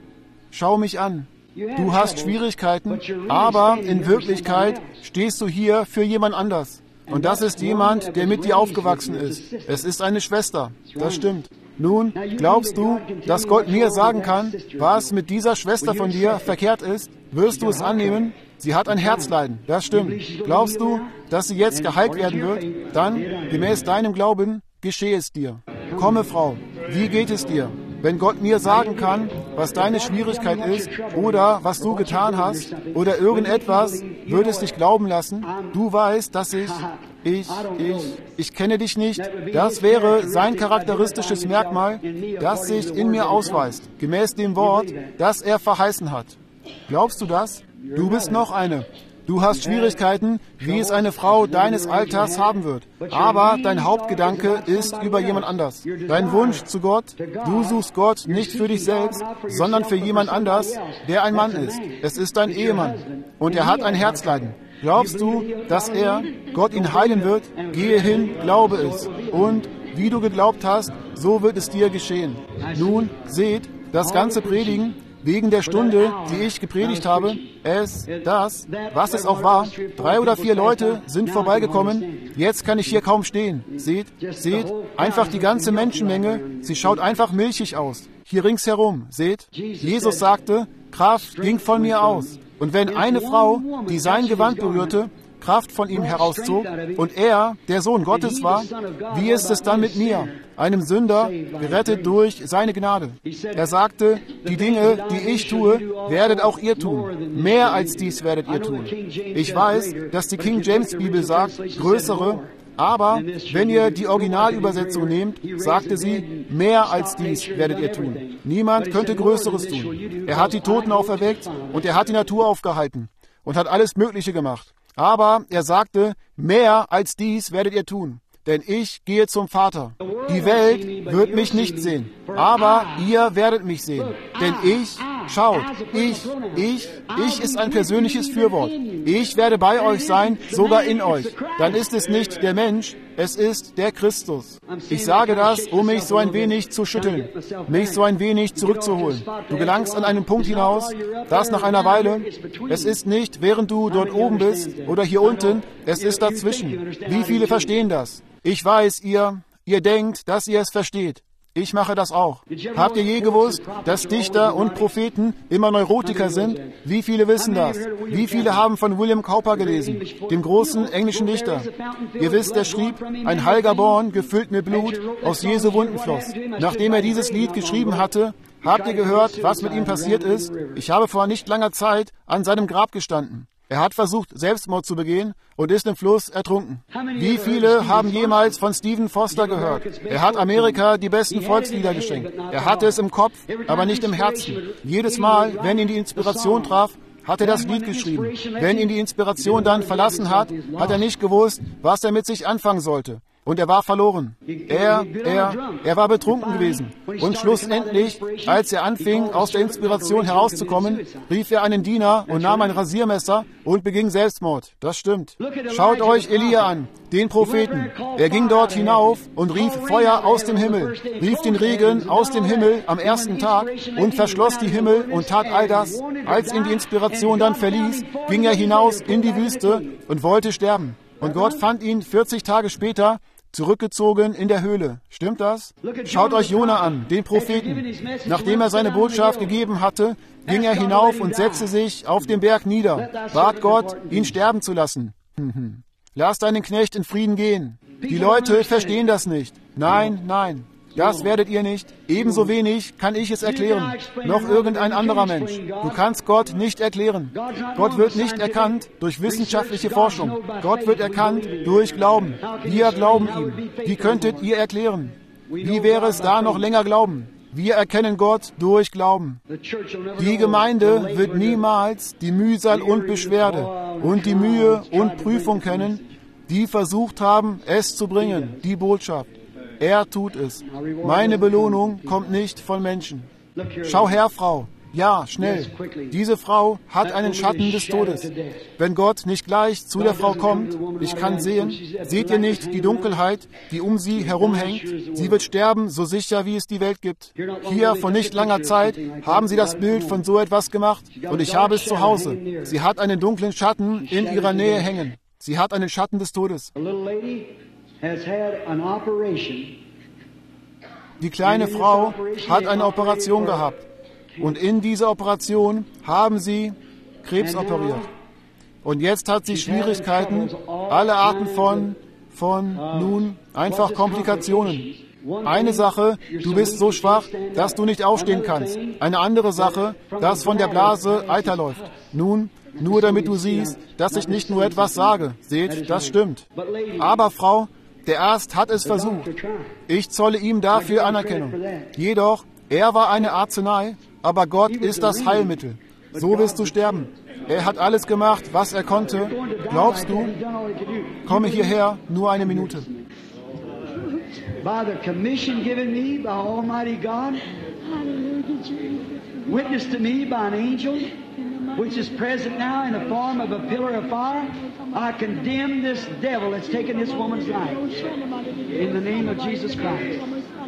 Schau mich an. Du hast Schwierigkeiten, aber in Wirklichkeit stehst du hier für jemand anders. Und das ist jemand, der mit dir aufgewachsen ist. Es ist eine Schwester. Das stimmt. Nun, glaubst du, dass Gott mir sagen kann, was mit dieser Schwester von dir verkehrt ist? Wirst du es annehmen? Sie hat ein Herzleiden. Das stimmt. Glaubst du, dass sie jetzt geheilt werden wird? Dann, gemäß deinem Glauben, geschehe es dir. Komme, Frau. Wie geht es dir? Wenn Gott mir sagen kann, was deine Schwierigkeit ist oder was du getan hast oder irgendetwas, würde es dich glauben lassen. Du weißt, dass ich, ich, ich, ich kenne dich nicht. Das wäre sein charakteristisches Merkmal, das sich in mir ausweist, gemäß dem Wort, das er verheißen hat. Glaubst du das? Du bist noch eine. Du hast Schwierigkeiten, wie es eine Frau deines Alters haben wird. Aber dein Hauptgedanke ist über jemand anders. Dein Wunsch zu Gott, du suchst Gott nicht für dich selbst, sondern für jemand anders, der ein Mann ist. Es ist dein Ehemann. Und er hat ein Herzleiden. Glaubst du, dass er, Gott ihn heilen wird? Gehe hin, glaube es. Und wie du geglaubt hast, so wird es dir geschehen. Nun, seht, das ganze Predigen, wegen der Stunde, die ich gepredigt habe, es, das, was es auch war, drei oder vier Leute sind vorbeigekommen, jetzt kann ich hier kaum stehen. Seht, seht, einfach die ganze Menschenmenge, sie schaut einfach milchig aus. Hier ringsherum, seht, Jesus sagte, Kraft ging von mir aus. Und wenn eine Frau, die sein Gewand berührte, Kraft von ihm herauszog und er, der Sohn Gottes war, wie ist es dann mit mir, einem Sünder, gerettet durch seine Gnade? Er sagte, die Dinge, die ich tue, werdet auch ihr tun. Mehr als dies werdet ihr tun. Ich weiß, dass die King James Bibel sagt, größere, aber wenn ihr die Originalübersetzung nehmt, sagte sie, mehr als dies werdet ihr tun. Niemand könnte Größeres tun. Er hat die Toten auferweckt und er hat die Natur aufgehalten und hat alles Mögliche gemacht. Aber er sagte, mehr als dies werdet ihr tun, denn ich gehe zum Vater. Die Welt wird mich nicht sehen, aber ihr werdet mich sehen. Denn ich, schaut, ich, ich, ich ist ein persönliches Fürwort. Ich werde bei euch sein, sogar in euch. Dann ist es nicht der Mensch, es ist der Christus. Ich sage das, um mich so ein wenig zu schütteln, mich so ein wenig zurückzuholen. Du gelangst an einen Punkt hinaus, dass nach einer Weile, es ist nicht, während du dort oben bist oder hier unten, es ist dazwischen. Wie viele verstehen das? Ich weiß, ihr, ihr denkt, dass ihr es versteht. Ich mache das auch. Habt ihr je gewusst, dass Dichter und Propheten immer Neurotiker sind? Wie viele wissen das? Wie viele haben von William Cowper gelesen, dem großen englischen Dichter? Ihr wisst, er schrieb, ein heiliger Born, gefüllt mit Blut, aus Jesu Wunden floss. Nachdem er dieses Lied geschrieben hatte, habt ihr gehört, was mit ihm passiert ist? Ich habe vor nicht langer Zeit an seinem Grab gestanden. Er hat versucht, Selbstmord zu begehen und ist im Fluss ertrunken. Wie viele haben jemals von Stephen Foster gehört? Er hat Amerika die besten Volkslieder geschenkt. Er hatte es im Kopf, aber nicht im Herzen. Jedes Mal, wenn ihn die Inspiration traf, hat er das Lied geschrieben. Wenn ihn die Inspiration dann verlassen hat, hat er nicht gewusst, was er mit sich anfangen sollte. Und er war verloren. Er, er, er war betrunken gewesen. Und schlussendlich, als er anfing, aus der Inspiration herauszukommen, rief er einen Diener und nahm ein Rasiermesser und beging Selbstmord. Das stimmt. Schaut euch Elia an, den Propheten. Er ging dort hinauf und rief Feuer aus dem Himmel, rief den Regen aus dem Himmel am ersten Tag und verschloss die Himmel und tat all das. Als ihn die Inspiration dann verließ, ging er hinaus in die Wüste und wollte sterben. Und Gott fand ihn vierzig Tage später zurückgezogen in der Höhle. Stimmt das? Schaut euch Jona an, den Propheten. Nachdem er seine Botschaft gegeben hatte, ging er hinauf und setzte sich auf den Berg nieder, bat Gott, ihn sterben zu lassen. Lass deinen Knecht in Frieden gehen. Die Leute verstehen das nicht. Nein, nein. Das werdet ihr nicht. Ebenso wenig kann ich es erklären. Noch irgendein anderer Mensch. Du kannst Gott nicht erklären. Gott wird nicht erkannt durch wissenschaftliche Forschung. Gott wird erkannt durch Glauben. Wir glauben ihm. Wie könntet ihr erklären? Wie wäre es da noch länger glauben? Wir erkennen Gott durch Glauben. Die Gemeinde wird niemals die Mühsal und Beschwerde und die Mühe und Prüfung kennen, die versucht haben, es zu bringen, die Botschaft. Er tut es. Meine Belohnung kommt nicht von Menschen. Schau her, Frau. Ja, schnell. Diese Frau hat einen Schatten des Todes. Wenn Gott nicht gleich zu der Frau kommt, ich kann sehen, seht ihr nicht die Dunkelheit, die um sie herumhängt? Sie wird sterben, so sicher wie es die Welt gibt. Hier, vor nicht langer Zeit, haben sie das Bild von so etwas gemacht und ich habe es zu Hause. Sie hat einen dunklen Schatten in ihrer Nähe hängen. Sie hat einen Schatten des Todes. Die kleine Frau hat eine Operation gehabt. Und in dieser Operation haben sie Krebs operiert. Und jetzt hat sie Schwierigkeiten, alle Arten von, von, nun, einfach Komplikationen. Eine Sache, du bist so schwach, dass du nicht aufstehen kannst. Eine andere Sache, dass von der Blase Eiter läuft. Nun, nur damit du siehst, dass ich nicht nur etwas sage. Seht, das stimmt. Aber Frau, der Arzt hat es versucht. Ich zolle ihm dafür Anerkennung. Jedoch, er war eine Arznei, aber Gott ist das Heilmittel. So wirst du sterben. Er hat alles gemacht, was er konnte. Glaubst du? Komme hierher, nur eine Minute. By the commission given me by Almighty God, witnessed to me by an angel, which is present now in the form of a pillar of fire, I condemn this devil that's taken this woman's life. In the name of Jesus Christ.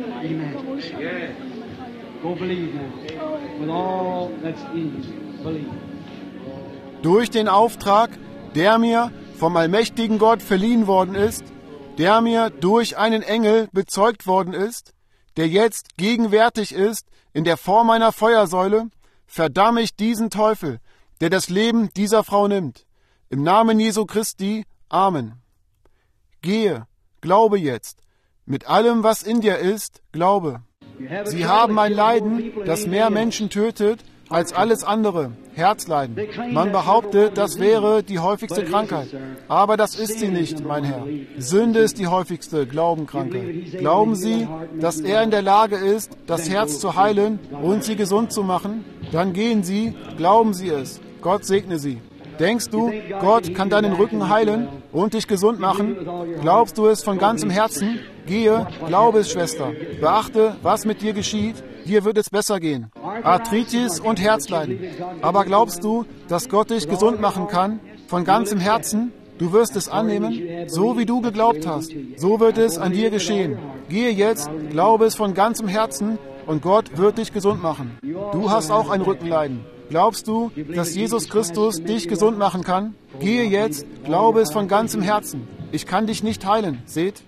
Amen. Go believe now. With all that's in you. Believe. Durch den Auftrag, der mir vom allmächtigen Gott verliehen worden ist, der mir durch einen Engel bezeugt worden ist, der jetzt gegenwärtig ist in der Form einer Feuersäule, verdamme ich diesen Teufel, der das Leben dieser Frau nimmt. Im Namen Jesu Christi. Amen. Gehe, glaube jetzt. Mit allem, was in dir ist, glaube. Sie haben ein Leiden, das mehr Menschen tötet als alles andere. Herzleiden. Man behauptet, das wäre die häufigste Krankheit. Aber das ist sie nicht, mein Herr. Sünde ist die häufigste Glaubenkrankheit. Glauben Sie, dass er in der Lage ist, das Herz zu heilen und Sie gesund zu machen? Dann gehen Sie, glauben Sie es. Gott segne Sie. Denkst du, Gott kann deinen Rücken heilen und dich gesund machen? Glaubst du es von ganzem Herzen? Gehe, glaube es, Schwester. Beachte, was mit dir geschieht. Dir wird es besser gehen. Arthritis und Herzleiden. Aber glaubst du, dass Gott dich gesund machen kann? Von ganzem Herzen? Du wirst es annehmen, so wie du geglaubt hast. So wird es an dir geschehen. Gehe jetzt, glaube es von ganzem Herzen und Gott wird dich gesund machen. Du hast auch ein Rückenleiden. Glaubst du, dass Jesus Christus dich gesund machen kann? Gehe jetzt, glaube es von ganzem Herzen. Ich kann dich nicht heilen, seht.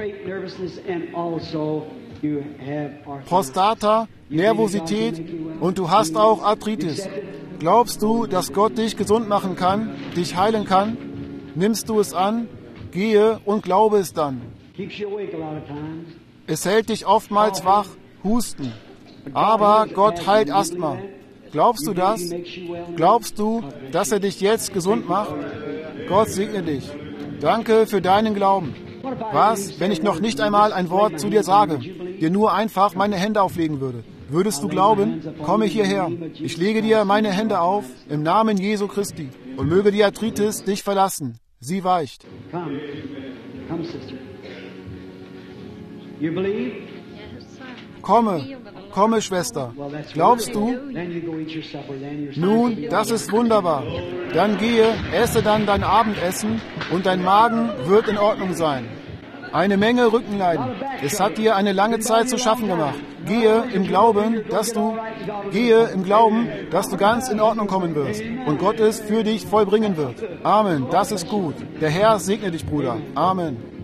Prostata, Nervosität und du hast auch Arthritis. Glaubst du, dass Gott dich gesund machen kann, dich heilen kann? Nimmst du es an? Gehe und glaube es dann. Es hält dich oftmals wach, Husten. Aber Gott heilt Asthma. Glaubst du das? Glaubst du, dass er dich jetzt gesund macht? Gott segne dich. Danke für deinen Glauben. Was, wenn ich noch nicht einmal ein Wort zu dir sage, dir nur einfach meine Hände auflegen würde? Würdest du glauben? Komme hierher. Ich lege dir meine Hände auf im Namen Jesu Christi und möge die Arthritis dich verlassen. Sie weicht. Come. Come, sister. You believe? Komme, komme, Schwester. Glaubst du? Nun, das ist wunderbar. Dann gehe, esse dann dein Abendessen und dein Magen wird in Ordnung sein. Eine Menge Rückenleiden. Es hat dir eine lange Zeit zu schaffen gemacht. Gehe im Glauben, dass du, gehe im Glauben, dass du ganz in Ordnung kommen wirst und Gott es für dich vollbringen wird. Amen. Das ist gut. Der Herr segne dich, Bruder. Amen.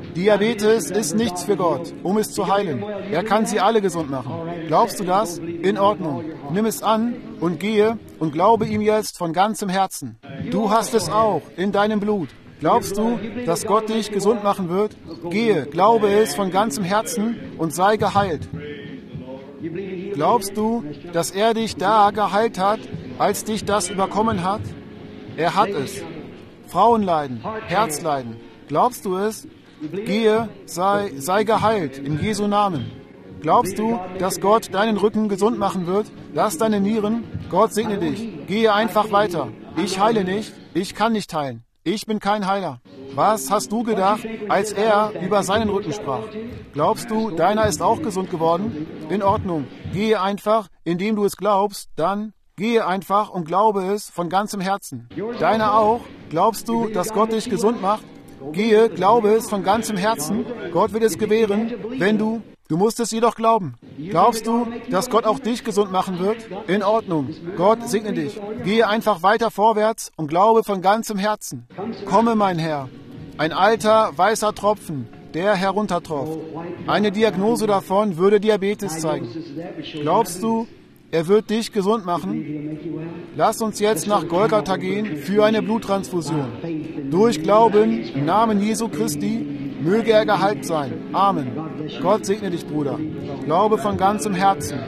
Diabetes ist nichts für Gott, um es zu heilen. Er kann sie alle gesund machen. Glaubst du das? In Ordnung. Nimm es an und gehe und glaube ihm jetzt von ganzem Herzen. Du hast es auch in deinem Blut. Glaubst du, dass Gott dich gesund machen wird? Gehe, glaube es von ganzem Herzen und sei geheilt. Glaubst du, dass er dich da geheilt hat, als dich das überkommen hat? Er hat es. Frauenleiden, Herzleiden. Glaubst du es? Gehe, sei, sei geheilt, in Jesu Namen. Glaubst du, dass Gott deinen Rücken gesund machen wird? Lass deine Nieren. Gott segne dich. Gehe einfach weiter. Ich heile nicht. Ich kann nicht heilen. Ich bin kein Heiler. Was hast du gedacht, als er über seinen Rücken sprach? Glaubst du, deiner ist auch gesund geworden? In Ordnung. Gehe einfach, indem du es glaubst, dann gehe einfach und glaube es von ganzem Herzen. Deiner auch? Glaubst du, dass Gott dich gesund macht? Gehe, glaube es von ganzem Herzen. Gott wird es gewähren, wenn du... Du musst es jedoch glauben. Glaubst du, dass Gott auch dich gesund machen wird? In Ordnung. Gott segne dich. Gehe einfach weiter vorwärts und glaube von ganzem Herzen. Komme, mein Herr. Ein alter, weißer Tropfen, der heruntertropft. Eine Diagnose davon würde Diabetes zeigen. Glaubst du, er wird dich gesund machen? Lass uns jetzt nach Golgatha gehen für eine Bluttransfusion. Durch Glauben im Namen Jesu Christi möge er geheilt sein. Amen. Gott segne dich, Bruder. Glaube von ganzem Herzen.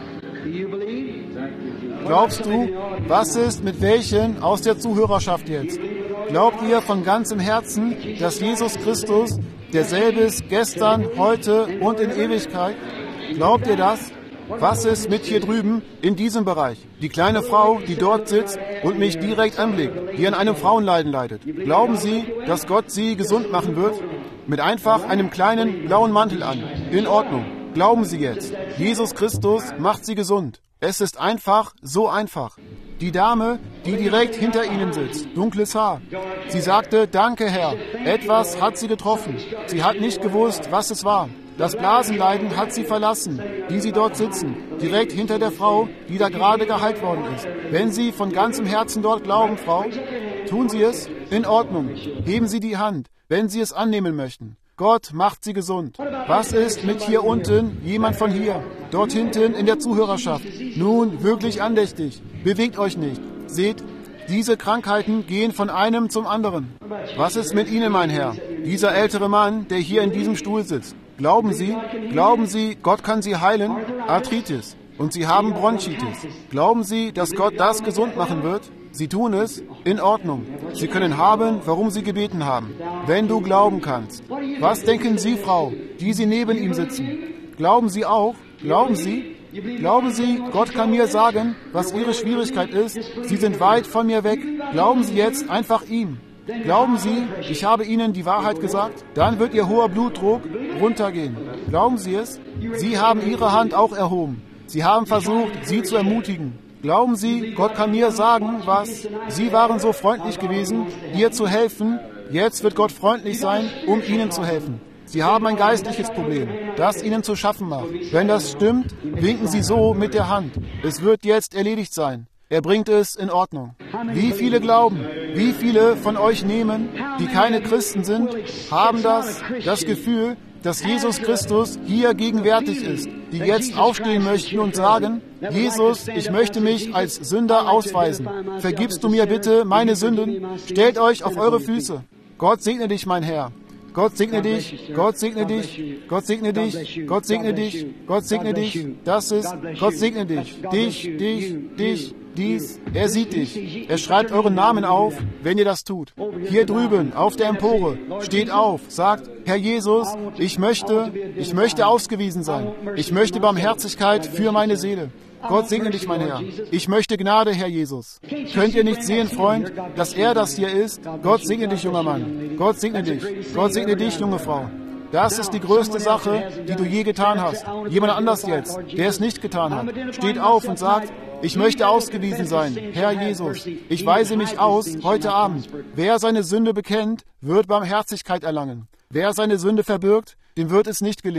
Glaubst du, was ist mit welchen aus der Zuhörerschaft jetzt? Glaubt ihr von ganzem Herzen, dass Jesus Christus derselbe ist gestern, heute und in Ewigkeit? Glaubt ihr das? Was ist mit hier drüben in diesem Bereich? Die kleine Frau, die dort sitzt und mich direkt anblickt, die an einem Frauenleiden leidet. Glauben Sie, dass Gott sie gesund machen wird? Mit einfach einem kleinen blauen Mantel an. In Ordnung. Glauben Sie jetzt. Jesus Christus macht sie gesund. Es ist einfach, so einfach. Die Dame, die direkt hinter Ihnen sitzt, dunkles Haar. Sie sagte, danke Herr, etwas hat sie getroffen. Sie hat nicht gewusst, was es war. Das Blasenleiden hat sie verlassen, die Sie dort sitzen, direkt hinter der Frau, die da gerade geheilt worden ist. Wenn Sie von ganzem Herzen dort glauben, Frau, tun Sie es? In Ordnung. Heben Sie die Hand, wenn Sie es annehmen möchten. Gott macht sie gesund. Was ist mit hier unten, jemand von hier, dort hinten in der Zuhörerschaft? Nun, wirklich andächtig. Bewegt euch nicht. Seht, diese Krankheiten gehen von einem zum anderen. Was ist mit Ihnen, mein Herr? Dieser ältere Mann, der hier in diesem Stuhl sitzt. Glauben Sie, glauben Sie, Gott kann Sie heilen? Arthritis. Und Sie haben Bronchitis. Glauben Sie, dass Gott das gesund machen wird? Sie tun es? In Ordnung. Sie können haben, warum Sie gebeten haben. Wenn du glauben kannst. Was denken Sie, Frau, die Sie neben ihm sitzen? Glauben Sie auch? Glauben Sie? Glauben Sie, Gott kann mir sagen, was Ihre Schwierigkeit ist? Sie sind weit von mir weg. Glauben Sie jetzt einfach ihm. Glauben Sie, ich habe Ihnen die Wahrheit gesagt? Dann wird Ihr hoher Blutdruck runtergehen. Glauben Sie es? Sie haben Ihre Hand auch erhoben. Sie haben versucht, Sie zu ermutigen. Glauben Sie, Gott kann mir sagen, was? Sie waren so freundlich gewesen, dir zu helfen. Jetzt wird Gott freundlich sein, um Ihnen zu helfen. Sie haben ein geistliches Problem, das Ihnen zu schaffen macht. Wenn das stimmt, winken Sie so mit der Hand. Es wird jetzt erledigt sein. Er bringt es in Ordnung. Wie viele glauben, wie viele von euch nehmen, die keine Christen sind, haben das, das Gefühl, dass Jesus Christus hier gegenwärtig ist, die jetzt aufstehen möchten und sagen, Jesus, ich möchte mich als Sünder ausweisen. Vergibst du mir bitte meine Sünden? Stellt euch auf eure Füße. Gott segne dich, mein Herr. Gott segne dich, Gott segne dich, Gott segne dich, Gott segne dich, Gott segne dich. Das ist, Gott segne dich, dich, dich, dich, dies. Er sieht dich. Er schreibt euren Namen auf, wenn ihr das tut. Hier drüben, auf der Empore, steht auf, sagt, Herr Jesus, ich möchte, ich möchte ausgewiesen sein. Ich möchte Barmherzigkeit für meine Seele. Gott segne dich, mein Herr. Ich möchte Gnade, Herr Jesus. Könnt ihr nicht sehen, Freund, dass er das hier ist? Gott segne dich, junger Mann. Gott segne dich. Gott segne dich, junge Frau. Das ist die größte Sache, die du je getan hast. Jemand anders jetzt, der es nicht getan hat, steht auf und sagt, ich möchte ausgewiesen sein, Herr Jesus. Ich weise mich aus heute Abend. Wer seine Sünde bekennt, wird Barmherzigkeit erlangen. Wer seine Sünde verbirgt, dem wird es nicht gelingen.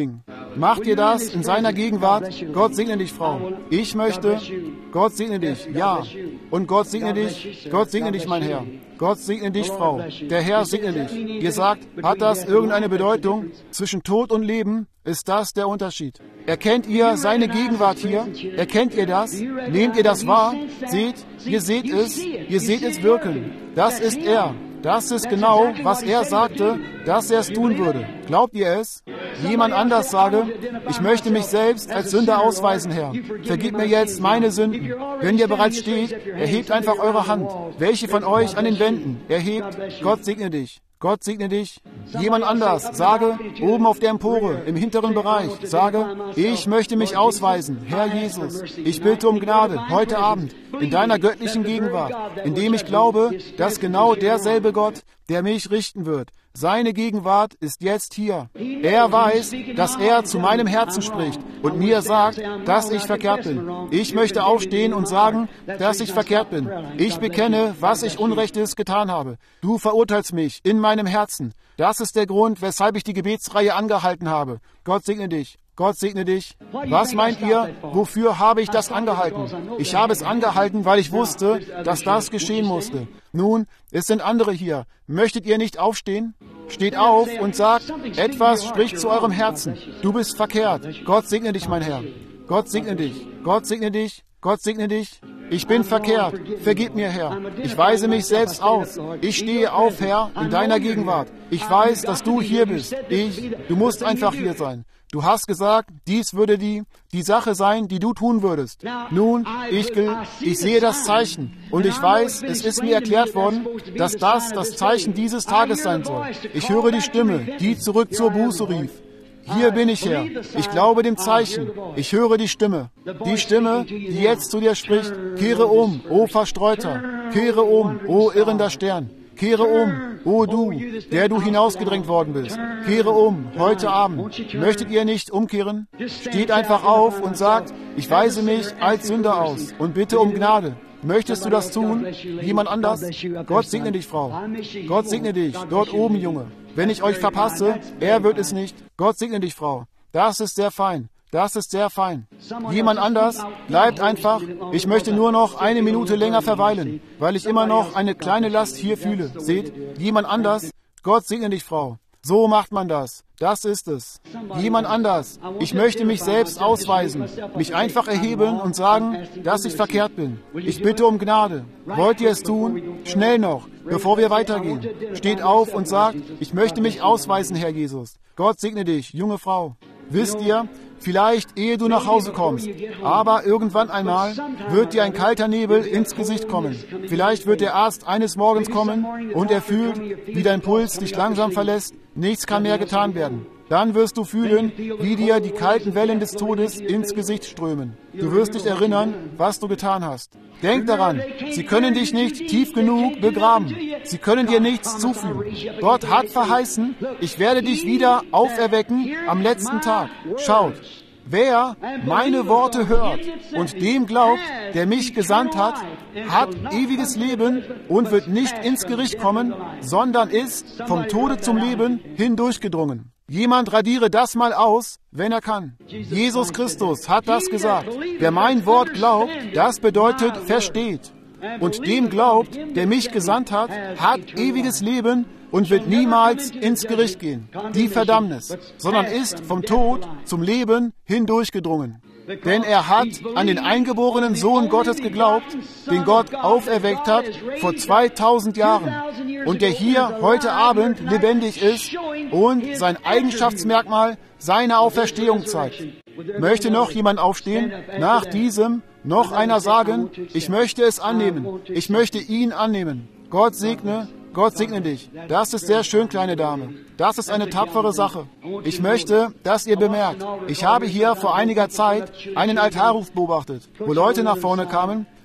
Macht ihr das in seiner Gegenwart? Gott segne dich, Frau. Ich möchte, Gott segne dich, ja. Und Gott segne dich, Gott segne dich, mein Herr. Gott segne dich, Frau. Der Herr segne dich. Ihr sagt, hat das irgendeine Bedeutung? Zwischen Tod und Leben ist das der Unterschied. Erkennt ihr seine Gegenwart hier? Erkennt ihr das? Nehmt ihr das wahr? Seht, ihr seht es, ihr seht es wirken. Das ist er. Das ist genau, was er sagte, dass er es tun würde. Glaubt ihr es? Jemand anders sage, ich möchte mich selbst als Sünder ausweisen, Herr. Vergib mir jetzt meine Sünden. Wenn ihr bereits steht, erhebt einfach eure Hand. Welche von euch an den Wänden? Erhebt, Gott segne dich. Gott segne dich. Jemand anders, sage, oben auf der Empore, im hinteren Bereich, sage, ich möchte mich ausweisen, Herr Jesus, ich bitte um Gnade, heute Abend, in deiner göttlichen Gegenwart, indem ich glaube, dass genau derselbe Gott, der mich richten wird, seine Gegenwart ist jetzt hier. Er weiß, dass er zu meinem Herzen spricht und mir sagt, dass ich verkehrt bin. Ich möchte aufstehen und sagen, dass ich verkehrt bin. Ich bekenne, was ich Unrechtes getan habe. Du verurteilst mich in meinem Herzen. Das ist der Grund, weshalb ich die Gebetsreihe angehalten habe. Gott segne dich. Gott segne dich. Was meint ihr, wofür habe ich das angehalten? Ich habe es angehalten, weil ich wusste, dass das geschehen musste. Nun, es sind andere hier. Möchtet ihr nicht aufstehen? Steht auf und sagt, etwas spricht zu eurem Herzen. Du bist verkehrt. Gott segne dich, mein Herr. Gott segne dich. Gott segne dich. Gott segne dich. Ich bin verkehrt. Vergib mir, Herr. Ich weise mich selbst aus. Ich stehe auf, Herr, in deiner Gegenwart. Ich weiß, dass du hier bist. Ich, du musst einfach hier sein. Du hast gesagt, dies würde die, die Sache sein, die du tun würdest. Nun, ich, ich sehe das Zeichen und ich weiß, es ist mir erklärt worden, dass das das Zeichen dieses Tages sein soll. Ich höre die Stimme, die zurück zur Buße rief. Hier bin ich, Herr. Ich glaube dem Zeichen. Ich höre die Stimme. Die Stimme, die jetzt zu dir spricht. Kehre um, o Verstreuter. Kehre um, o irrender Stern. Kehre um, o du, der du hinausgedrängt worden bist. Kehre um, heute Abend. Möchtet ihr nicht umkehren? Steht einfach auf und sagt, ich weise mich als Sünder aus und bitte um Gnade. Möchtest du das tun? Jemand anders? Gott segne dich, Frau. Gott segne dich, dort oben, Junge. Wenn ich euch verpasse, er wird es nicht. Gott segne dich, Frau. Das ist sehr fein. Das ist sehr fein. Jemand anders? Bleibt einfach. Ich möchte nur noch eine Minute länger verweilen, weil ich immer noch eine kleine Last hier fühle. Seht? Jemand anders? Gott segne dich, Frau. So macht man das. Das ist es. Jemand anders. Ich möchte mich selbst ausweisen, mich einfach erheben und sagen, dass ich verkehrt bin. Ich bitte um Gnade. Wollt ihr es tun? Schnell noch, bevor wir weitergehen. Steht auf und sagt, ich möchte mich ausweisen, Herr Jesus. Gott segne dich, junge Frau. Wisst ihr, vielleicht ehe du nach Hause kommst, aber irgendwann einmal wird dir ein kalter Nebel ins Gesicht kommen. Vielleicht wird der Arzt eines Morgens kommen und er fühlt, wie dein Puls dich langsam verlässt. Nichts kann mehr getan werden. Dann wirst du fühlen, wie dir die kalten Wellen des Todes ins Gesicht strömen. Du wirst dich erinnern, was du getan hast. Denk daran, sie können dich nicht tief genug begraben. Sie können dir nichts zufügen. Gott hat verheißen, ich werde dich wieder auferwecken am letzten Tag. Schaut, wer meine Worte hört und dem glaubt, der mich gesandt hat, hat ewiges Leben und wird nicht ins Gericht kommen, sondern ist vom Tode zum Leben hindurchgedrungen. Jemand radiere das mal aus, wenn er kann. Jesus Christus hat das gesagt. Wer mein Wort glaubt, das bedeutet versteht. Und dem glaubt, der mich gesandt hat, hat ewiges Leben und wird niemals ins Gericht gehen, die Verdammnis, sondern ist vom Tod zum Leben hindurchgedrungen. Denn er hat an den eingeborenen Sohn Gottes geglaubt, den Gott auferweckt hat vor zweitausend Jahren und der hier heute Abend lebendig ist und sein Eigenschaftsmerkmal seine Auferstehung zeigt. Möchte noch jemand aufstehen? Nach diesem noch einer sagen, ich möchte es annehmen, ich möchte ihn annehmen. Gott segne, Gott segne dich. Das ist sehr schön, kleine Dame. Das ist eine tapfere Sache. Ich möchte, dass ihr bemerkt, ich habe hier vor einiger Zeit einen Altarruf beobachtet, wo Leute nach vorne kamen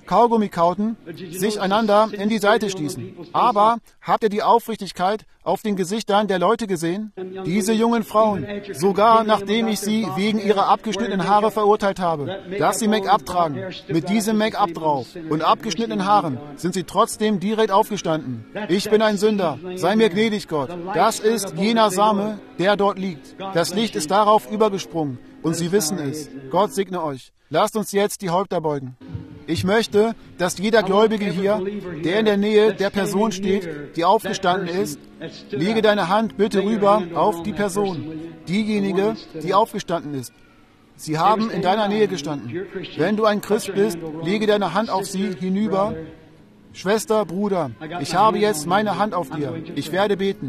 Kaugummi kauten, sich einander in die Seite stießen. Aber habt ihr die Aufrichtigkeit auf den Gesichtern der Leute gesehen? Diese jungen Frauen, sogar nachdem ich sie wegen ihrer abgeschnittenen Haare verurteilt habe, dass sie Make-up tragen, mit diesem Make-up drauf und abgeschnittenen Haaren, sind sie trotzdem direkt aufgestanden. Ich bin ein Sünder, sei mir gnädig, Gott. Das ist jener Same, der dort liegt. Das Licht ist darauf übergesprungen und sie wissen es. Gott segne euch. Lasst uns jetzt die Häupter beugen. Ich möchte, dass jeder Gläubige hier, der in der Nähe der Person steht, die aufgestanden ist, lege deine Hand bitte rüber auf die Person, diejenige, die aufgestanden ist. Sie haben in deiner Nähe gestanden. Wenn du ein Christ bist, lege deine Hand auf sie hinüber. Schwester, Bruder, ich habe jetzt meine Hand auf dir. Ich werde beten.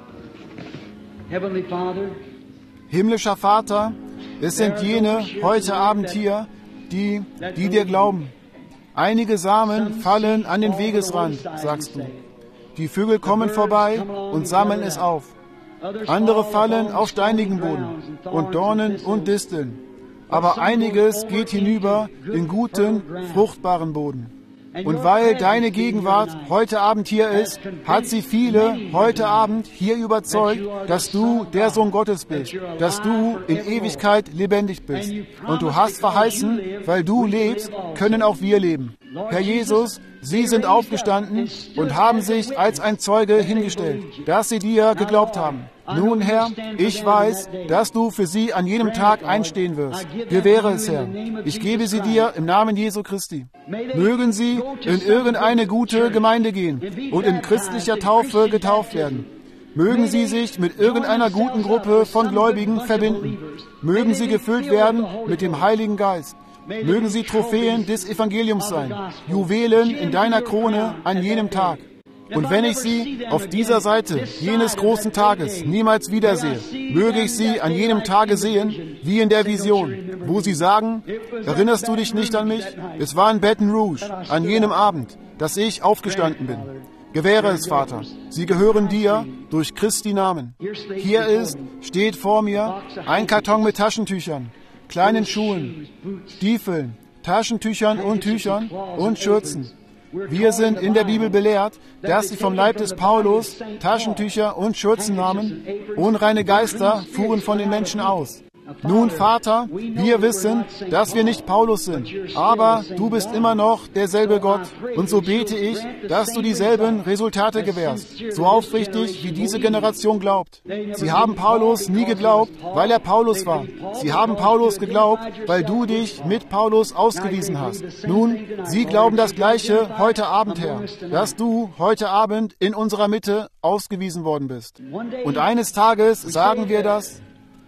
Himmlischer Vater, es sind jene heute Abend hier, die, die dir glauben. Einige Samen fallen an den Wegesrand, sagst du. Die Vögel kommen vorbei und sammeln es auf. Andere fallen auf steinigen Boden und Dornen und Disteln. Aber einiges geht hinüber in guten, fruchtbaren Boden. Und weil deine Gegenwart heute Abend hier ist, hat sie viele heute Abend hier überzeugt, dass du der Sohn Gottes bist, dass du in Ewigkeit lebendig bist. Und du hast verheißen, weil du lebst, können auch wir leben. Herr Jesus, sie sind aufgestanden und haben sich als ein Zeuge hingestellt, dass sie dir geglaubt haben. Nun, Herr, ich weiß, dass du für sie an jedem Tag einstehen wirst. Gewähre es, Herr. Ich gebe sie dir im Namen Jesu Christi. Mögen sie in irgendeine gute Gemeinde gehen und in christlicher Taufe getauft werden. Mögen sie sich mit irgendeiner guten Gruppe von Gläubigen verbinden. Mögen sie gefüllt werden mit dem Heiligen Geist. Mögen sie Trophäen des Evangeliums sein, Juwelen in deiner Krone an jedem Tag. Und wenn ich sie auf dieser Seite jenes großen Tages niemals wiedersehe, möge ich sie an jenem Tage sehen, wie in der Vision, wo sie sagen, erinnerst du dich nicht an mich? Es war in Baton Rouge, an jenem Abend, dass ich aufgestanden bin. Gewähre es, Vater. Sie gehören dir durch Christi Namen. Hier ist, steht vor mir, ein Karton mit Taschentüchern, kleinen Schuhen, Stiefeln, Taschentüchern und Tüchern und Schürzen. Wir sind in der Bibel belehrt, dass sie vom Leib des Paulus Taschentücher und Schürzen nahmen. Unreine Geister fuhren von den Menschen aus. Nun, Vater, wir wissen, dass wir nicht Paulus sind, aber du bist immer noch derselbe Gott. Und so bete ich, dass du dieselben Resultate gewährst, so aufrichtig, wie diese Generation glaubt. Sie haben Paulus nie geglaubt, weil er Paulus war. Sie haben Paulus geglaubt, weil du dich mit Paulus ausgewiesen hast. Nun, sie glauben das Gleiche heute Abend, Herr, dass du heute Abend in unserer Mitte ausgewiesen worden bist. Und eines Tages sagen wir das.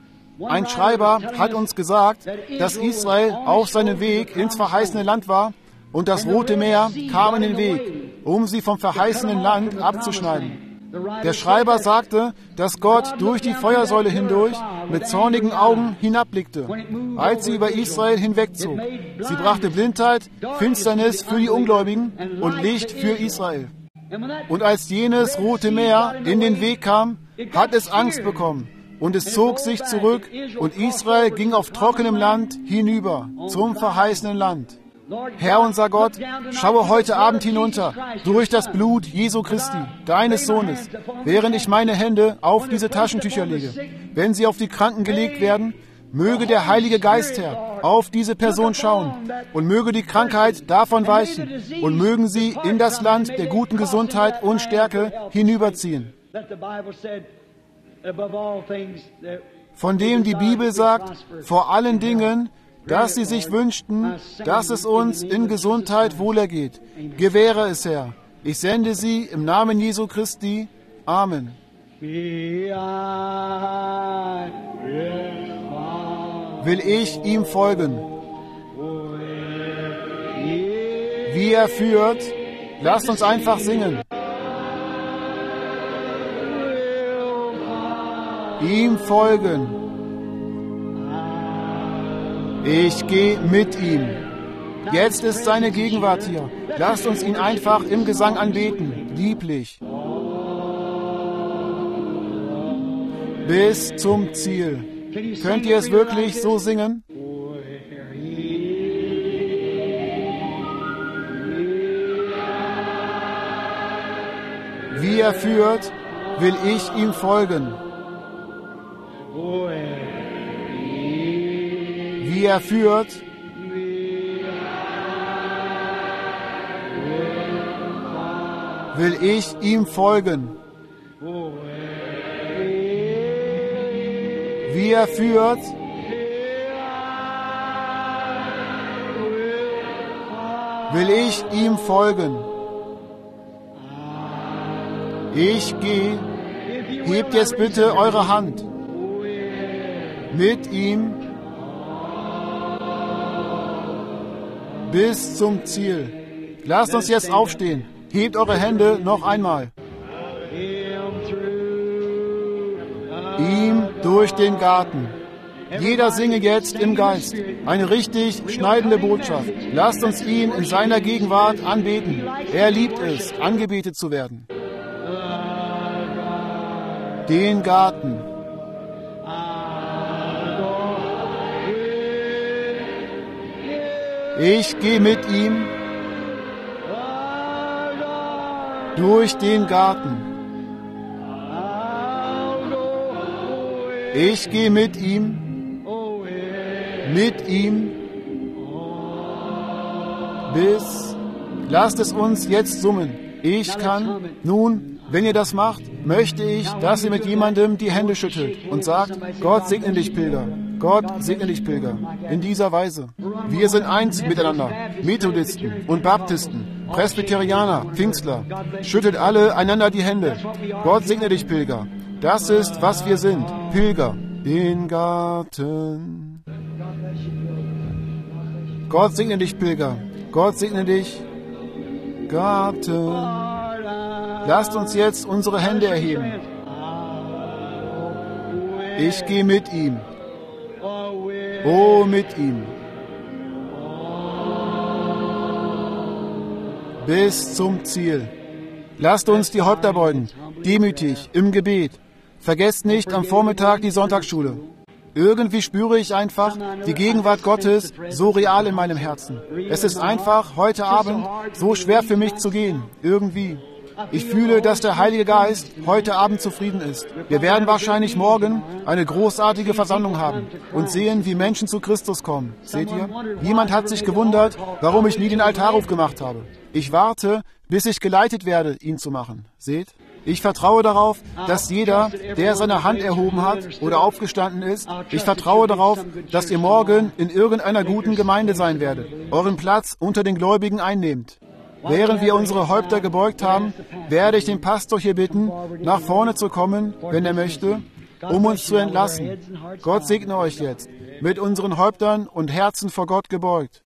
Ein Schreiber hat uns gesagt, dass Israel auf seinem Weg ins verheißene Land war und das Rote Meer kam in den Weg, um sie vom verheißenen Land abzuschneiden. Der Schreiber sagte, dass Gott durch die Feuersäule hindurch mit zornigen Augen hinabblickte, als sie über Israel hinwegzog. Sie brachte Blindheit, Finsternis für die Ungläubigen und Licht für Israel. Und als jenes Rote Meer in den Weg kam, hat es Angst bekommen. Und es zog sich zurück und Israel ging auf trockenem Land hinüber zum verheißenen Land. Herr unser Gott, schaue heute Abend hinunter durch das Blut Jesu Christi, deines Sohnes, während ich meine Hände auf diese Taschentücher lege. Wenn sie auf die Kranken gelegt werden, möge der Heilige Geist, Herr, auf diese Person schauen und möge die Krankheit davon weichen und mögen sie in das Land der guten Gesundheit und Stärke hinüberziehen. Von dem die Bibel sagt, vor allen Dingen, dass sie sich wünschten, dass es uns in Gesundheit wohlergeht. Gewähre es, Herr. Ich sende sie im Namen Jesu Christi. Amen. Will ich ihm folgen? Wie er führt, lasst uns einfach singen. Ihm folgen. Ich gehe mit ihm. Jetzt ist seine Gegenwart hier. Lasst uns ihn einfach im Gesang anbeten, lieblich. Bis zum Ziel. Könnt ihr es wirklich so singen? Wie er führt, will ich ihm folgen. Wie er führt, will ich ihm folgen. Wie er führt, will ich ihm folgen. Ich gehe, hebt jetzt bitte eure Hand mit ihm bis zum Ziel. Lasst uns jetzt aufstehen. Hebt eure Hände noch einmal. Ihm durch den Garten. Jeder singe jetzt im Geist. Eine richtig schneidende Botschaft. Lasst uns ihn in seiner Gegenwart anbeten. Er liebt es, angebetet zu werden. Den Garten. Ich gehe mit ihm durch den Garten. Ich gehe mit ihm, mit ihm, bis, lasst es uns jetzt summen. Ich kann, nun, wenn ihr das macht, möchte ich, dass ihr mit jemandem die Hände schüttelt und sagt, Gott segne dich, Pilger. Gott segne dich, Pilger. In dieser Weise. Wir sind eins miteinander. Methodisten und Baptisten, Presbyterianer, Pfingstler. Schüttelt alle einander die Hände. Gott segne dich, Pilger. Das ist, was wir sind. Pilger. Den Garten. Gott segne dich, Pilger. Gott segne dich. Garten. Lasst uns jetzt unsere Hände erheben. Ich gehe mit ihm. Oh, mit ihm. Bis zum Ziel. Lasst uns die Häupter beugen, demütig, im Gebet. Vergesst nicht am Vormittag die Sonntagsschule. Irgendwie spüre ich einfach die Gegenwart Gottes so real in meinem Herzen. Es ist einfach heute Abend so schwer für mich zu gehen. Irgendwie. Ich fühle, dass der Heilige Geist heute Abend zufrieden ist. Wir werden wahrscheinlich morgen eine großartige Versammlung haben und sehen, wie Menschen zu Christus kommen. Seht ihr? Jemand hat sich gewundert, warum ich nie den Altarruf gemacht habe. Ich warte, bis ich geleitet werde, ihn zu machen. Seht? Ich vertraue darauf, dass jeder, der seine Hand erhoben hat oder aufgestanden ist, ich vertraue darauf, dass ihr morgen in irgendeiner guten Gemeinde sein werdet, euren Platz unter den Gläubigen einnehmt. Während wir unsere Häupter gebeugt haben, werde ich den Pastor hier bitten, nach vorne zu kommen, wenn er möchte, um uns zu entlassen. Gott segne euch jetzt, mit unseren Häuptern und Herzen vor Gott gebeugt.